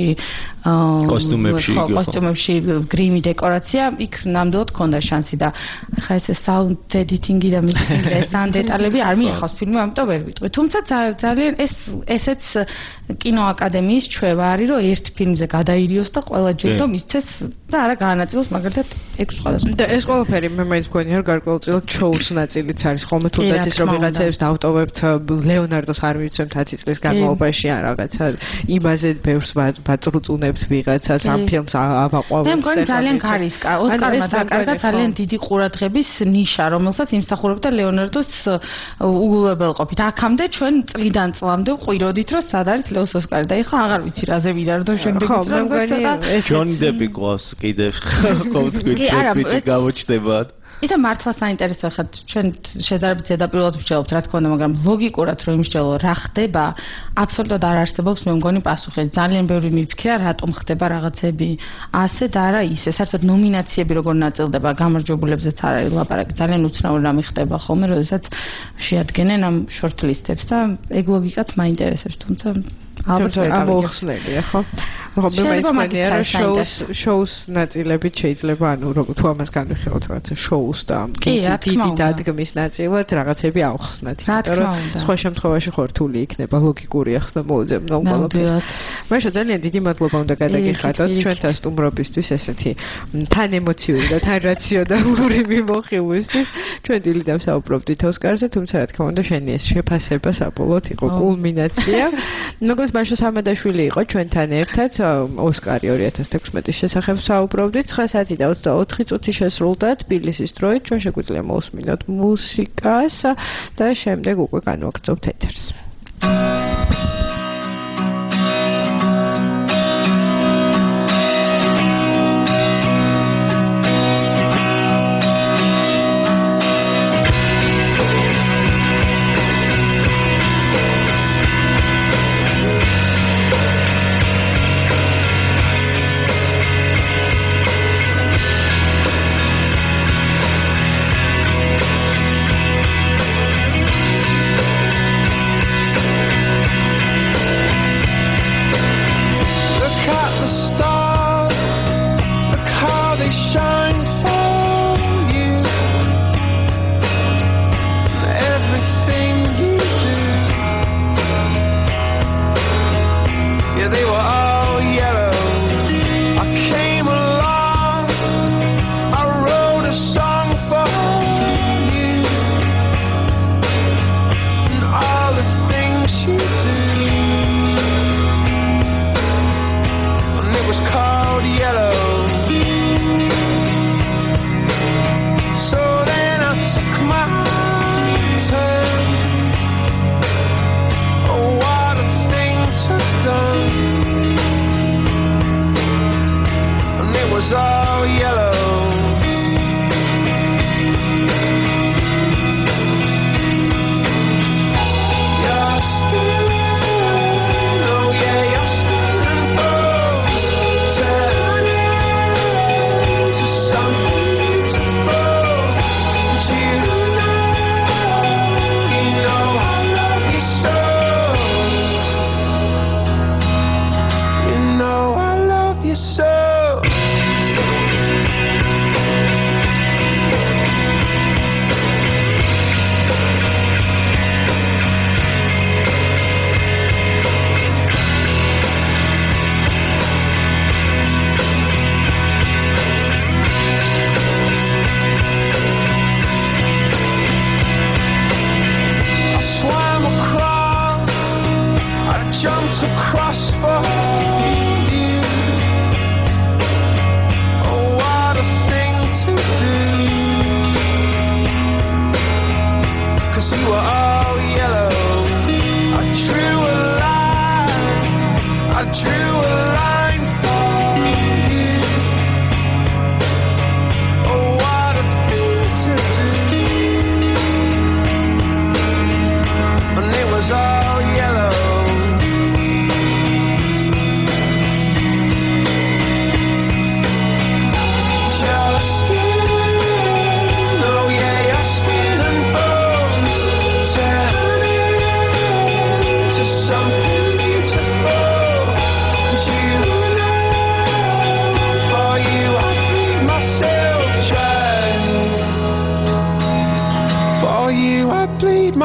კოსტუმებში გრიმი დეკორაცია იქ ნამდვილად ქონდა შანსი და ხა ეს საუნდ ედიტინგი და მიქსინგი და ეს თან დეტალები არ მიახავს ფილმი, ამიტომ ვერ ვიტყვი. თუმცა ძალიან ესეც კინოაკადემიის ჩვევა არის, რომ ერთ ფილმზე გადაირიოს და ყველა ჯილდო მისცეს და არა გაანაწილოს მაგალითად 6 სხვადასხვა. და ეს ყველაფერი მე მაინც მგონია რომ გარკვეულწილად შოუს ნაწილიც არის ხოლმე თუნდაც ის რომ ვიღაცებს დავტოვებთ ლეონარდოს არ მივცემთ 10 წლის განმავლობაში ან რაღაცა იმაზე ბევრს ვაწრუწუნებთ ვიღაცას ამ ფილმს ავაყვავებთ. მე მგონი ძალიან კარისკა. ოსკარმა დაკარგა ძალიან დიდი ყურადღების ნიშა, რომელსაც იმსახურებდა ლეონარდოს უგულებელყოფით. აქამდე ჩვენ წლიდან წლამდე ვყვიროდით, რომ სად არის ლეოს ოსკარი და ეხლა აღარ ვიცი რაზე ვიდარდო შემდეგიც რომ ჯონი დეპი გვავს კიდევ ყოველთვის გამოჩნდება. ისა მართლა საინტერესო ხარ ჩვენ შედარებით ზედაპირულად ვშელობთ რა თქმა უნდა, მაგრამ ლოგიკურად რომ იმსჯელო რა ხდება, აბსოლუტურად არ არსებობს მე მგონი პასუხი. ძალიან ბევრი მიფიქრა რატომ ხდება რაღაცები ასე და არა ისე. საერთოდ ნომინაციები როგორ ნაწილდება, გამარჯვებულებზეც არ არის ლაპარაკი. ძალიან უცნაური რამე ხდება ხოლმე, როდესაც შეადგენენ ამ შორტლისტებს და ეგ ლოგიკაც მაინტერესებს, თუმცა ალბათ ამოხსნელია, ხო? ხო, მე მაინც რომ შოუს ნაწილებით შეიძლება, ანუ როგორ თუ ამას განვიხილოთ რაღაცა შოუს და დიდი დადგმის ნაწილად რაღაცები ავხსნათ. იმიტომ რომ სხვა შემთხვევაში ხო რთული იქნება, ლოგიკურია ხსნა მოუძებნო ყველაფერს. მაშინ ძალიან დიდი მადლობა უნდა გადაგიხადოთ ჩვენთან სტუმრობისთვის ესეთი თან ემოციური და თან რაციონალური მიმოხილვისთვის. ჩვენ დილით დავსაუბრობდით ოსკარზე, თუმცა რა თქმა უნდა შენი ეს შეფასება საბოლოოდ იყო კულმინაცია. მოგონს მაშა სამედაშვილი იყო ჩვენთან ერთად ოსკარი 2016-ის შესახებ საუბრობდით. 9 საათი და 24 წუთი შესრულდა თბილისის დროით. ჩვენ შეგვიძლია მოვუსმინოთ მუსიკას და შემდეგ უკვე განვაგრძობთ ეთერს.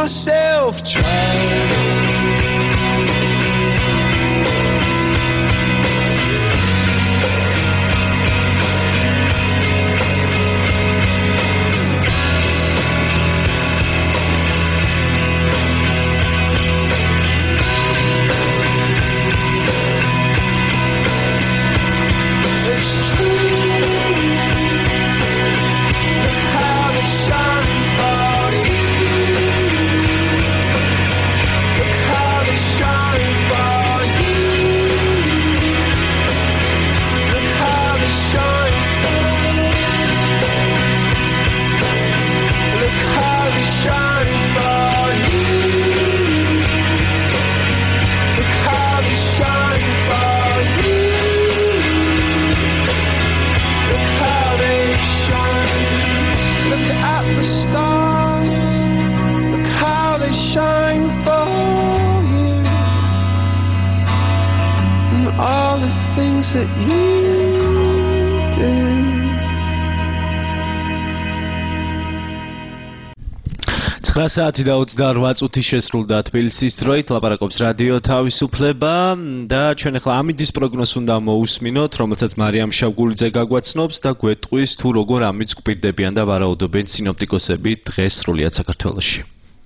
myself trying. That you do. საათი და 28 წუთი შესრულდა თბილისის დროით, ლაპარაკობს რადიო თავისუფლება და ჩვენ ახლა ამინდის პროგნოზს უნდა მოусმინოთ, რომელსაც მარიამ შავგულიძე გაგვაცნობს და გვეტყვის თუ როგორ ამინდს გვპირდებიან და ვარაუდობენ სინოპტიკოსები დღეს სრულიად საქართველოში.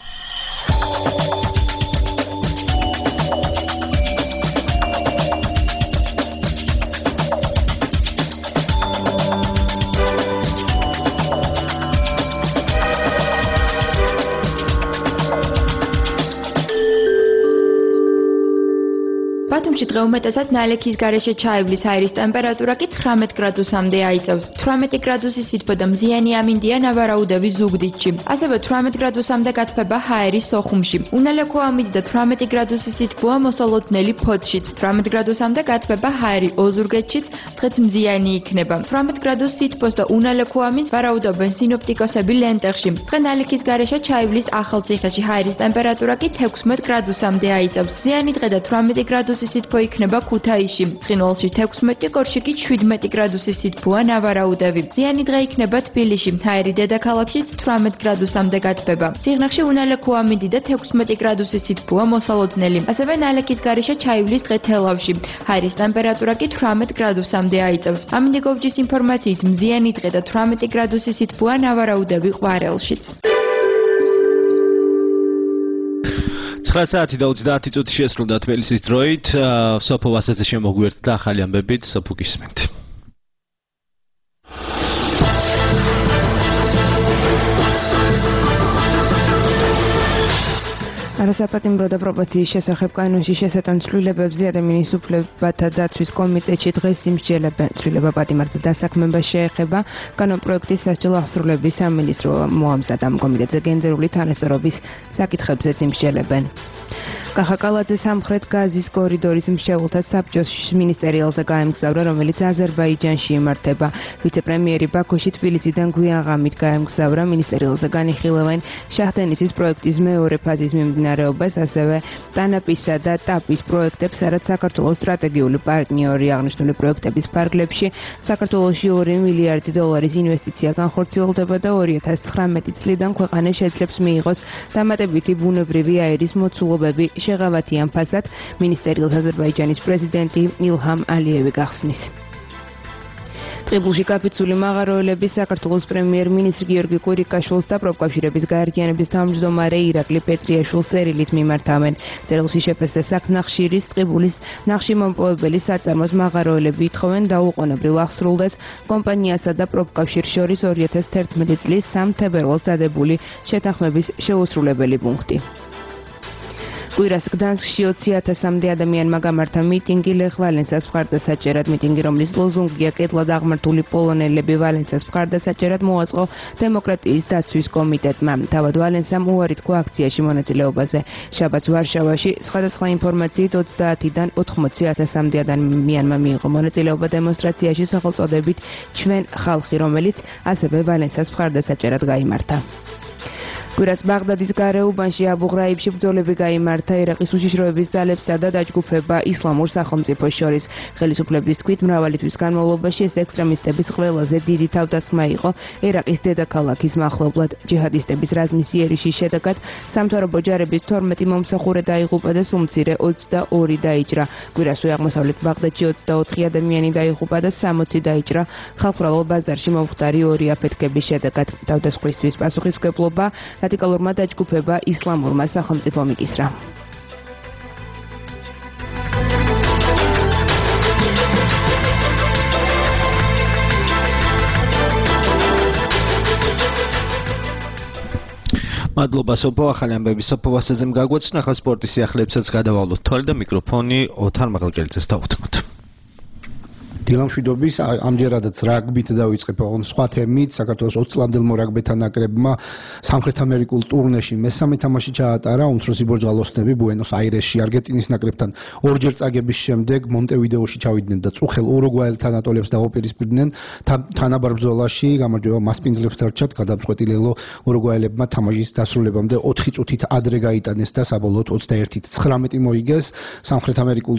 ბათუმში დღეუმეტესად ნალექის გარეშე ჩაივლის აირის ტემპერატურა კი 19 გრადუსამდე აიწევს. 18 გრადუსის სითბო და მზიანი ამინდია ნავარაუდები ზუგდიდში. ასევე 18 გრადუსამდე გათბება ჰაერის სოხუმში. უნალექო ამინდი და 18 გრადუსის სითბოა მოსალოდნელი ფოთშიც. 18 გრადუსამდე გათბება ჰაერი ოზურგეთშიც, დღეს მზიანი იქნება. 18 გრადუს სითბოს და უნალექო ამინდს ვარაუდობენ სინოპტიკოსები ლენტეხში. დღე ნალექის გარეშე ჩაივლის ახალციხეში ჰაერის ტემპერატურა კი 16 გრადუსამდე აიწევს. მზიანი დღე და 18 გრადუსის სითბო იქნება ქუთაისში. ცხინვალში 16, გორში კი 17 გრადუსის სითბოა ნავარაუდები. მზიანი დღე იქნება თბილისში. ჰაერი დედაქალაქშიც 18 გრადუსამდე გათბება. სიღნაღში უნალექო ამინდი და 16 გრადუსის სითბოა მოსალოდნელი. ასევე ნალექის გარეშე ჩაივლის დღე თელავში. ჰაერის ტემპერატურა კი 18 გრადუსამდე აიწევს. ამინდიგოვჯის ინფორმაციით მზიანი დღე და 18 გრადუსის სითბოა ნავარაუდები ყვარელშიც. 9 საათი და 30 წუთი შესრულდა თბილისის დროით. სოფო ვასაძე შემოგვიერთდა ახალი ამბებით, სოფო გისმენთ. არასაპატიმრო და პროპორციის შესახებ კანონში შესატან ცვლილებებზე ადამიანის უფლებათა დაცვის კომიტეტში დღეს იმსჯელებენ. ცვლილება პატიმართა დასაქმებას შეეხება. კანონპროექტის სასჯელო აღსრულების სამინისტრო მოამზადა. კომიტეტზე გენდერული თანასწორობის საკითხებზეც იმსჯელებენ. კახაკალაძე სამხრეთ გაზის კორიდორის მრჩეველთა საბჭოს მინისტერიალზე გაემგზავრა, რომელიც აზერბაიჯანში იმართება. ვიცე-პრემიერი ბაქოში თბილისიდან გვიანღამით გაემგზავრა. მინისტერიალზე განიხილავენ შაჰდენისის პროექტის მეორე ფაზის მიმდინარეობას, ასევე ტანაპისა და ტაპის პროექტებს, სადაც საქართველოს სტრატეგიული პარტნიორი. აღნიშნული პროექტების ფარგლებში საქართველოში 2 მილიარდი დოლარის ინვესტიცია განხორციელდება და 2019 წლიდან ქვეყანა შეძლებს მიიღოს დამატებითი ბუნებრივი აირის მოცულობები. შეღავათიან ფასად მინისტერიალს აზერბაიჯანის პრეზიდენტი ილჰამ ალიევი გახსნის. ტყიბულში გაფიცული მაღაროელები საქართველოს პრემიერ-მინისტრი გიორგი კვირიკაშვილს და პროფკავშირების გაერთიანების თავმჯდომარე ირაკლი პეტრიაშვილს წერილით მიმართავენ. წერილში შეფესე საქნახშირის ტყიბულის ნახშირმომპოვებელი საწარმოს მაღაროელები ითხოვენ დაუყოვნებლივ აღსრულდეს კომპანიასა და პროფკავშირს შორის 2011 წლის 3 თებერვალს დადებული შეთანხმების შეუსრულებელი პუნქტი. კვირას გდანსკში 20,000-მდე ადამიანმა გამართა მიტინგი ლეხ ვალენსას მხარდასაჭერად. მიტინგი, რომლის ლოზუნგია კეთლად აღმართული პოლონელები ვალენსას მხარდასაჭერად მოაწყო დემოკრატიის დაცვის კომიტეტმა. თავად ვალენსამ უარი თქვა აქციაში მონაწილეობაზე. შაბათს ვარშავაში სხვადასხვა ინფორმაციით 30-დან 80,000-მდე ადამიანმა მიიღო მონაწილეობა დემონსტრაციაში სახელწოდებით ჩვენ ხალხი, რომელიც ასევე ვალენსას მხარდასაჭერად გაიმართა. კვირას ბაღდადის გარეუბანში აბუ ღრაიბში ბრძოლები გაიმართა ერაყის უშიშროების ძალებსა და დაჯგუფება ისლამურ სახელმწიფოს შორის. ხელისუფლების თქმით, მრავალი თვის განმავლობაში ეს ექსტრემისტების ყველაზე დიდი თავდასხმა იყო ერაყის დედაქალაქის მახლობლად. ჯიჰადისტების რაზმის იერიშის შედეგად სამთავრობო ჯარების 12 მომსახურე დაიღუპა და სულ მცირე 22 დაიჭრა. კვირასვე აღმოსავლეთ ბაღდადში 24 ადამიანი დაიღუპა და 60 დაიჭრა ხალხურალო ბაზარში მომხდარი ორი აფეთქების შედეგად. თავდასხმისთვის პასუხისმგებლობა რადიკალურმა დაჯგუფება ისლამურმა სახელმწიფომ იკისრა. მადლობა სოფო, ახალი ამბები სოფო ვასაძემ გაგვაცნო, ახლა სპორტის სიახლეებსაც გადავალოთ თვალე და მიკროფონი ოთარ მაღალკელიძეს დავუთმოთ. დილამშვიდობის ამჯერადაც რაგბით დავიწყებ სხვა თემით. საქართველოს 20 წლამდელმა რაგბეთა ნაკრებმა სამხრეთ ამერიკულ ტურნეში მესამე თამაში ჩაატარა. უმცროსი ბორჯღალოსნები ბუენოს აირესში არგენტინის ნაკრებთან ორჯერ წაგების შემდეგ მონტევიდეოში ჩავიდნენ და წუხელ ურუგვაელთან ატოლებს დაუპირისპირდნენ. თანაბარ ბრძოლაში გამარჯვება მასპინძლებს დარჩათ. გადამწყვეტილ ურუგვაელებმა თამაშის დასრულებამდე 4 წუთით ადრე გაიტანეს და საბოლოოდ 21-19 მოიგეს. სამხრეთ ამერიკულ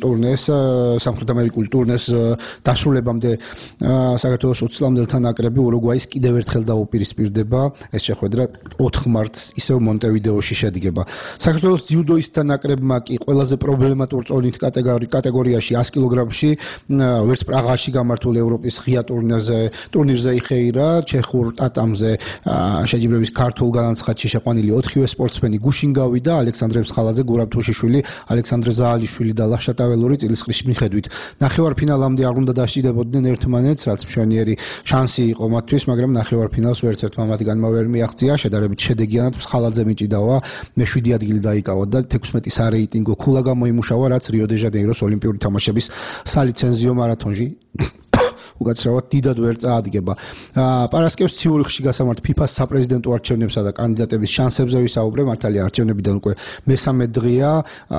ტურნეს დასრულებამდე საქართველოს 20 წლამდელთა ნაკრები ურუგვაის კიდევ ერთხელ დაუპირისპირდება. ეს შეხვედრა 4 მარტს ისევ მონტევიდეოში შედგება. საქართველოს ძიუდოისტთა ნაკრებმა კი ყველაზე პრობლემატურ წონით კატეგორიაში 100 კილოგრამში ვერც პრაღაში გამართულ ევროპის ღია ტურნირზე იხეირა. ჩეხურ ტატამზე შეჯიბრების ქართულ განაცხადში შეყვანილი 4-ვე სპორტსმენი გუშინ გავიდა. ალექსანდრე მსხალაძე, გურამ თუშიშვილი, ალექსანდრე ზაალიშვილი და ლაშა ტაველური წილისყრის მიხედვით ნახევარფინალამდე არ უნდა დასჭირდებოდნენ ერთმანეთს, რაც მშვენიერი შანსი იყო მათთვის, მაგრამ ნახევარფინალს ვერც ერთმა მათგანმა ვერ მიაღწია. შედარებით შედეგიანად მსხალაძე მიჭიდავა, მე-7 ადგილი დაიკავა და 16 სარეიტინგო ქულა გამოიმუშავა, რაც რიო-დე-ჟანეიროს ოლიმპიური თამაშების სალიცენზიო მარათონში უკაცრავად დიდად ვერ წაადგება. პარასკევს ციურიხში გასამართ FIFA-ს საპრეზიდენტო არჩევნებსა და კანდიდატების შანსებზე ვისაუბრე. მართალია არჩევნებიდან უკვე მესამე დღეა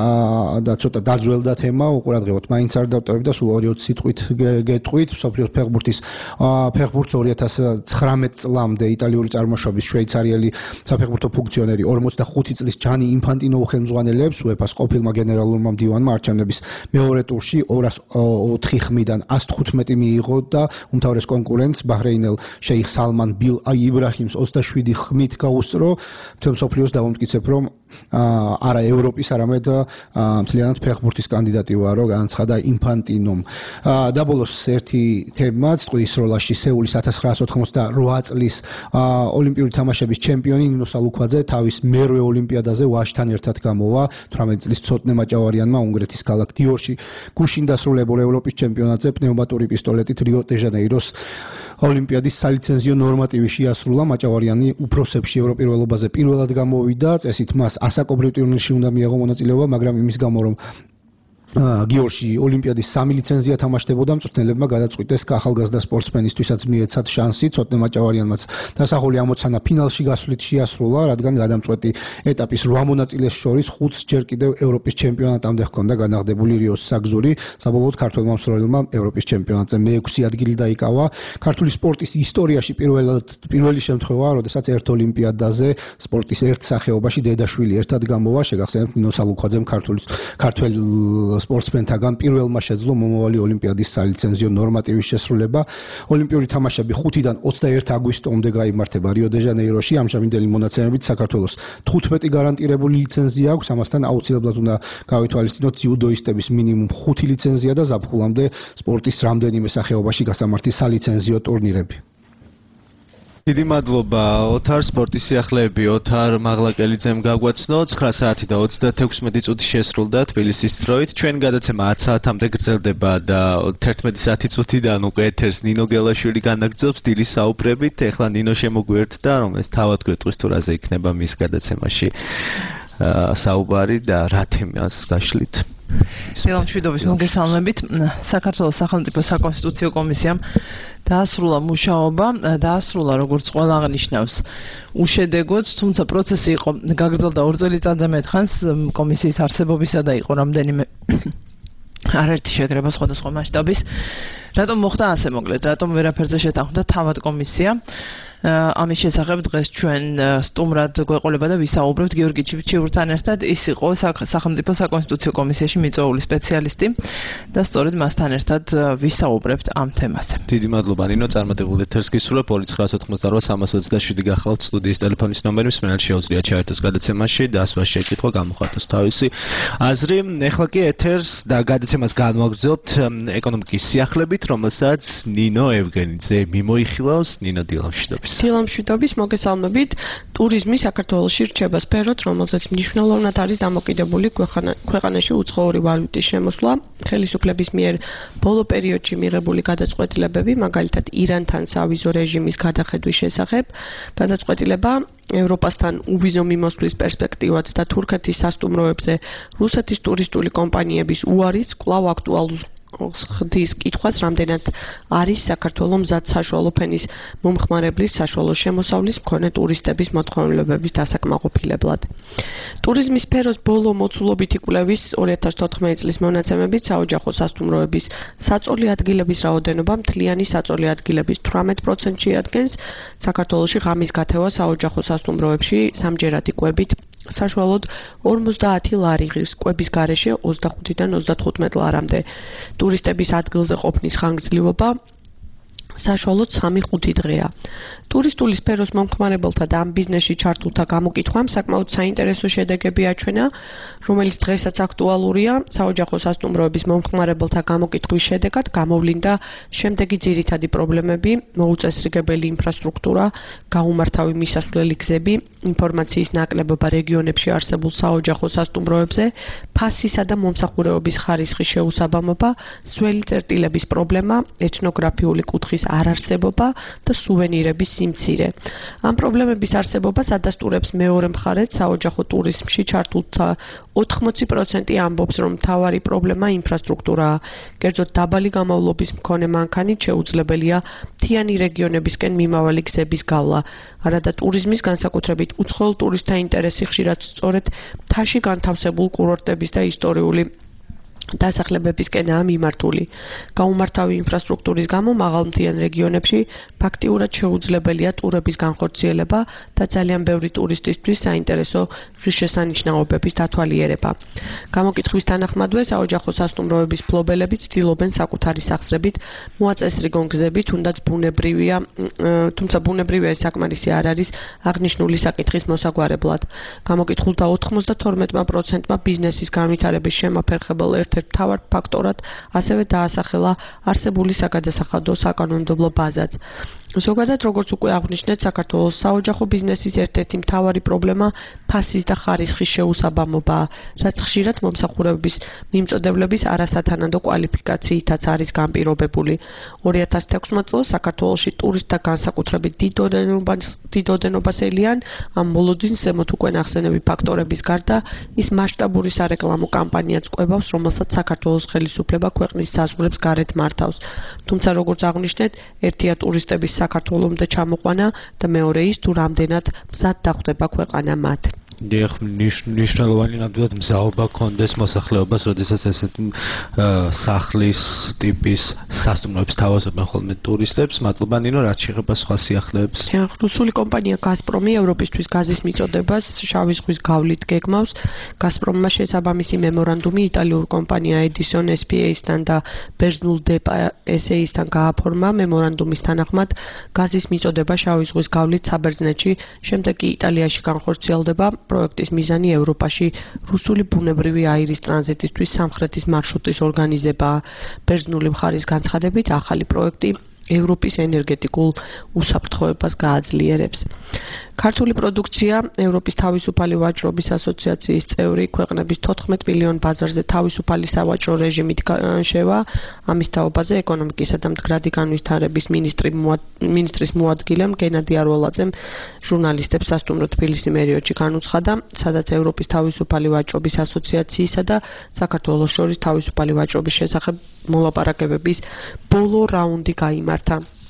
და ცოტა დაძველდა თემა, უყურადღებოთ, მაინც არ დავტოვებ და სულ 2-20 სიტყვით გეტყვით. მსოფლიოს ფეხბურთის ფეხბურთს 2019 წლამდე იტალიური წარმოშობის შვეიცარიელი საფეხბურთო ფუნქციონერი 45 წლის ჯანი ინფანტინო უხელმძღვანელებს UEFA-ს ყოფილმა გენერალურმა მდივანმა არჩევნების მეორე ტურში 204 ხმიდან 115 მიიღო და უმთავრეს კონკურენტს ბაჰრეინელ შეიხ სალმან ბილ იბრაჰიმს 27 ხმით გაუსწრო. მთელ მსოფლიოს დავამტკიცებ, რომ არა ევროპის, არამედ მთლიანად ფეხბურთის კანდიდატი ვარო, განაცხადა ინფანტინომ. დაბოლოს ერთი თემაც, ტყუის როლაში სეულის 1988 წლის ოლიმპიური თამაშების ჩემპიონი ნინო სალუქვაძე თავის მერვე ოლიმპიადაზე ვაშთან ერთად გამოვა. 18 წლის ცოტნე მაჭავარიანმა უნგრეთის ქალაქ დიორში გუშინ დასრულებულ ევროპის ჩემპიონატზე პნევმატური პისტოლეტით რიო-დე-ჟანეიროს ოლიმპიადის სალიცენზიო ნორმატივი შეასრულა. მაჭავარიანი უფროსებში ევროპირველობაზე პირველად გამოვიდა. წესით მას ასაკობრივ ტურნირში უნდა მიიღო მონაწილეობა, მაგრამ იმის გამო, რომ გიორში ოლიმპიადის 3 ლიცენზია თამაშდებოდა, მწვრთნელებმა გადაწყვიტეს ახალგაზრდა სპორტსმენისთვისაც მიეცათ შანსი. ცოტნე მაჭავარიანმაც დასახული ამოცანა ფინალში გასვლით შეასრულა, რადგან გადამწყვეტი ეტაპის 8 მონაწილეს შორის 5-ს ჯერ კიდევ ევროპის ჩემპიონატამდე ჰქონდა განაღდებული რიოს საგზური. საბოლოოდ ქართველმა მსროლელმა ევროპის ჩემპიონატზე მე-6 ადგილი დაიკავა. ქართული სპორტის ისტორიაში პირველი შემთხვევაა, როდესაც ერთ ოლიმპიადაზე სპორტის ერთ სახეობაში დედაშვილი ერთად გამოვა. შეგახსენებთ, ნინო სალუქვაძემ ქართველ სპორტსმენთაგან პირველმა შეძლო მომავალი ოლიმპიადის სალიცენზიო ნორმატივის შესრულება. ოლიმპიური თამაშები 5-დან 21 აგვისტომდე გაიმართება რიო-დე-ჟანეიროში. ამჟამინდელი მონაცემებით საქართველოს 15 გარანტირებული ლიცენზია აქვს. ამასთან აუცილებლად უნდა გავითვალისწინოთ ძიუდოისტების მინიმუმ 5 ლიცენზია და ზაფხულამდე სპორტის რამდენიმე სახეობაში გასამართი სალიცენზიო ტურნირები. დიდი მადლობა ოთარ, სპორტის სიახლეები ოთარ მაღლაკელიძემ გაგვაცნო. 9 საათი და 36 წუთი შესრულდა თბილისის დროით. ჩვენ გადაცემა 10 საათამდე გრძელდება და 11 საათი წუთიდან უკვე ეთერს ნინო გელაშვილი განაგრძობს დილის საუბრებით. ეხლა ნინო შემოგვიერთდა, რომელიც თავად გვეტყვის თუ რაზე იქნება მის გადაცემაში საუბარი და რა თემას გაშლით. მშვიდობის მოგესალმებით. საქართველოს სახელმწიფო საკონსტიტუციო კომისიამ დაასრულა მუშაობა, დაასრულა როგორც ყველა აღნიშნავს უშედეგოც, თუმცა პროცესი იყო გაგრძელდა 2 წელიწადზე მეტხანს კომისიის არსებობისა და იყო რამდენიმე არაერთი შეკრება სხვადასხვა მასშტაბის. რატომ მოხდა ასე მოკლედ? რატომ ვერაფერზე შეთანხმდა თავად კომისია? ამის შესახებ დღეს ჩვენ სტუმრად გვეყოლება და ვისაუბრებთ გიორგი ჩივურთან ერთად. ის იყო სახელმწიფო საკონსტიტუციო კომისიაში მიწვეული სპეციალისტი და სწორედ მასთან ერთად ვისაუბრებთ ამ თემაზე. დიდი მადლობა ნინო, წარმატებულ ეთერს გისურვებ. 2988-327 გახლავთ სტუდიის ტელეფონის ნომერი, მსმენელს შეუძლია ჩაერთოს გადაცემაში და ასვას შეკითხვა გამოხატოს თავისი აზრი. ეხლა კი ეთერს და გადაცემას განვაგრძობთ ეკონომიკის სიახლებით, რომელსაც ნინო ევგენიძე მიმოიხილავს. ნინო, დილამშვიდობი. დილამშვიდობის, მოგესალმებით. ტურიზმი საქართველოში რჩება სფეროთ, რომელზეც მნიშვნელოვნად არის დამოკიდებული ქვეყანაში უცხოური ვალუტის შემოსვლა. ხელისუფლების მიერ ბოლო პერიოდში მიღებული გადაწყვეტილებები, მაგალითად ირანთან სავიზო რეჟიმის გადახედვის შესახებ, გადაწყვეტილება ევროპასთან უვიზო მიმოსვლის პერსპექტივაც და თურქეთის სასტუმროებზე რუსეთის ტურისტული კომპანიების უარიც კვლავ აქტუალურ ხდის კითხვას, რამდენად არის საქართველოს მზად საშუალო ფენის მომხმარებლის საშუალო შემოსავლის მქონე ტურისტების მოთხოვნილებების დასაკმაყოფილებლად. ტურიზმის სფეროს ბოლო მოცულობითი კვლევის 2014 წლის მონაცემებით საოჯახო სასტუმროების საწოლი ადგილების რაოდენობა მთლიანი საწოლი ადგილების 18% შეადგენს. საქართველოში ღამის გათევა საოჯახო სასტუმროებში სამჯერადი კვებით საშუალოდ 50 ლარი ღირს, კვების გარეშე 25-დან 35 ლარამდე. ტურისტების ადგილზე ყოფნის ხანგრძლივობა საშუალოდ 3-5 დღეა. ტურისტული სფეროს მომხმარებელთა და ამ ბიზნესში ჩართულთა გამოკითხვამ საკმაოდ საინტერესო შედეგები აჩვენა, რომელიც დღესაც აქტუალურია. საოჯახო სასტუმროების მომხმარებელთა გამოკითხვის შედეგად გამოვლინდა შემდეგი ძირითადი პრობლემები: მოუწესრიგებელი ინფრასტრუქტურა, გაუმართავი მისასვლელი გზები, ინფორმაციის ნაკლებობა რეგიონებში არსებულ საოჯახო სასტუმროებზე, ფასისა და მომსახურეობის ხარისხის შეუსაბამობა, სველი წერტილების პრობლემა, ეთნოგრაფიული კუთხის არარსებობა და სუვენირების სიმცირე. ამ პრობლემების არსებობას ადასტურებს მეორე მხარეს საოჯახო ტურიზმში ჩართულთა 80% ამბობს, რომ მთავარი პრობლემა ინფრასტრუქტურაა. კერძოდ დაბალი გამავლობის მქონე მანქანით შეუძლებელია მთიანი რეგიონებისკენ მიმავალი გზების გავლა. არადა ტურიზმის განსაკუთრებით უცხოელ ტურისტთა ინტერესი ხშირად სწორედ მთაში განთავსებულ კურორტების და ისტორიული დასახლებებისკენაა მიმართული. გაუმართავი ინფრასტრუქტურის გამო მაღალმთიან რეგიონებში ფაქტიურად შეუძლებელია ტურების განხორციელება და ძალიან ბევრი ტურისტისთვის საინტერესო ღირსშესანიშნაობების დათვალიერება. გამოკითხვის თანახმადვე საოჯახო სასტუმროების ფლობელები ცდილობენ საკუთარი სახსრებით მოაწესრიგონ გზები, თუმცა ბუნებრივია ეს საკმარისი არ არის აღნიშნული საკითხის მოსაგვარებლად. გამოკითხულთა 92%-მა ბიზნესის განვითარების შემაფერხებელ ერთ-ერთ მთავარ ფაქტორად ასევე დაასახელა არსებული საგადასახადო საკანონმდებლო ბაზაც. ზოგადად, როგორც უკვე აღნიშნეთ, საქართველოს საოჯახო ბიზნესის ერთ-ერთი მთავარი პრობლემა ფასის და ხარისხის შეუსაბამობაა, რაც ხშირად მომსახურების მიმწოდებლების არასათანადო კვალიფიკაციითაც არის განპირობებული. 2016 წელს საქართველოში ტურისტთა განსაკუთრებით დიდ ოდენობას ელიან ამ მოლოდინს ზემოთ უკვე ნახსენები ფაქტორების გარდა ის მასშტაბური სარეკლამო კამპანიაც ყვებავს, რომელსაც საქართველოს ხელისუფლება ქვეყნის საზღვრებს გარეთ მართავს. თუმცა, როგორც აღნიშნეთ, ერთია ტურისტების საქართველომდე ჩამოყვანა და მეორე ის თუ რამდენად მზად დახვდება ქვეყანა მათ. დიახ, მნიშვნელოვანი ნამდვილად მზაობა კონდეს მოსახლეობას, როდესაც ესეთ სახლის ტიპის სასტუმროებს თავაზობენ ხოლმე ტურისტებს. მადლობა ნინო, რაც შეეხება სხვა სიახლეებს. რუსული კომპანია გაზპრომი ევროპისთვის გაზის მიწოდებას შავი ზღვის გავლით გეგმავს. გაზპრომმა შესაბამისი მემორანდუმი იტალიურ კომპანია Edison SpA-სთან და ბერძნულ DEPA SA-სთან გააფორმა. მემორანდუმის თანახმად გაზის მიწოდება შავი ზღვის გავლით საბერძნეთში, შემდეგ კი იტალიაში განხორციელდება. პროექტის მიზანი ევროპაში რუსული ბუნებრივი აირის ტრანზიტისთვის სამხრეთის მარშრუტის ორგანიზებაა. ბერძნული მხარის განცხადებით, ახალი პროექტი ევროპის ენერგეტიკულ უსაფრთხოებას გააძლიერებს. ქართული პროდუქცია ევროპის თავისუფალი ვაჭრობის ასოციაციის წევრი ქვეყნების 14 მილიონ ბაზარზე თავისუფალი სავაჭრო რეჟიმით შევა. ამის თაობაზე ეკონომიკისა და მდგრადი განვითარების მინისტრის მოადგილემ გენადი არველაძემ ჟურნალისტებს სასტუმრო თბილისი მერიოდში განუცხადა, სადაც ევროპის თავისუფალი ვაჭრობის ასოციაციისა და საქართველოს შორის თავისუფალი ვაჭრობის შესახებ მოლაპარაკებების ბოლო რაუნდი გაიმართა.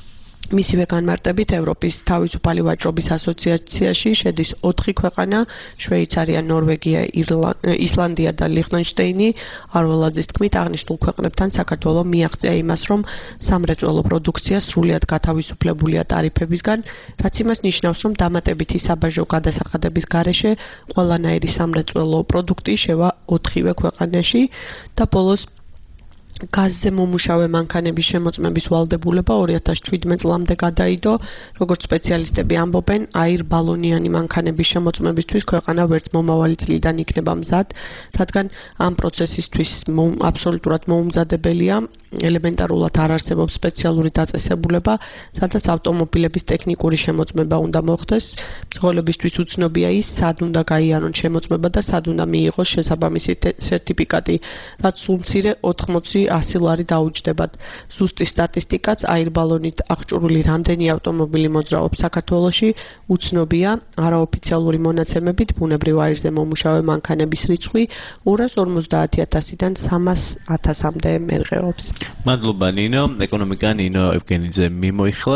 მისივე განმარტებით ევროპის თავისუფალი ვაჭრობის ასოციაციაში შედის 4 ქვეყანა: შვეიცარია, ნორვეგია, ისლანდია და ლიხტენშტეინი. არველაძის თქმით, აღნიშნულ ქვეყნებთან საქართველო მიაღწია იმას, რომ სამრეწველო პროდუქცია სრულიად გათავისუფლებულია ტარიფებისგან, რაც იმას ნიშნავს, რომ დამატებითი საბაჟო გადასახადების გარეშე ყველანაირი სამრეწველო პროდუქტი შევა 4-ვე ქვეყანაში და ბოლოს გაზზე მომუშავე მანქანების შემოწმების ვალდებულება 2017 წლამდე გადაიდო. როგორც სპეციალისტები ამბობენ, აირბალონიანი მანქანების შემოწმებისთვის ქვეყანა ვერც მომავალი წლიდან იქნება მზად, რადგან ამ პროცესისთვის აბსოლუტურად მოუმზადებელია. ელემენტარულად არ არსებობს სპეციალური დაწესებულება, სადაც ავტომობილების ტექნიკური შემოწმება უნდა მოხდეს. მძღოლებისთვის უცნობია ის, სად უნდა გაიარონ შემოწმება და სად უნდა მიიღოს შესაბამისი სერტიფიკატი, რაც სულ მცირე 80-100 ლარი დაუჯდებათ. ზუსტი სტატისტიკაც აირბალონით აღჭურვილი რამდენი ავტომობილი მოძრაობს საქართველოში უცნობია. არაოფიციალური მონაცემებით ბუნებრივ აირზე მომუშავე მანქანების რიცხვი 250,000-დან 300,000-მდე მერყეობს. მადლობა ნინო, ეკონომიკა ნინო ევგენიძე მიმოიხილა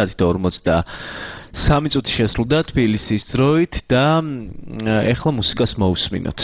9:43 წუთი შესრულდა თბილისის დროით და ეხლა მუსიკას მოусმინოთ.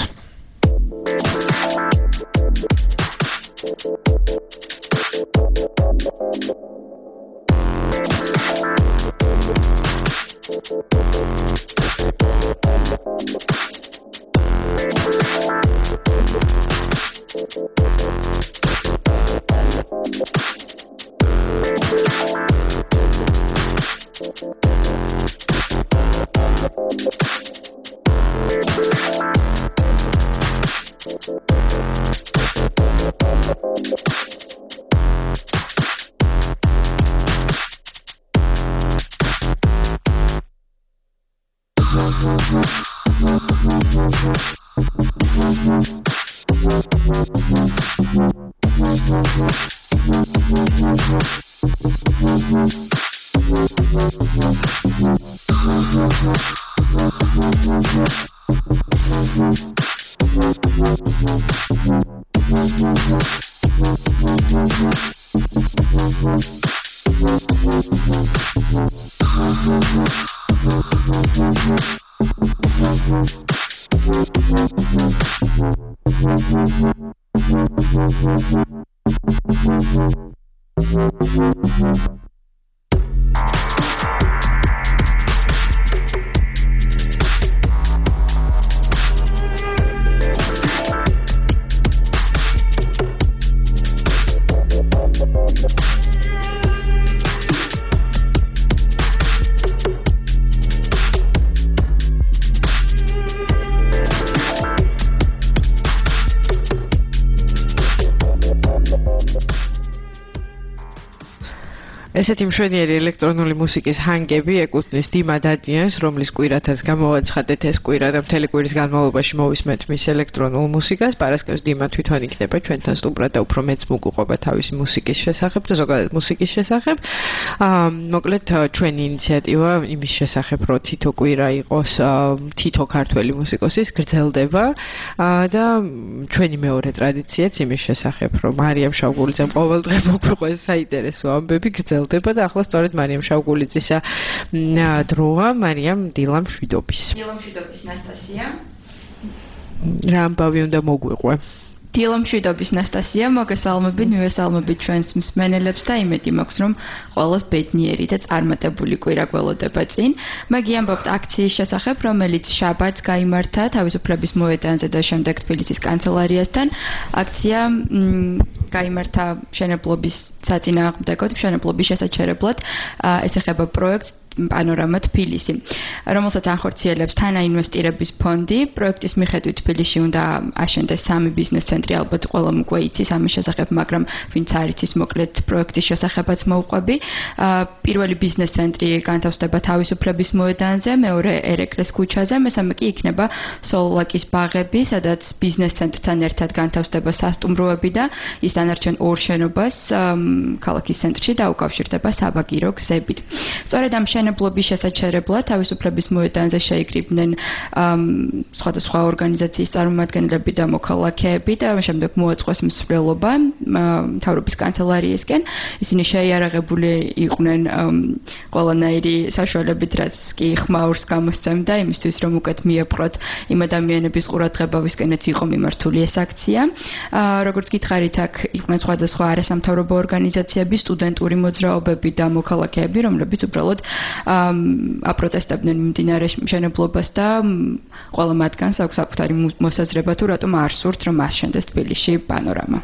ესეთი მშვენიერი ელექტრონული მუსიკის ჰანგები ეკუთვნის დიმა დადიანს, რომლის კვირათაც გამოვაცხადეთ ეს კვირა და მთელი კვირის განმავლობაში მოვისმენთ მის ელექტრონულ მუსიკას. პარასკევს დიმა თვითონ იქნება ჩვენთან სტუმრად და უფრო მეც მოგუყვება თავისი მუსიკის შესახებ და ზოგადად მუსიკის შესახებ. მოკლედ ჩვენი ინიციატივა იმის შესახებ, რომ თითო კვირა იყოს თითო ქართველი მუსიკოსის გრძელდება და ჩვენი მეორე ტრადიციაც იმის შესახებ, რომ მარიამ შავგულიძემ ყოველდღე მოგვიყვეს საინტერესო ამბები გრძელდება და ახლა სწორედ მარიამ შავგულიძისა დროა. მარიამ, დილა მშვიდობის. დილა მშვიდობის ნასტასია. რა ამბავი უნდა მოგვიყვე? დილა მშვიდობის ნასტასია, მოგესალმებით, მივესალმებით ჩვენს მსმენელებს და იმედი მაქვს, რომ ყველას ბედნიერი და წარმატებული კვირა გველოდება წინ. მე გიამბობთ აქციის შესახებ, რომელიც შაბათს გაიმართა თავისუფლების მოედანზე და შემდეგ თბილისის კანცელარიასთან. აქცია გაიმართა მშენებლობის საწინააღმდეგოდ, მშენებლობის შესაჩერებლად. ეს ეხება პროექტს პანორამა თბილისი, რომელსაც ახორციელებს თანაინვესტირების ფონდი. პროექტის მიხედვით თბილისში უნდა აშენდეს 3 ბიზნეს ცენტრი, ალბათ ყველამ უკვე იცის ამის შესახებ, მაგრამ ვინც არ იცის, მოკლედ პროექტის შესახებაც მოვყვები. პირველი ბიზნეს ცენტრი განთავსდება თავისუფლების მოედანზე, მეორე ერეკლეს ქუჩაზე, მესამე კი იქნება სოლოლაკის ბაღები, სადაც ბიზნეს ცენტრთან ერთად განთავსდება სასტუმროები და ის დანარჩენ 2 შენობას ქალაქის ცენტრში დაუკავშირდება საბაგირო გზებით. სწორედ ამ მშენებლობის შესაჩერებლად თავისუფლების მოედანზე შეიკრიბნენ სხვადასხვა ორგანიზაციის წარმომადგენლები და მოქალაქეები და შემდეგ მოაწყვეს მსვლელობა მთავრობის კანცელარიისკენ. ისინი შეიარაღებული იყვნენ ყველანაირი საშუალებით, რაც კი ხმაურს გამოსცემდა იმისთვის, რომ უკეთ მიეპყროთ იმ ადამიანების ყურადღებავისკენაც იყო მიმართული ეს აქცია. როგორც გითხარით, აქ იყვნენ სხვადასხვა არასამთავრობო ორგანიზაციები, სტუდენტური მოძრაობები და მოქალაქეები, რომლებიც უბრალოდ აპროტესტებდნენ მიმდინარე მშენებლობას და ყველა მათგანს აქვს საკუთარი მოსაზრება თუ რატომ არ სურთ, რომ აშენდეს თბილისში პანორამა.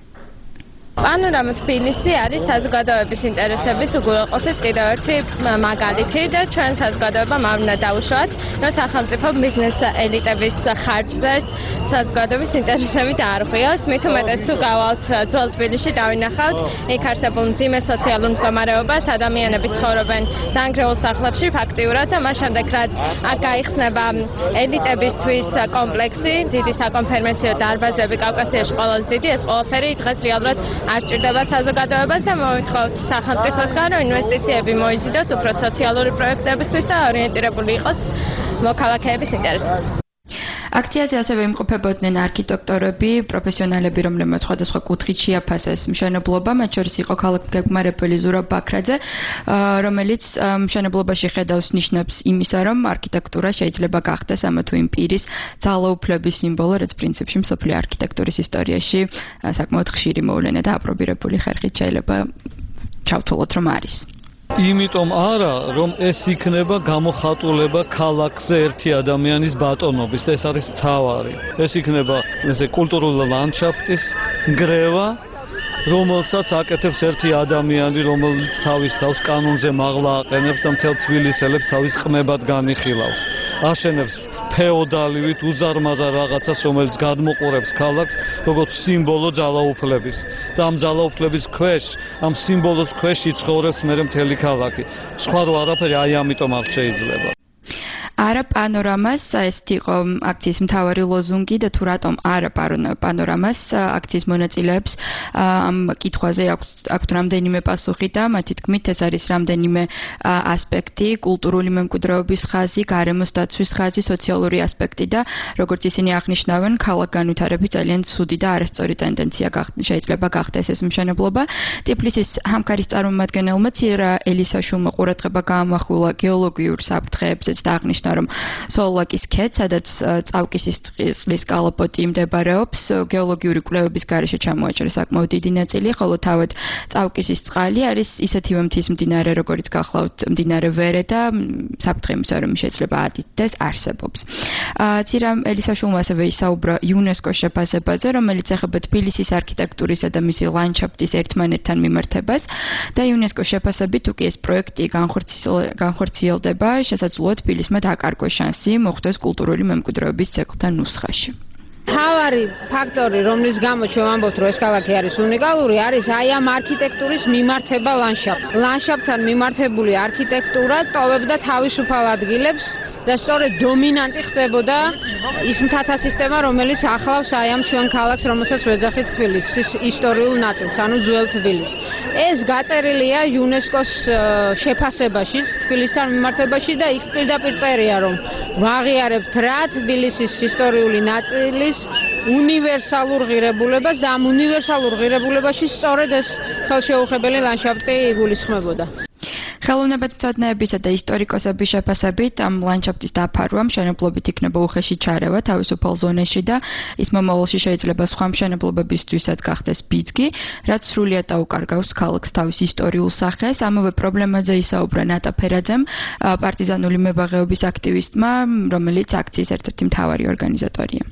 პანორამა თბილისი არის საზოგადოების ინტერესების უგულოყოფის კიდევ ერთი მაგალითი და ჩვენ საზოგადოებამ არ უნდა დაუშვათ, რომ სახელმწიფო ბიზნეს ელიტების ხარჯზე საზოგადოების ინტერესები დაარღვიოს. მით უმეტეს თუ გავალთ ძველ თბილისში დავინახავთ იქ არსებულ მძიმე სოციალურ მდგომარეობას, ადამიანები ცხოვრობენ დაანგრეულ სახლებში ფაქტიურად და მას შემდეგ რაც აქ გაიხსნება ელიტებისთვის კომპლექსი, დიდი საკონფერენციო დარბაზები კავკასიაში ყველაზე დიდი, ეს ყველაფერი დღეს რეალურად არ ჭირდება საზოგადოებას და მოვითხოვთ სახელმწიფოსგან, რომ ინვესტიციები მოიზიდოს უფრო სოციალური პროექტებისთვის და ორიენტირებული იყოს მოქალაქეების ინტერესებს. აქციაზე ასევე იმყოფებოდნენ არქიტექტორები, პროფესიონალები, რომლებმაც სხვადასხვა კუთხით შეაფასეს მშენებლობა, მათ შორის იყო ქალაქგეგმარებელი ზურაბ ბაქრაძე, რომელიც მშენებლობაში ხედავს ნიშნებს იმისა, რომ არქიტექტურა შეიძლება გახდეს ამა თუ იმ პირის ძალაუფლების სიმბოლო, რაც პრინციპში მსოფლიო არქიტექტურის ისტორიაში საკმაოდ ხშირი მოვლენა და აპრობირებული ხერხით შეიძლება ჩავთვალოთ, რომ არის. იმიტომ არა, რომ ეს იქნება გამოხატულება ქალაქზე ერთი ადამიანის ბატონობის და ეს არის მთავარი. ეს იქნება ესე კულტურული ლანდშაფტის ნგრევა, რომელსაც აკეთებს ერთი ადამიანი, რომელიც თავის თავს კანონზე მაღლა აყენებს და მთელ თბილისელებს თავის ყმებად განიხილავს. აშენებს ფეოდალივით უზარმაზარ რაღაცას, რომელიც გადმოყურებს ქალაქს, როგორც სიმბოლო ძალაუფლების. და ამ ძალაუფლების ქვეშ, ამ სიმბოლოს ქვეშ იცხოვრებს მერე მთელი ქალაქი. სხვა რო არაფერი აი ამიტომ არ შეიძლება. არა პანორამას, ეს იყო აქციის მთავარი ლოზუნგი და თუ რატომ არა პანორამას, აქციის მონაწილეებს ამ კითხვაზე აქვთ რამდენიმე პასუხი და მათი თქმით ეს არის რამდენიმე ასპექტი, კულტურული მემკვიდრეობის ხაზი, გარემოს დაცვის ხაზი, სოციალური ასპექტი და როგორც ისინი აღნიშნავენ, ქალაქ განვითარების ძალიან ცუდი და არასწორი ტენდენცია შეიძლება გახდეს ეს მშენებლობა. ტიფლისის ჰამქარის წარმომადგენელმა ცირა ელისაშვილმა ყურადღება გაამახვილა გეოლოგიურ საფრთხეებზეც და აღნიშნა რომ სოლაკის ქედს, სადაც წავკისის წყლის კალაპოტი მდებარეობს, გეოლოგიური კვლევების გარეშე ჩამოაჭრეს საკმაოდ დიდი ნაწილი, ხოლო თავად წავკისის წყალი არის ისეთივე მთის მდინარე, როგორიც გახლავთ მდინარე ვერე და საფრთხე იმისა, რომ შეიძლება ადიდდეს, არსებობს. ცირა ელისაშვილმა ასევე ისაუბრა იუნესკოს შეფასებაზე, რომელიც ეხება თბილისის არქიტექტურისა და მისი ლანდშაფტის ერთმანეთთან მიმართებას და იუნესკოს შეფასებით, თუ კი ეს პროექტი განხორციელდება, შესაძლოა თბილისმა აკარგოს შანსი მოხვდეს კულტურული მემკვიდრეობის ძეგლთან ნუსხაში. მთავარი ფაქტორი, რომლის გამო ჩვენ ვამბობთ, რომ ეს ქალაქი არის უნიკალური, არის აი ამ არქიტექტურის მიმართება ლანდშაფტთან. ლანდშაფტთან მიმართებული არქიტექტურა ტოვებდა თავისუფალ ადგილებს და სწორედ დომინანტი ხდებოდა ის მთათა სისტემა, რომელიც ახლავს აი ამ ჩვენ ქალაქს, რომელსაც ვეძახით თბილისის ისტორიულ ნაწილს, ანუ ძველ თბილისს. ეს გაწერილია იუნესკოს შეფასებაშიც თბილისთან მიმართებაში და იქ პირდაპირ წერია, რომ ვაღიარებთ რა თბილისის ისტორიული ნაწილის უნივერსალურ ღირებულებას და ამ უნივერსალურ ღირებულებაში სწორედ ეს ხელშეუხებელი ლანდშაფტი იგულისხმებოდა. ხელოვნებათმცოდნეებისა და ისტორიკოსების შეფასებით ამ ლანდშაფტის დაფარვა მშენებლობით იქნება უხეში ჩარევა თავისუფალ ზონაში და ის მომავალში შეიძლება სხვა მშენებლობებისთვისაც გახდეს ბიძგი, რაც სრულიად დაუკარგავს ქალაქს თავის ისტორიულ სახეს. ამავე პრობლემაზე ისაუბრა ნატა ფერაძემ, პარტიზანული მებაღეობის აქტივისტმა, რომელიც აქციის ერთ-ერთი მთავარი ორგანიზატორია.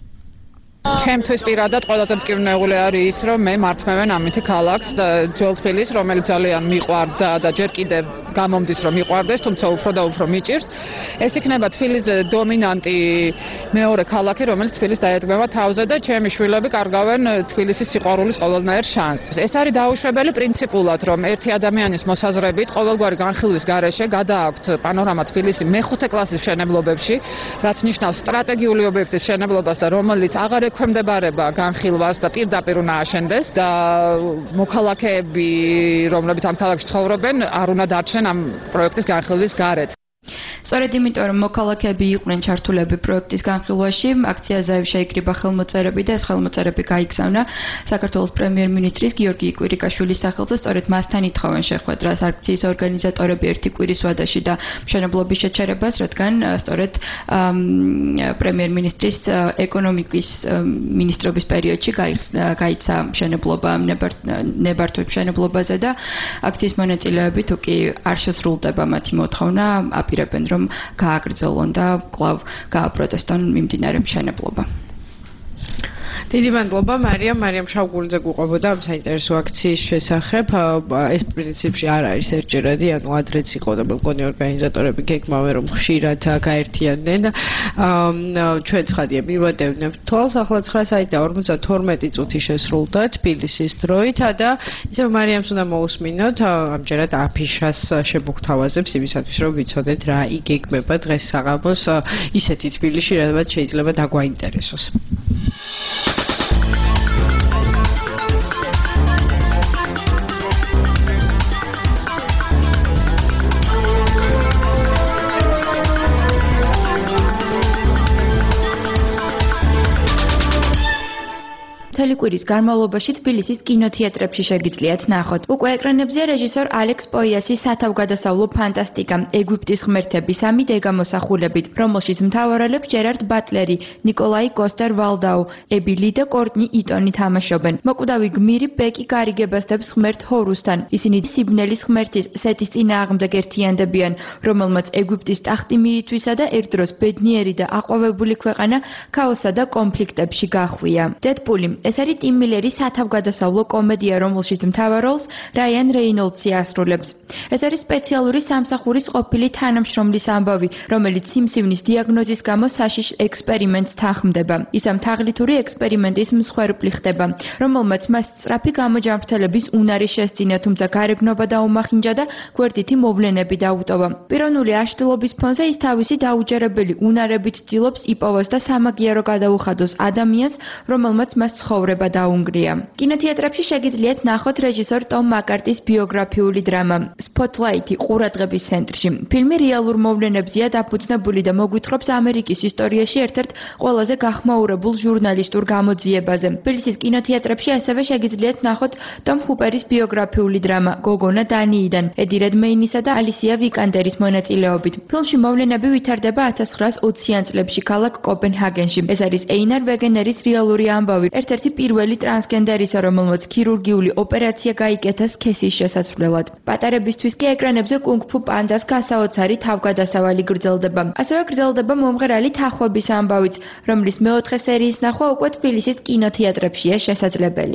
ჩემთვის პირადად ყველაზე მტკივნეული არის ის, რომ მე მართმევენ ამითი ქალაქს და ძველ თბილისს, რომელიც ძალიან მიყვარდა და ჯერ კიდევ გამომდის, რომ მიყვარდეს, თუმცა უფრო და უფრო მიჭირს. ეს იქნება თბილისზე დომინანტი მეორე ქალაქი, რომელიც თბილისს დაედგება თავზე და ჩემი შვილები კარგავენ თბილისის სიყვარულის ყოველნაირ შანსს. ეს არის დაუშვებელი პრინციპულად, რომ ერთი ადამიანის მოსაზრებით ყოველგვარი განხილვის გარეშე გადააქვთ პანორამა თბილისი მეხუთე კლასის მშენებლობებში, რაც ნიშნავს სტრატეგიული ობიექტის მშენებლობას და რომელიც აღარ ექვემდებარება განხილვას და პირდაპირ უნდა აშენდეს და მოქალაქეები, რომლებიც ამ ქალაქში ცხოვრობენ, არ უნდა დარჩნენ ამ პროექტის განხილვის გარეთ. სწორედ იმიტომ რომ მოქალაქეები იყვნენ ჩართულები პროექტის განხილვაში, აქციაზე შეიკრიბა ხელმოწერები და ეს ხელმოწერები გაიგზავნა საქართველოს პრემიერ-მინისტრის გიორგი კვირიკაშვილის სახელზე, სწორედ მასთან ითხოვენ შეხვედრას აქციის ორგანიზატორები ერთი კვირის ვადაში და მშენებლობის შეჩერებას, რადგან სწორედ პრემიერ-მინისტრის ეკონომიკის მინისტრობის პერიოდში გაიცა მშენებლობა ნებართვებ მშენებლობაზე და აქციის მონაწილეები თუ კი არ შესრულდება მათი მოთხოვნა აპირებენ რომ გააგრძელონ და კვლავ გააპროტესტონ მიმდინარე მშენებლობა. დიდი მადლობა მარიამ შავგულიძე გვყვებოდა ამ საინტერესო აქციის შესახებ. ეს პრინციპში არ არის ერთჯერადი, ანუ ადრეც იყო და მეგონი ორგანიზატორები გეგმავენ რომ ხშირად გაერთიანდნენ. ჩვენ ცხადია მივადევნებთ თვალს, ახლა 9 საათი და 52 წუთი შესრულდა თბილისის დროით და ისევ მარიამს უნდა მოусმინოთ, ამჯერად აფიშას შემოგთავაზებს იმისათვის რომ ვიცოდეთ რა იგეგმება დღეს საღამოს ისეთი თბილისში, რადგან შეიძლება დაგვაინტერესოს. თელიკვირის განმავლობაში თბილისის კინოთეატრებში შეგიძლიათ ნახოთ. უკვე ეკრანებზე რეჟისორ ალექს პოიასის სათავგადასავლო ფანტასტიკა ეგვიპტის ღმერთები 3D გამოსახულებით, რომელშიც მთავარ როლებს ჯერარდ ბატლერი, ნიკოლაი კოსტერ-ვალდაუ, ები ლი და კორტნი იტონი თამაშობენ. მოკვდავი გმირი ბეკი გარიგებასდებს ღმერთ ჰორუსთან. ისინი სიბნელის ღმერთის სეთის წინააღმდეგ ერთიანდებიან, რომელმაც ეგვიპტის ტახტი მიითვისა და ერთ დროს ბედნიერი და აყვავებული ქვეყანა ქაოსსა და კონფლიქტებში გახვია. დედპული ეს არის ტიმ მილერის სათავგადასავლო კომედია, რომელშიც მთავარ როლს რაიან რეინოლდსი ასრულებს. ეს არის სპეციალური სამსახურის ყოფილი თანამშრომლის ამბავი, რომელიც სიმსივნის დიაგნოზის გამო საშიშ ექსპერიმენტს თანხმდება. ის ამ თაღლითური ექსპერიმენტის მსხვერპლი ხდება, რომელმაც მას სწრაფი გამოჯანმრთელების უნარი შესძინა, თუმცა გარეგნობა დაუმახინჯა და გვერდითი მოვლენები დაუტოვა. პიროვნული აშლილობის ფონზე ის თავისი დაუჯერებელი უნარებით ცდილობს იპოვოს და სამაგიერო გადაუხადოს ადამიანს, რომელმაც მას ცხოვრება დაუნგრია. კინოთეატრებში შეგიძლიათ ნახოთ რეჟისორ ტომ მაკარტის ბიოგრაფიული დრამა სპოტლაითი ყურადღების ცენტრში. ფილმი რეალურ მოვლენებზეა დაფუძნებული და მოგვითხრობს ამერიკის ისტორიაში ერთ-ერთ ყველაზე გახმაურებულ ჟურნალისტურ გამოძიებაზე. თბილისის კინოთეატრებში ასევე შეგიძლიათ ნახოთ ტომ ჰუპერის ბიოგრაფიული დრამა გოგონა დანიიდან, ედი რედმეინისა და ალისია ვიკანდერის მონაწილეობით. ფილმში მოვლენები ვითარდება 1920-იან წლებში ქალაქ კოპენჰაგენში. ეს არის ეინარ ვეგენერის რეალური ამბავი, ერთ-ერთი პირველი ტრანსგენდერისა, რომელმაც ქირურგიული ოპერაცია გაიკეთა სქესის შესაცვლელად. პატარებისთვის კი ეკრანებზე კუნგ-ფუ პანდას გასაოცარი თავგადასავალი გრძელდება. ასევე გრძელდება მომღერალი თახვების ამბავიც, რომლის მეოთხე სერიის ნახვა უკვე თბილისის კინოთეატრებშია შესაძლებელი.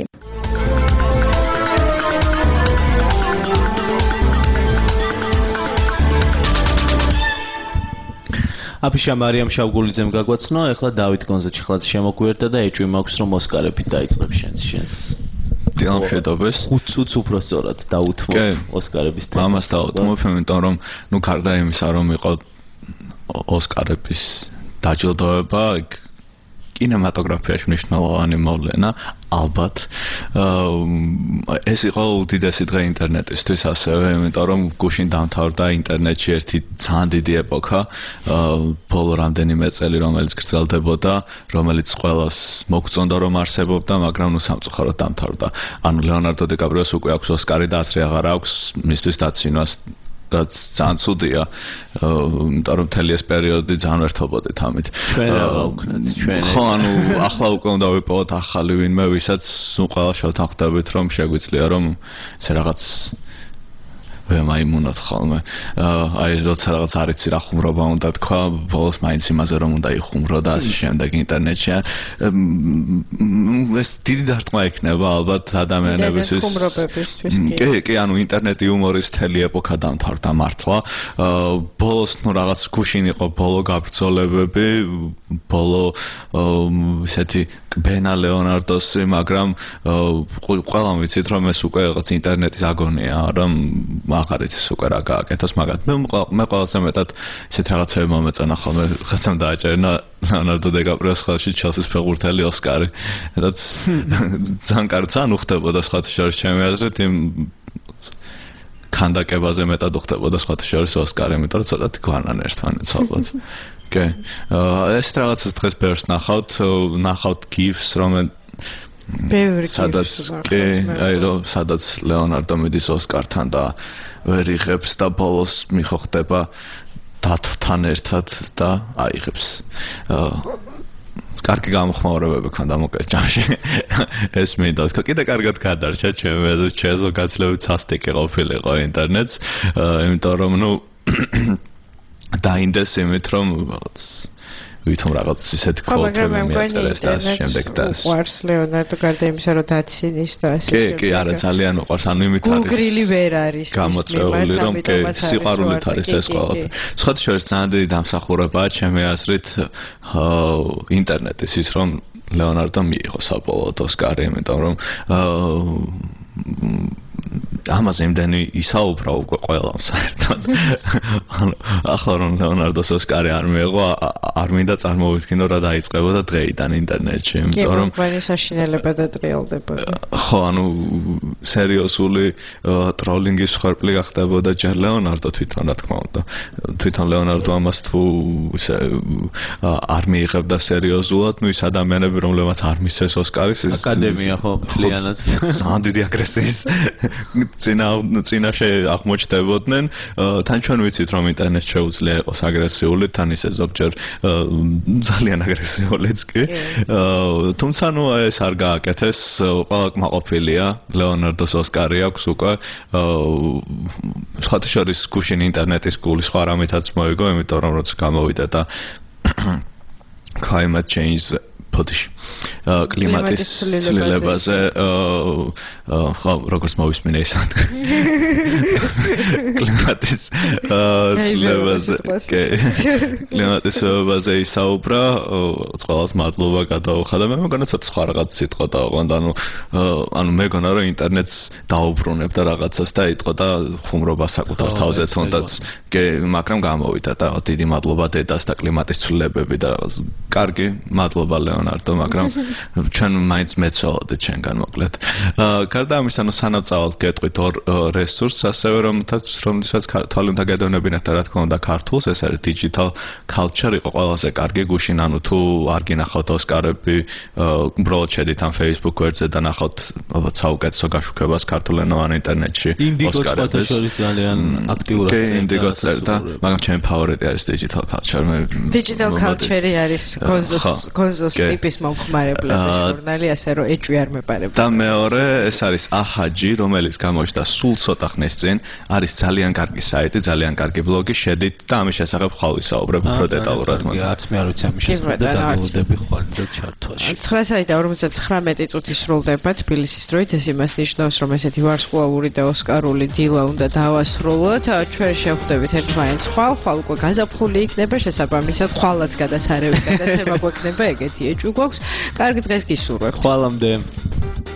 აფიშა მარიამ შავგულიძემ გაგვაცნო, ეხლა დავით გონზაჩიხლაც შემოგვიერთა და ეჭვი მაქვს რომ ოსკარებით დაიწყებ შენს. მშვიდობას. 5 წუთს უფრო სწორად დაუთმობ ოსკარების თემას. ამას დაუთმობ, იმიტომ რომ გარდა იმისა რომ იყო ოსკარების დაჯილდოება, კინემატოგრაფიაში მნიშვნელოვანი მოვლენა, ალბათ. ეს იყო უდიდესი დღე ინტერნეტისთვის ასევე, იმიტომ რომ გუშინ დამთავრდა ინტერნეტში ერთი ძალიან დიდი ეპოქა, ბოლო რამდენიმე წელი, რომელიც გრძელდებოდა, რომელიც ყველას მოგწონდა რომ არსებობდა, მაგრამ სამწუხაროდ დამთავრდა. ანუ ლეონარდო დიკაპრიოს უკვე აქვს ოსკარი და აზრი აღარ აქვს მისთვის დაცინვას. რაც ძალიან ცუდია, იმიტომ რომ მთელი ეს პერიოდი ძალიან ვერთობოდით ამით. ჩვენ ხო, ანუ ახლა უკვე უნდა ვიპოვოთ ახალი ვინმე, ვისაც ყველა შევთან ხვდებით, რომ შეგვიძლია რომ ეს რაღაც ვემაიმუნოთ ხოლმე. აი, როცა რაღაც არ იცი რა ხუმრობა უნდა თქვა, ბოლოს მაინც იმაზე რომ უნდა იხუმრო და ასე შემდეგ ინტერნეტში. ეს დიდი დარტყმა იქნება ალბათ ადამიანებისთვის. ხუმრობებისთვის კი, ანუ ინტერნეტი იუმორის მთელი ეპოქა დამთავრდა მართლა. ბოლოს ნუ რაღაც გუშინ იყო ბოლო გაბრძოლებები, ბოლო ისეთი ბენა ლეონარდოსი, მაგრამ ყველამ ვიცით რომ ეს უკვე რაღაც ინტერნეტის აგონია, რომ აღარ იცის უკვე რა გააკეთოს, მაგრამ მე ყველაზე მეტად ისეთ რაღაცები მომეწონა ხოლმე, ხაცამ დააჭერნა ლეონარდო დიკაპრიოს ხელში ჩელსის ფეხბურთელი ოსკარი, რაც ძალიან უხდებოდა სხვათა შორის ჩემი აზრით, იმ ქანდაკებაზე მეტად უხდებოდა სხვათა შორის ოსკარი, იმიტომ რომ ცოტათი გვანან ერთმანეთს ალბათ. კი. ეს რაღაცას დღეს ბევრს ნახავთ GIF-ს, რომელიც სადაც კი, აი რომ სადაც ლეონარდო მიდის ოსკართან და ვერ იღებს და ბოლოს მიხოხდება დათვთან ერთად და აიღებს. კარგი გამოხმაურებები ქონდა მოკეთ ჯამში. ეს მინდა თქვა, კიდე კარგად გადარჩა ჩემი აზრით, ჩემო გაცლებით სასტიკი ყოფილიყო ინტერნეტს, იმიტომ რომ დაინდეს იმით რომ ვითომ რაღაც ისეთი ქოლთები მიაწერეს და შემდეგ და უყარს ლეონარდო გარდა იმისა რომ დაცინის და ასე შემდეგ. კი, არა ძალიან უყარს, ანუ იმით არის. გუგრილი ვერ არის. გამოწვეული რომ კი სიყვარულით არის ეს ყველაფერი. სხვათა შორის ძალიან დიდი დამსახურებაა ჩემი აზრით ინტერნეტის ის რომ ლეონარდო მიიღო საბოლოოდ ოსკარი, იმიტომ რომ ამაზე იმდენი ისაუბრა უკვე ყველამ საერთოდ. ანუ ახლა რომ ლეონარდოს ოსკარი არ მიიღო, არ მინდა წარმოვიდგინო რა დაიწყებოდა დღეიდან ინტერნეტში, იმიტომ რომ საშინელება დატრიალდებოდა. ხო, ანუ სერიოზული ტროლინგის ხარპლი გახდებოდა ჯერ ლეონარდო თვითონ, რა თქმა უნდა. თვითონ ლეონარდო ამას თუ არ მიიღებდა სერიოზულად, ის ადამიანები, რომლებმაც არ მისცეს ოსკარის, აკადემია ხო, მთლიანად ძალიან დიდი აგრესიის წინაშე აღმოჩნდებოდნენ. თან ჩვენ ვიცით რომ ინტერნეტს შეუძლია იყოს აგრესიული, თან ისე ზოგჯერ ძალიან აგრესიულიც კი. თუმცა ნუ ეს არ გააკეთეს, ყველა კმაყოფილია, ლეონარდოს ოსკარი აქვს უკვე. სხვათა შორის გუშინ ინტერნეტის გული სხვა რამითაც მოიგო, იმიტომ რომ როცა გამოვიდა და climate change პოდიში კლიმატის ცვლილებაზე ხო როგორც მოვისმინე ეს კლიმატის ცვლილებაზე კლიმატის ცვლილებაზე ისაუბრა ყველას მადლობა გადაუხადა მე მგონა ცოტა სხვა რაღაც სიტყვა დავყანდა ანუ მეგონა რომ ინტერნეტს დაუბრუნებდა რაღაცას და იტყოდა ხუმრობა საკუთარ თავზე თუნდაც მაგრამ გამოვიდა და დიდი მადლობა დედას და კლიმატის ცვლილებები და რაღაც კარგი მადლობა ლეონარდო მაგრამ ჩვენ მაინც მეცვალოდეთ ჩვენგან მოკლედ. გარდა ამისა, სანაცვლოდ გეტყვით ორ რესურსს, ასევე რომლითაც თვალინთა გადავნებინათ და რა თქმა უნდა ქართულს, ეს არის digital culture იყო ყველაზე კარგი გუშინ, ანუ თუ არ გინახავთ ოსკარები, უბრალოდ შედით ამ Facebook გვერდზე და ნახავთ ალბათ საუკეთესო გაშუქებას ქართულენოვან ინტერნეტში ოსკარების. ძალიან აქტიურად წერდა, მაგრამ ჩემი ფავორიტი არის digital culture. Digital culture არის გონზოს ტიპის მომხმარებლების ჟურნალი, ასე რომ ეჭვი არ მეპარებია. და მეორე ეს არის აჰაჯი, რომელიც გამოჩნდა სულ ცოტა ხნის წინ, არის ძალიან კარგი საიტი, ძალიან კარგი ბლოგი, შედით და ამის შესახებ ხვალ ვისაუბრებ უფრო დეტალურად. არც მე არ ვიცი ამის შესახებ და დავუდები ხვალ და ჩართვაში. 9:59 წუთი სრულდება თბილისის დროით, ეს იმას ნიშნავს, რომ ესეთი ვარსკვლავური და ოსკარული დილა უნდა დავასრულოთ. ჩვენ შევხვდებით ერთმანეთს ხვალ უკვე გაზაფხული იქნება, შესაბამისად ხვალაც გადასარევი გადაცემა გვექნება, ეგეთი ეჭვი გვაქვს. კარგი დღეს გისურვებთ. ხვალამდე.